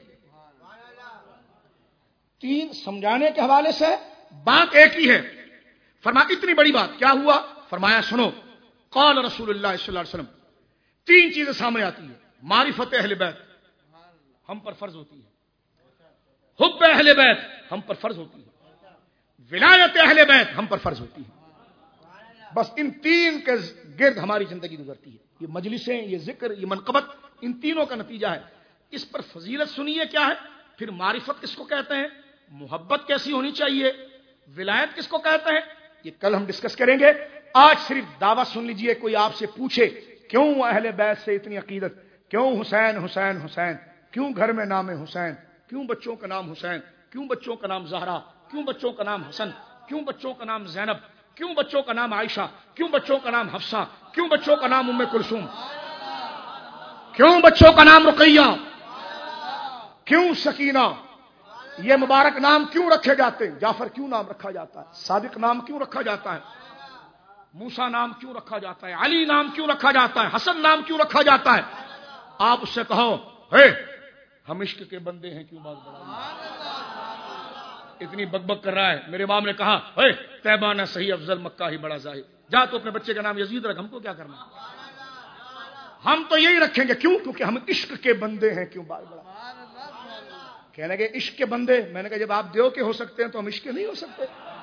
3 سمجھانے کے حوالے سے بات ایک ہی ہے. فرمایا اتنی بڑی بات کیا ہوا. فرمایا سنو, قال رسول اللہ صلی اللہ علیہ وسلم, 3 چیزیں سامنے آتی ہیں. معرفت اہل بیت ہم پر فرض ہوتی ہے, حب اہل بیت ہم پر فرض ہوتی ہے, ولایت اہل بیت ہم پر فرض ہوتی ہے. بس ان 3 کے گرد ہماری زندگی گزرتی ہے. یہ مجلسیں, یہ ذکر, یہ منقبت, ان تینوں کا نتیجہ ہے. اس پر فضیلت سنیے کیا ہے, پھر معرفت کس کو کہتے ہیں, محبت کیسی ہونی چاہیے, ولایت کس کو کہتے ہیں, یہ کل ہم ڈسکس کریں گے. آج صرف دعویٰ سن لیجئے. کوئی آپ سے پوچھے کیوں اہل بیت سے اتنی عقیدت, کیوں حسین حسین حسین, کیوں گھر میں نام حسین, کیوں بچوں کا نام حسین, کیوں بچوں کا نام زہرا, کیوں بچوں کا نام حسن, کیوں بچوں کا نام زینب, کیوں بچوں کا نام عائشہ, کیوں بچوں کا نام حفصہ, کیوں بچوں کا نام ام کلثوم, کیوں بچوں کا نام رقیہ, کیوں سکینہ, یہ مبارک نام کیوں رکھے جاتے ہیں. جعفر کیوں نام رکھا جاتا ہے, صادق نام کیوں رکھا جاتا ہے, موسیٰ نام کیوں رکھا جاتا ہے, علی نام کیوں رکھا جاتا ہے, حسن نام کیوں رکھا جاتا ہے. آپ اس سے کہو ہم عشق کے بندے ہیں کیوں بات بڑھا, اتنی بک کر رہا ہے. میرے امام نے کہا طیبہ نہ صحیح افضل مکہ ہی بڑا ظاہر, جا تو اپنے بچے کا نام یزید رکھ, ہم کو کیا کرنا, ہم تو یہی رکھیں گے. کیوں, کیونکہ ہم عشق کے بندے ہیں کیوں بات بڑھا. کہنے لگے عشق کے بندے, میں نے کہا جب آپ دیو کے ہو سکتے ہیں تو ہم عشق کے نہیں ہو سکتے.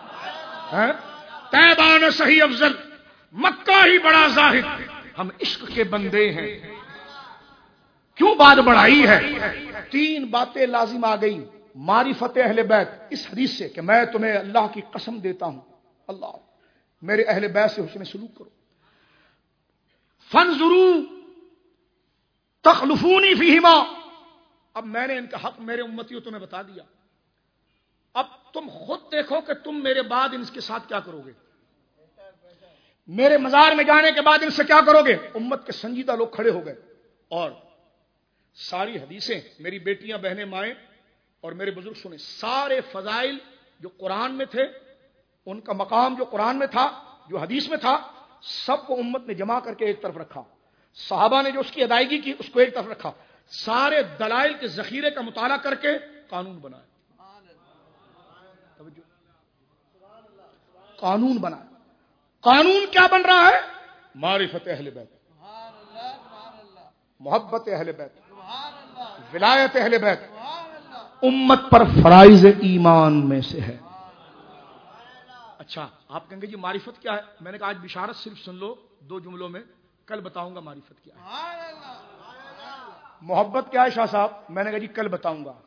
طیبہ نہ صحیح افضل مکہ ہی بڑا ظاہر, ہم عشق کے بندے ہیں کیوں بات بڑھائی ہے. 3 باتیں لازم آ گئی معرفت اہل بیت اس حدیث سے کہ میں تمہیں اللہ کی قسم دیتا ہوں, اللہ میرے اہل بیت سے حسن سلوک کرو. فانظروا تخلفونی فیہما, اب میں نے ان کا حق میرے امتیوں تمہیں بتا دیا, اب تم خود دیکھو کہ تم میرے بعد ان کے ساتھ کیا کرو گے، میرے مزار میں جانے کے بعد ان سے کیا کرو گے۔ امت کے سنجیدہ لوگ کھڑے ہو گئے اور ساری حدیثیں، میری بیٹیاں، بہنیں، مائیں اور میرے بزرگ سنیں، سارے فضائل جو قرآن میں تھے، ان کا مقام جو قرآن میں تھا، جو حدیث میں تھا، سب کو امت نے جمع کر کے ایک طرف رکھا، صحابہ نے جو اس کی ادائیگی کی اس کو ایک طرف رکھا، سارے دلائل کے ذخیرے کا مطالعہ کر کے قانون بنایا، قانون بنایا۔ قانون کیا بن رہا ہے؟ معرفت اہل بیت، محبت اہل بیت، ولایت اہل بیت، امت پر فرائض ایمان میں سے ہے۔ اچھا آپ کہیں گے جی معرفت کیا ہے؟ میں نے کہا آج بشارت صرف سن لو 2 جملوں میں، کل بتاؤں گا معرفت کیا ہے۔ محبت کیا ہے شاہ صاحب؟ میں نے کہا جی کل بتاؤں گا۔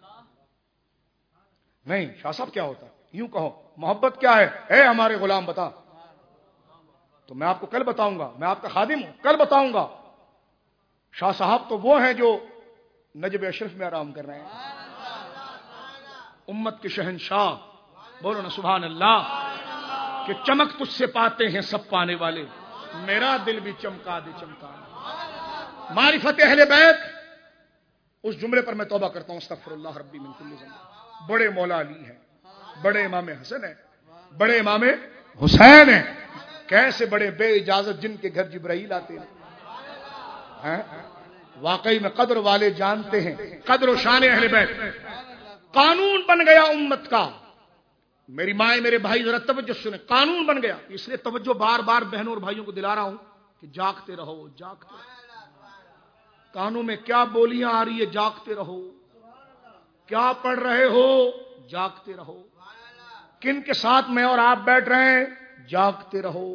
نہیں شاہ صاحب کیا ہوتا ہے؟ یوں کہو محبت کیا ہے، اے ہمارے غلام بتا، تو میں آپ کو کل بتاؤں گا، میں آپ کا خادم ہوں، کل بتاؤں گا۔ شاہ صاحب تو وہ ہیں جو نجب اشرف میں آرام کر رہے ہیں، امت کے شہنشاہ، بولو نا سبحان اللہ، کہ چمک تجھ سے پاتے ہیں سب پانے والے، میرا دل بھی چمکا دے چمکا دے۔ معرفت اہل بیت، اس جملے پر میں توبہ کرتا ہوں، استغفر اللہ ربی من کل ذنب۔ بڑے مولا علی ہیں، بڑے امام حسن ہیں، بڑے امام حسین ہیں، کیسے بڑے بے اجازت جن کے گھر جبرائیل آتے ہیں، واقعی میں قدر والے جانتے ہیں قدر و شان اہل بیت۔ قانون بن گیا امت کا، میری مائیں میرے بھائی ذرا توجہ سنیں، قانون بن گیا۔ اس لیے توجہ بار بار بہنوں اور بھائیوں کو دلا رہا ہوں کہ جاگتے رہو، جاگتے رہو۔ کانوں میں کیا بولیاں آ رہی ہے، جاگتے رہو۔ کیا پڑھ رہے ہو، جاگتے رہو۔ کن کے ساتھ میں اور آپ بیٹھ رہے ہیں، جاگتے رہو۔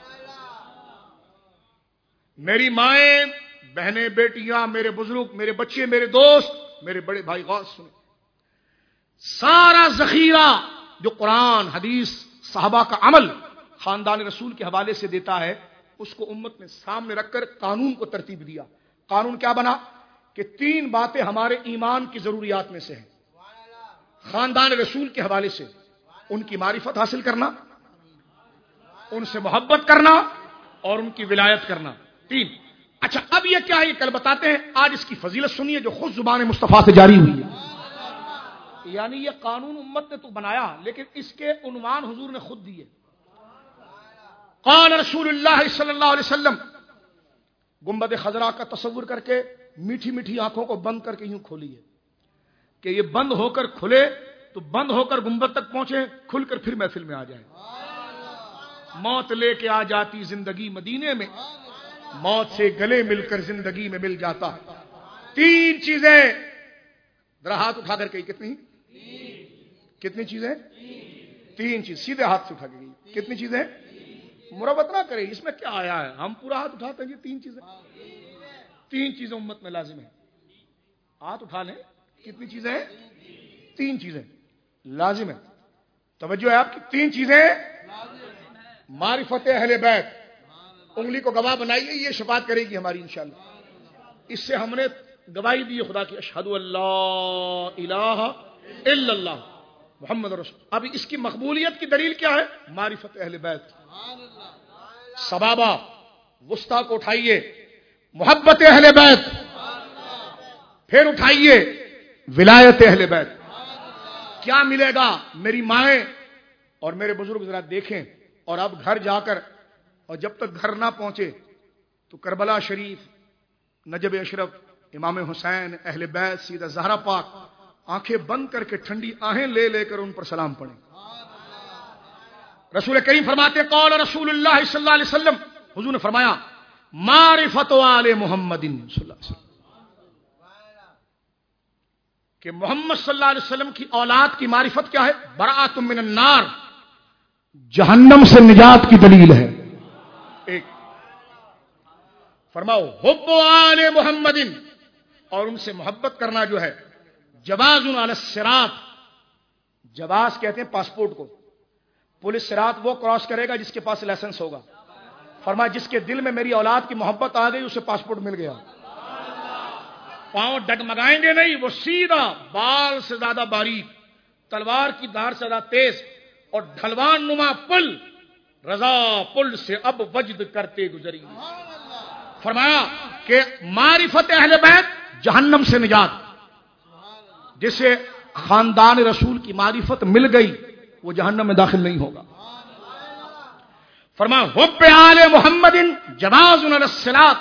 میری مائیں، بہنیں، بیٹیاں، میرے بزرگ، میرے بچے، میرے دوست، میرے بڑے بھائی غور سنیں، سارا ذخیرہ جو قرآن، حدیث، صحابہ کا عمل خاندان رسول کے حوالے سے دیتا ہے، اس کو امت نے سامنے رکھ کر قانون کو ترتیب دیا۔ قانون کیا بنا کہ 3 باتیں ہمارے ایمان کی ضروریات میں سے ہیں، خاندان رسول کے حوالے سے ان کی معرفت حاصل کرنا، ان سے محبت کرنا اور ان کی ولایت کرنا، 3۔ اچھا اب یہ کیا ہے، یہ کل بتاتے ہیں، آج اس کی فضیلت سنیے جو خود زبان مصطفیٰ سے جاری ہوئی ہے۔ یعنی یہ قانون امت نے تو بنایا، لیکن اس کے عنوان حضور نے خود دیے۔ قال رسول اللہ صلی اللہ علیہ وسلم، گنبد خضرا کا تصور کر کے میٹھی میٹھی آنکھوں کو بند کر کے یوں کھولیے کہ یہ بند ہو کر کھلے تو بند ہو کر گنبد تک پہنچے، کھل کر پھر محفل میں آ جائے۔ موت لے کے آ جاتی زندگی مدینے میں، موت سے گلے مل کر زندگی میں مل جاتا۔ 3 چیزیں، ذرا ہاتھ اٹھا کر کے، کتنی چیزیں؟ 3 چیز، سیدھے ہاتھ سے اٹھا کے گئی، کتنی چیزیں؟ مربت نہ کریں، اس میں کیا آیا ہے، ہم پورا ہاتھ اٹھاتے ہیں، 3 چیزیں، 3 چیزیں امت میں لازم ہیں۔ ہاتھ اٹھا لیں، کتنی چیزیں ہیں؟ 3 چیزیں لازم ہیں۔ توجہ ہے آپ کی، 3 چیزیں معرفت اہل بیت، انگلی کو گواہ بنائیے، یہ شفاعت کرے گی ہماری انشاءاللہ۔ اس سے ہم نے گواہی دی خدا کی، اشہد اللہ الہ الا اللہ محمد رسول۔ اب اس کی مقبولیت کی دلیل کیا ہے؟ معرفت اہل بیت۔ سبابہ وسطیٰ کو اٹھائیے، محبت اہل بیت، پھر اٹھائیے ولایت اہل بیت۔ کیا ملے گا؟ میری مائیں اور میرے بزرگ ذرا دیکھیں، اور اب گھر جا کر، اور جب تک گھر نہ پہنچے تو کربلا شریف، نجب اشرف، امام حسین، اہل بیت، سیدہ زہرا پاک، آنکھیں بند کر کے ٹھنڈی آہیں لے لے کر ان پر سلام پڑھیں۔ رسول کریم فرماتے ہیں، قال رسول اللہ صلی اللہ علیہ وسلم، حضور نے فرمایا، معرفت آل محمد صلی اللہ علیہ وسلم، کہ محمد صلی اللہ علیہ وسلم کی اولاد کی معرفت کیا ہے؟ براءۃ من النار، جہنم سے نجات کی دلیل ہے۔ ایک فرماؤ حب آل محمد، اور ان سے محبت کرنا جو ہے، جواز علی الصراط، جواز کہتے ہیں پاسپورٹ کو، پولیس صراط وہ کراس کرے گا جس کے پاس لائسنس ہوگا۔ فرمایا جس کے دل میں میری اولاد کی محبت آ گئی اسے پاسپورٹ مل گیا۔ پاؤں ڈگمگائیں گے نہیں، وہ سیدھا، بال سے زیادہ باریک، تلوار کی دھار سے زیادہ تیز اور ڈھلوان نما پل رضا پل سے اب وجد کرتے گزری. فرمایا کہ معرفت اہل بیت جہنم سے نجات. جسے خاندان رسول کی معرفت مل گئی وہ جہنم میں داخل نہیں ہوگا. فرمایا حب آل محمد جواز علی الصراط.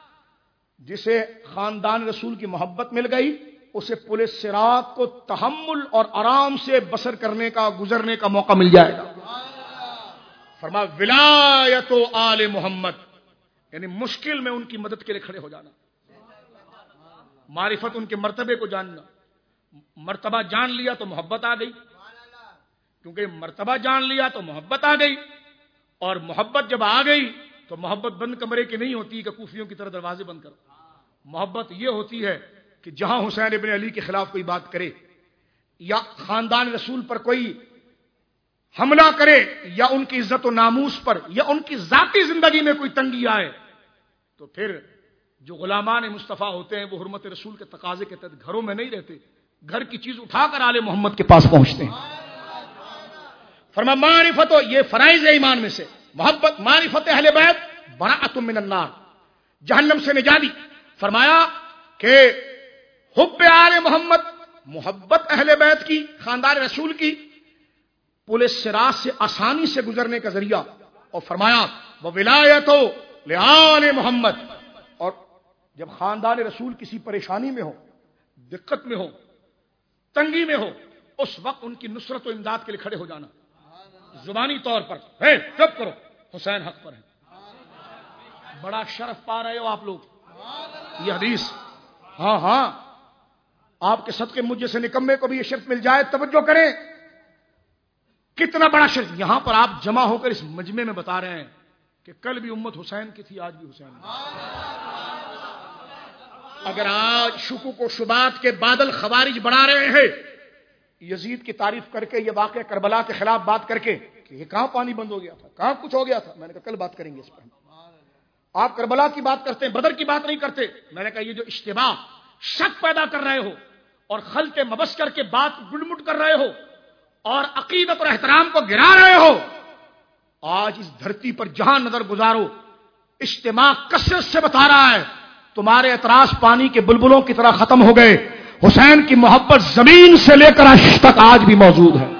جسے خاندان رسول کی محبت مل گئی اسے پل صراط کو تحمل اور آرام سے بسر کرنے کا گزرنے کا موقع مل جائے گا. فرمایا ولایت آل محمد یعنی مشکل میں ان کی مدد کے لیے کھڑے ہو جانا. معرفت ان کے مرتبے کو جاننا. مرتبہ جان لیا تو محبت آ گئی, کیونکہ مرتبہ جان لیا تو محبت آ گئی. اور محبت جب آ گئی تو محبت بند کمرے کی نہیں ہوتی کہ کوفیوں کی طرح دروازے بند کرو. محبت یہ ہوتی ہے کہ جہاں حسین ابن علی کے خلاف کوئی بات کرے یا خاندان رسول پر کوئی حملہ کرے یا ان کی عزت و ناموس پر یا ان کی ذاتی زندگی میں کوئی تنگی آئے تو پھر جو غلامان مصطفیٰ ہوتے ہیں وہ حرمت رسول کے تقاضے کے تحت گھروں میں نہیں رہتے, گھر کی چیز اٹھا کر آل محمد کے پاس پہنچتے ہیں. فرمایا معرفت یہ فرائض ایمان میں سے محبت معرفت اہل بیت براءۃ من النار جہنم سے نجاتی. فرمایا کہ حب آل محمد محبت اہل بیت کی خاندان رسول کی پل صراط سے آسانی سے گزرنے کا ذریعہ. اور فرمایا وہ ولایت لآل محمد. اور جب خاندان رسول کسی پریشانی میں ہو, دقت میں ہو, تنگی میں ہو, اس وقت ان کی نصرت و امداد کے لیے کھڑے ہو جانا. زبانی طور پر چپ کرو حسین حق پر ہے. بڑا شرف پا رہے ہو آپ لوگ. یہ حدیث ہاں آپ کے صدقے مجھ جیسے نکمے کو بھی یہ شرف مل جائے. توجہ کریں کتنا بڑا شرف. یہاں پر آپ جمع ہو کر اس مجمع میں بتا رہے ہیں کہ کل بھی امت حسین کی تھی, آج بھی حسین کی. اگر آج شکوک و شبہات کے بادل خوارج بڑھا رہے ہیں یزید کی تعریف کر کے, یہ واقعہ کربلا کے خلاف بات کر کے کہ یہ کہاں پانی بند ہو گیا تھا, کہاں کچھ ہو گیا تھا, میں نے کہا کل بات کریں گے اس پر. آپ کربلا کی بات کرتے ہیں, بدر کی بات نہیں کرتے. میں نے کہا یہ جو اشتباہ شک پیدا کر رہے ہو اور خلط مبس کر کے بات گڑمٹ کر رہے ہو اور عقیدت اور احترام کو گرا رہے ہو, آج اس دھرتی پر جہاں نظر گزارو اجتماع کثرت سے بتا رہا ہے تمہارے اعتراض پانی کے بلبلوں کی طرح ختم ہو گئے. حسین کی محبت زمین سے لے کر عرش تک آج بھی موجود ہے.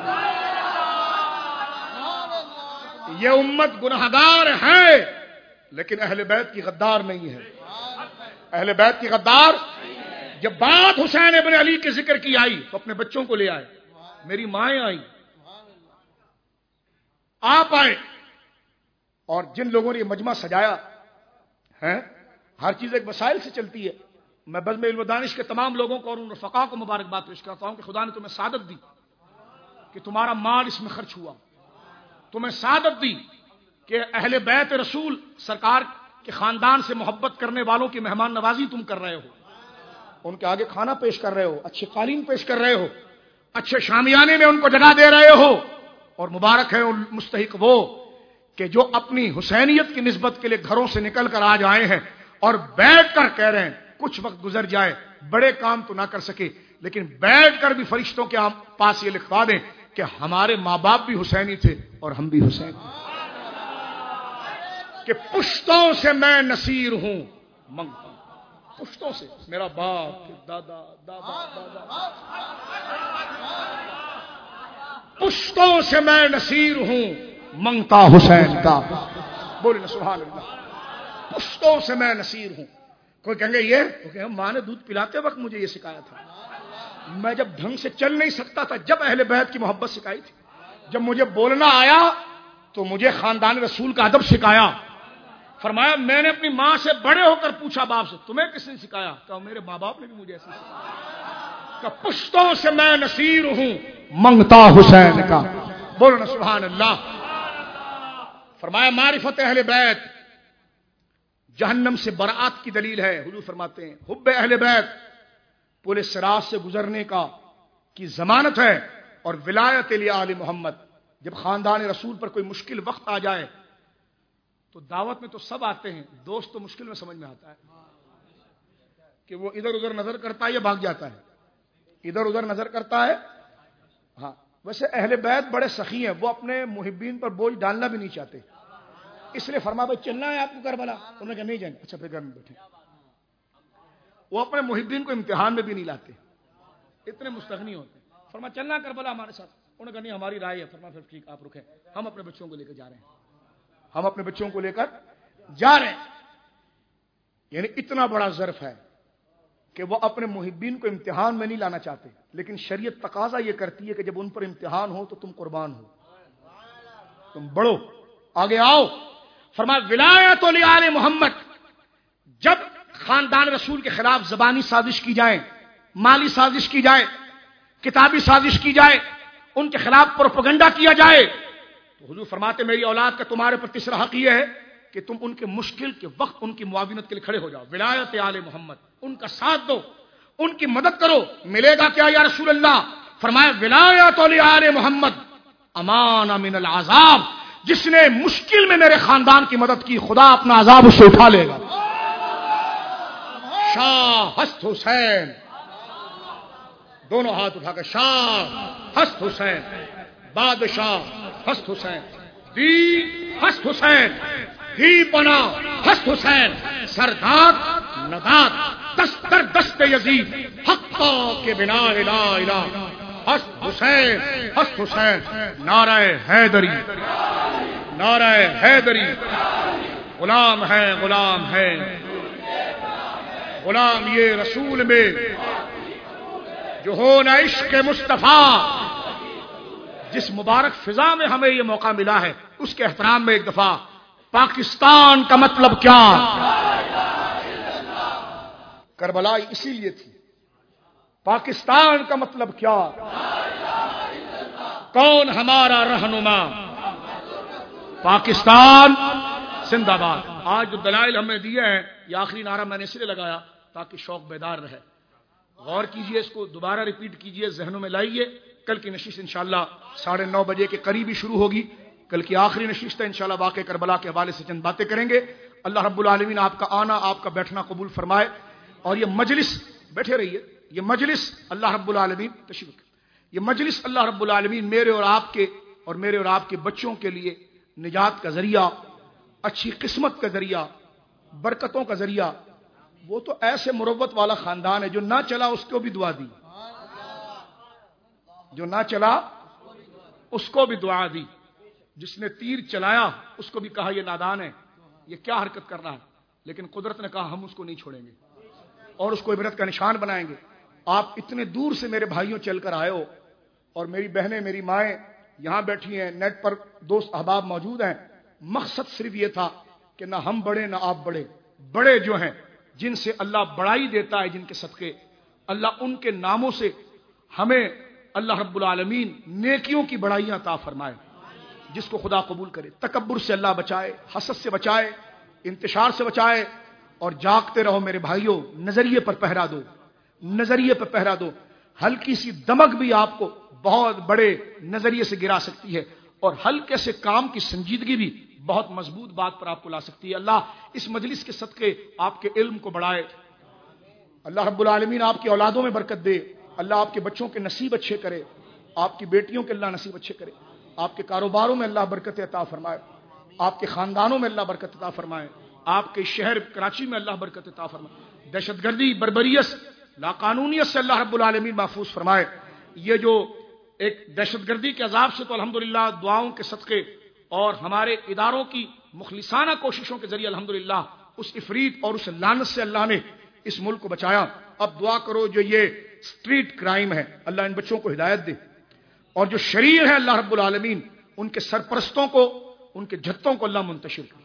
یہ امت گنہگار ہے لیکن اہل بیت کی غدار نہیں ہے. اہل بیت کی غدار. جب بات حسین ابن علی کے ذکر کی آئی تو اپنے بچوں کو لے آئے, میری مائیں آئی, آپ آئے, اور جن لوگوں نے یہ مجمع سجایا ہے ہر چیز ایک وسائل سے چلتی ہے. میں بزم علم و دانش کے تمام لوگوں کو اور ان رفقا کو مبارکباد پیش کرتا ہوں کہ خدا نے تمہیں سعادت دی کہ تمہارا مال اس میں خرچ ہوا, تمہیں سعادت دی کہ اہل بیت رسول سرکار کے خاندان سے محبت کرنے والوں کی مہمان نوازی تم کر رہے ہو, ان کے آگے کھانا پیش کر رہے ہو, اچھے قالین پیش کر رہے ہو, اچھے شامیانے میں ان کو جگہ دے رہے ہو. اور مبارک ہے ان مستحق وہ کہ جو اپنی حسینیت کی نسبت کے لیے گھروں سے نکل کر آج آئے ہیں اور بیٹھ کر کہہ رہے ہیں کچھ وقت گزر جائے, بڑے کام تو نہ کر سکے لیکن بیٹھ کر بھی فرشتوں کے پاس یہ لکھوا دیں کہ ہمارے ماں باپ بھی حسینی تھے اور ہم بھی حسین تھے, کہ پشتوں سے میں نصیر ہوں منگتا ہوں. پشتوں سے میرا باپ, دادا, پشتوں سے میں نصیر ہوں منگتا حسین کا. بولے نا سبحان اللہ. پشتوں سے میں نصیر ہوں. کوئی کہیں گے یہ کہ ماں نے دودھ پلاتے وقت مجھے یہ سکھایا تھا, میں جب ڈھنگ سے چل نہیں سکتا تھا جب اہل بیت کی محبت سکھائی تھی, جب مجھے بولنا آیا تو مجھے خاندان رسول کا ادب سکھایا. فرمایا میں نے اپنی ماں سے بڑے ہو کر پوچھا باپ سے تمہیں کس نے سکھایا؟ کہا میرے ماں باپ نے بھی مجھے ایسے سکھایا. کہ پشتوں سے میں نصیر ہوں منگتا حسین کا. بولنا سبحان اللہ. فرمایا معرفت اہل بیت جہنم سے برات کی دلیل ہے. حضور فرماتے ہیں حب اہل بیت پل صراط سے گزرنے کی ضمانت ہے. اور ولایت لآل محمد جب خاندان رسول پر کوئی مشکل وقت آ جائے تو دعوت میں تو سب آتے ہیں, دوست تو مشکل میں سمجھ میں آتا ہے کہ وہ ادھر ادھر نظر کرتا ہے یا بھاگ جاتا ہے, ادھر ادھر نظر کرتا ہے ہاں ویسے اہل بیت بڑے سخی ہیں، وہ اپنے محبین پر بوجھ ڈالنا بھی نہیں چاہتے، اس لیے فرما بھائی چلنا ہے آپ کو کربلا، انہوں نے کہا نہیں جائیں، اچھا پھر گھر میں بیٹھے. وہ اپنے محبین کو امتحان میں بھی نہیں لاتے، اتنے مستغنی ہوتے. فرما چلنا کربلا ہمارے ساتھ، انہوں نے کہا نہیں ہماری رائے ہے. فرما پھر ٹھیک آپ رکیں، ہم اپنے بچوں کو لے کر جا رہے ہیں، ہم اپنے بچوں کو لے کر جا رہے ہیں. یعنی اتنا بڑا ظرف ہے کہ وہ اپنے محبین کو امتحان میں نہیں لانا چاہتے، لیکن شریعت تقاضا یہ کرتی ہے کہ جب ان پر امتحان ہو تو تم قربان ہو، تم بڑھو، آگے آؤ. فرمایا ولایت لآل محمد، جب خاندان رسول کے خلاف زبانی سازش کی جائے، مالی سازش کی جائے، کتابی سازش کی جائے، ان کے خلاف پروپیگنڈا کیا جائے، تو حضور فرماتے میری اولاد کا تمہارے پر تیسرا حق یہ ہے کہ تم ان کے مشکل کے وقت ان کی معاونت کے لیے کھڑے ہو جاؤ. ولایت آل محمد، ان کا ساتھ دو، ان کی مدد کرو. ملے گا کیا یا رسول اللہ؟ فرمایا ولایت آل محمد امان من العذاب، جس نے مشکل میں میرے خاندان کی مدد کی خدا اپنا عذاب اسے اٹھا لے گا. شاہ ہست حسین، دونوں ہاتھ اٹھا کر شاہ ہست حسین، بادشاہ ہست حسین، دی ہست حسین، ہی بنا ہست حسین، سردار نداد دستر دست یزید حقا کے بنا لا الہ ہست حسین، ہست حسین. نعرہ حیدری، نعرہ حیدری. غلام ہے، غلام ہے، غلام یہ رسول میں جو ہو نہ عشق مصطفیٰ. جس مبارک فضا میں ہمیں یہ موقع ملا ہے اس کے احترام میں ایک دفعہ پاکستان کا مطلب کیا؟ کربلا اسی لیے تھی. پاکستان کا مطلب کیا؟ کون ہمارا رہنما؟ پاکستان زندہ باد. آج جو دلائل ہمیں دیے ہیں، یہ آخری نعرہ میں نے اس لیے لگایا تاکہ شوق بیدار رہے. غور کیجئے، اس کو دوبارہ ریپیٹ کیجئے، ذہنوں میں لائیے. کل کی نشست انشاءاللہ 9:30 بجے کے قریب ہی شروع ہوگی. کل کی آخری نشست ہے، انشاءاللہ واقع کربلا کے حوالے سے چند باتیں کریں گے. اللہ رب العالمین آپ کا آنا، آپ کا بیٹھنا قبول فرمائے. اور یہ مجلس، بیٹھے رہیے، یہ مجلس اللہ رب العالمین تشریف، یہ مجلس اللہ رب العالمین میرے اور آپ کے اور میرے اور آپ کے بچوں کے لیے نجات کا ذریعہ، اچھی قسمت کا ذریعہ، برکتوں کا ذریعہ. وہ تو ایسے مروت والا خاندان ہے جو نہ چلا اس کو بھی دعا دی، جو نہ چلا اس کو بھی دعا دی، جس نے تیر چلایا اس کو بھی کہا یہ نادان ہے، یہ کیا حرکت کر رہا ہے، لیکن قدرت نے کہا ہم اس کو نہیں چھوڑیں گے اور اس کو عبرت کا نشان بنائیں گے. آپ اتنے دور سے میرے بھائیوں چل کر آئے ہو، اور میری بہنیں، میری مائیں یہاں بیٹھی ہیں، نیٹ پر دوست احباب موجود ہیں. مقصد صرف یہ تھا کہ نہ ہم بڑے نہ آپ بڑے. بڑے جو ہیں جن سے اللہ بڑائی دیتا ہے، جن کے صدقے اللہ ان کے ناموں سے ہمیں اللہ رب العالمین نیکیوں کی بڑائیاں عطا فرمائے، جس کو خدا قبول کرے. تکبر سے اللہ بچائے، حسد سے بچائے، انتشار سے بچائے. اور جاگتے رہو میرے بھائیوں، نظریے پر پہرا دو، نظریے پر پہرا دو. ہلکی سی دمک بھی آپ کو بہت بڑے نظریے سے گرا سکتی ہے، اور ہلکے سے کام کی سنجیدگی بھی بہت مضبوط بات پر آپ کو لا سکتی ہے. اللہ اس مجلس کے صدقے آپ کے علم کو بڑھائے. اللہ رب العالمین آپ کی اولادوں میں برکت دے. اللہ آپ کے بچوں کے نصیب اچھے کرے، آپ کی بیٹیوں کے اللہ نصیب اچھے کرے. آپ کے کاروباروں میں اللہ برکت عطا فرمائے، آپ کے خاندانوں میں اللہ برکت عطا فرمائے، آپ کے شہر کراچی میں اللہ برکت عطا فرمائے. دہشت گردی، بربریت، لاقانونیت سے اللہ رب العالمین محفوظ فرمائے. یہ جو ایک دہشت گردی کے عذاب سے تو الحمدللہ دعاؤں کے صدقے اور ہمارے اداروں کی مخلصانہ کوششوں کے ذریعے الحمدللہ اس افریت اور اس لعنت سے اللہ نے اس ملک کو بچایا. اب دعا کرو جو یہ اسٹریٹ کرائم ہے اللہ ان بچوں کو ہدایت دے، اور جو شریر ہے اللہ رب العالمین ان کے سرپرستوں کو، ان کے جھتوں کو اللہ منتشر کرے.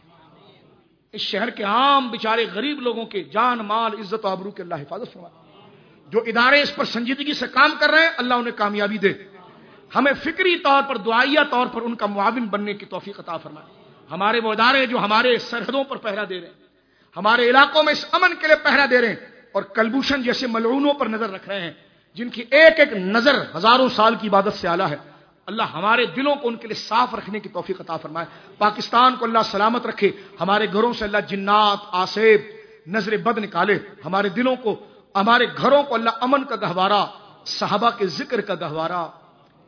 اس شہر کے عام بیچارے غریب لوگوں کے جان، مال، عزت و آبرو کے اللہ حفاظت فرمائے. جو ادارے اس پر سنجیدگی سے کام کر رہے ہیں اللہ انہیں کامیابی دے. ہمیں فکری طور پر، دعائیہ طور پر ان کا معاون بننے کی توفیق عطا فرمائے. ہمارے وہ ادارے جو ہمارے سرحدوں پر پہرا دے رہے ہیں، ہمارے علاقوں میں اس امن کے لیے پہرا دے رہے ہیں، اور کلبھوشن جیسے ملعونوں پر نظر رکھ رہے ہیں جن کی ایک ایک نظر ہزاروں سال کی عبادت سے اعلیٰ ہے. اللہ ہمارے دلوں کو ان کے لیے صاف رکھنے کی توفیق عطا فرمائے. پاکستان کو اللہ سلامت رکھے. ہمارے گھروں سے اللہ جنات، آسیب، نظر بد نکالے. ہمارے دلوں کو، ہمارے گھروں کو اللہ امن کا گہوارہ، صحابہ کے ذکر کا گہوارہ،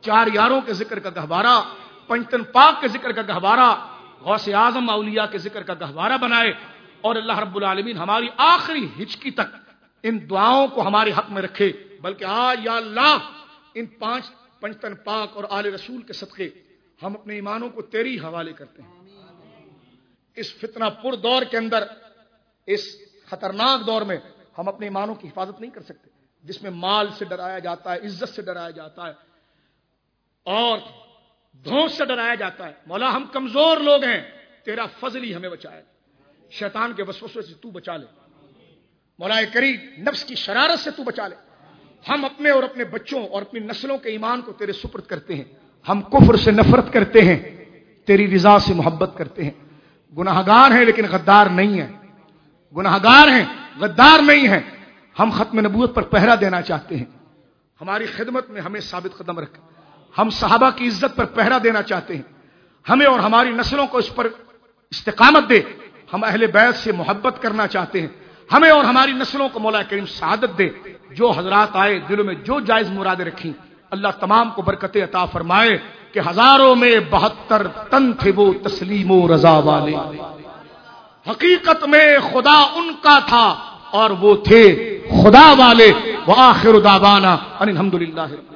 4 یاروں کے ذکر کا گہوارہ، پنجتن پاک کے ذکر کا گہوارہ، غوث اعظم اولیاء کے ذکر کا گہوارہ بنائے، اور اللہ رب العالمین ہماری آخری ہچکی تک ان دعاؤں کو ہمارے حق میں رکھے۔ بلکہ آج یا اللہ ان 5 پنجتن پاک اور آل رسول کے صدقے ہم اپنے ایمانوں کو تیری حوالے کرتے ہیں۔ اس فتنہ پر دور کے اندر، اس خطرناک دور میں ہم اپنے ایمانوں کی حفاظت نہیں کر سکتے، جس میں مال سے ڈرایا جاتا ہے، عزت سے ڈرایا جاتا ہے، اور دھونس سے ڈرایا جاتا ہے۔ مولا ہم کمزور لوگ ہیں، تیرا فضل ہی ہمیں بچائے، شیطان کے وسوسے سے تو بچا لے، مولا کریم نفس کی شرارت سے تو بچا لے۔ ہم اپنے اور اپنے بچوں اور اپنی نسلوں کے ایمان کو تیرے سپرد کرتے ہیں۔ ہم کفر سے نفرت کرتے ہیں، تیری رضا سے محبت کرتے ہیں۔ گناہگار ہیں لیکن غدار نہیں ہیں، گناہگار ہیں غدار نہیں ہیں۔ ہم ختم نبوت پر پہرا دینا چاہتے ہیں، ہماری خدمت میں ہمیں ثابت قدم رکھ۔ ہم صحابہ کی عزت پر پہرا دینا چاہتے ہیں، ہمیں اور ہماری نسلوں کو اس پر استقامت دے۔ ہم اہل بیت سے محبت کرنا چاہتے ہیں، ہمیں اور ہماری نسلوں کو مولا کریم سعادت دے۔ جو حضرات آئے دلوں میں جو جائز مرادیں رکھیں، اللہ تمام کو برکت عطا فرمائے کہ ہزاروں میں 72 تن تھے وہ تسلیم و رضا والے، حقیقت میں خدا ان کا تھا اور وہ تھے خدا والے۔ وآخر دعوانا ان الحمدللہ۔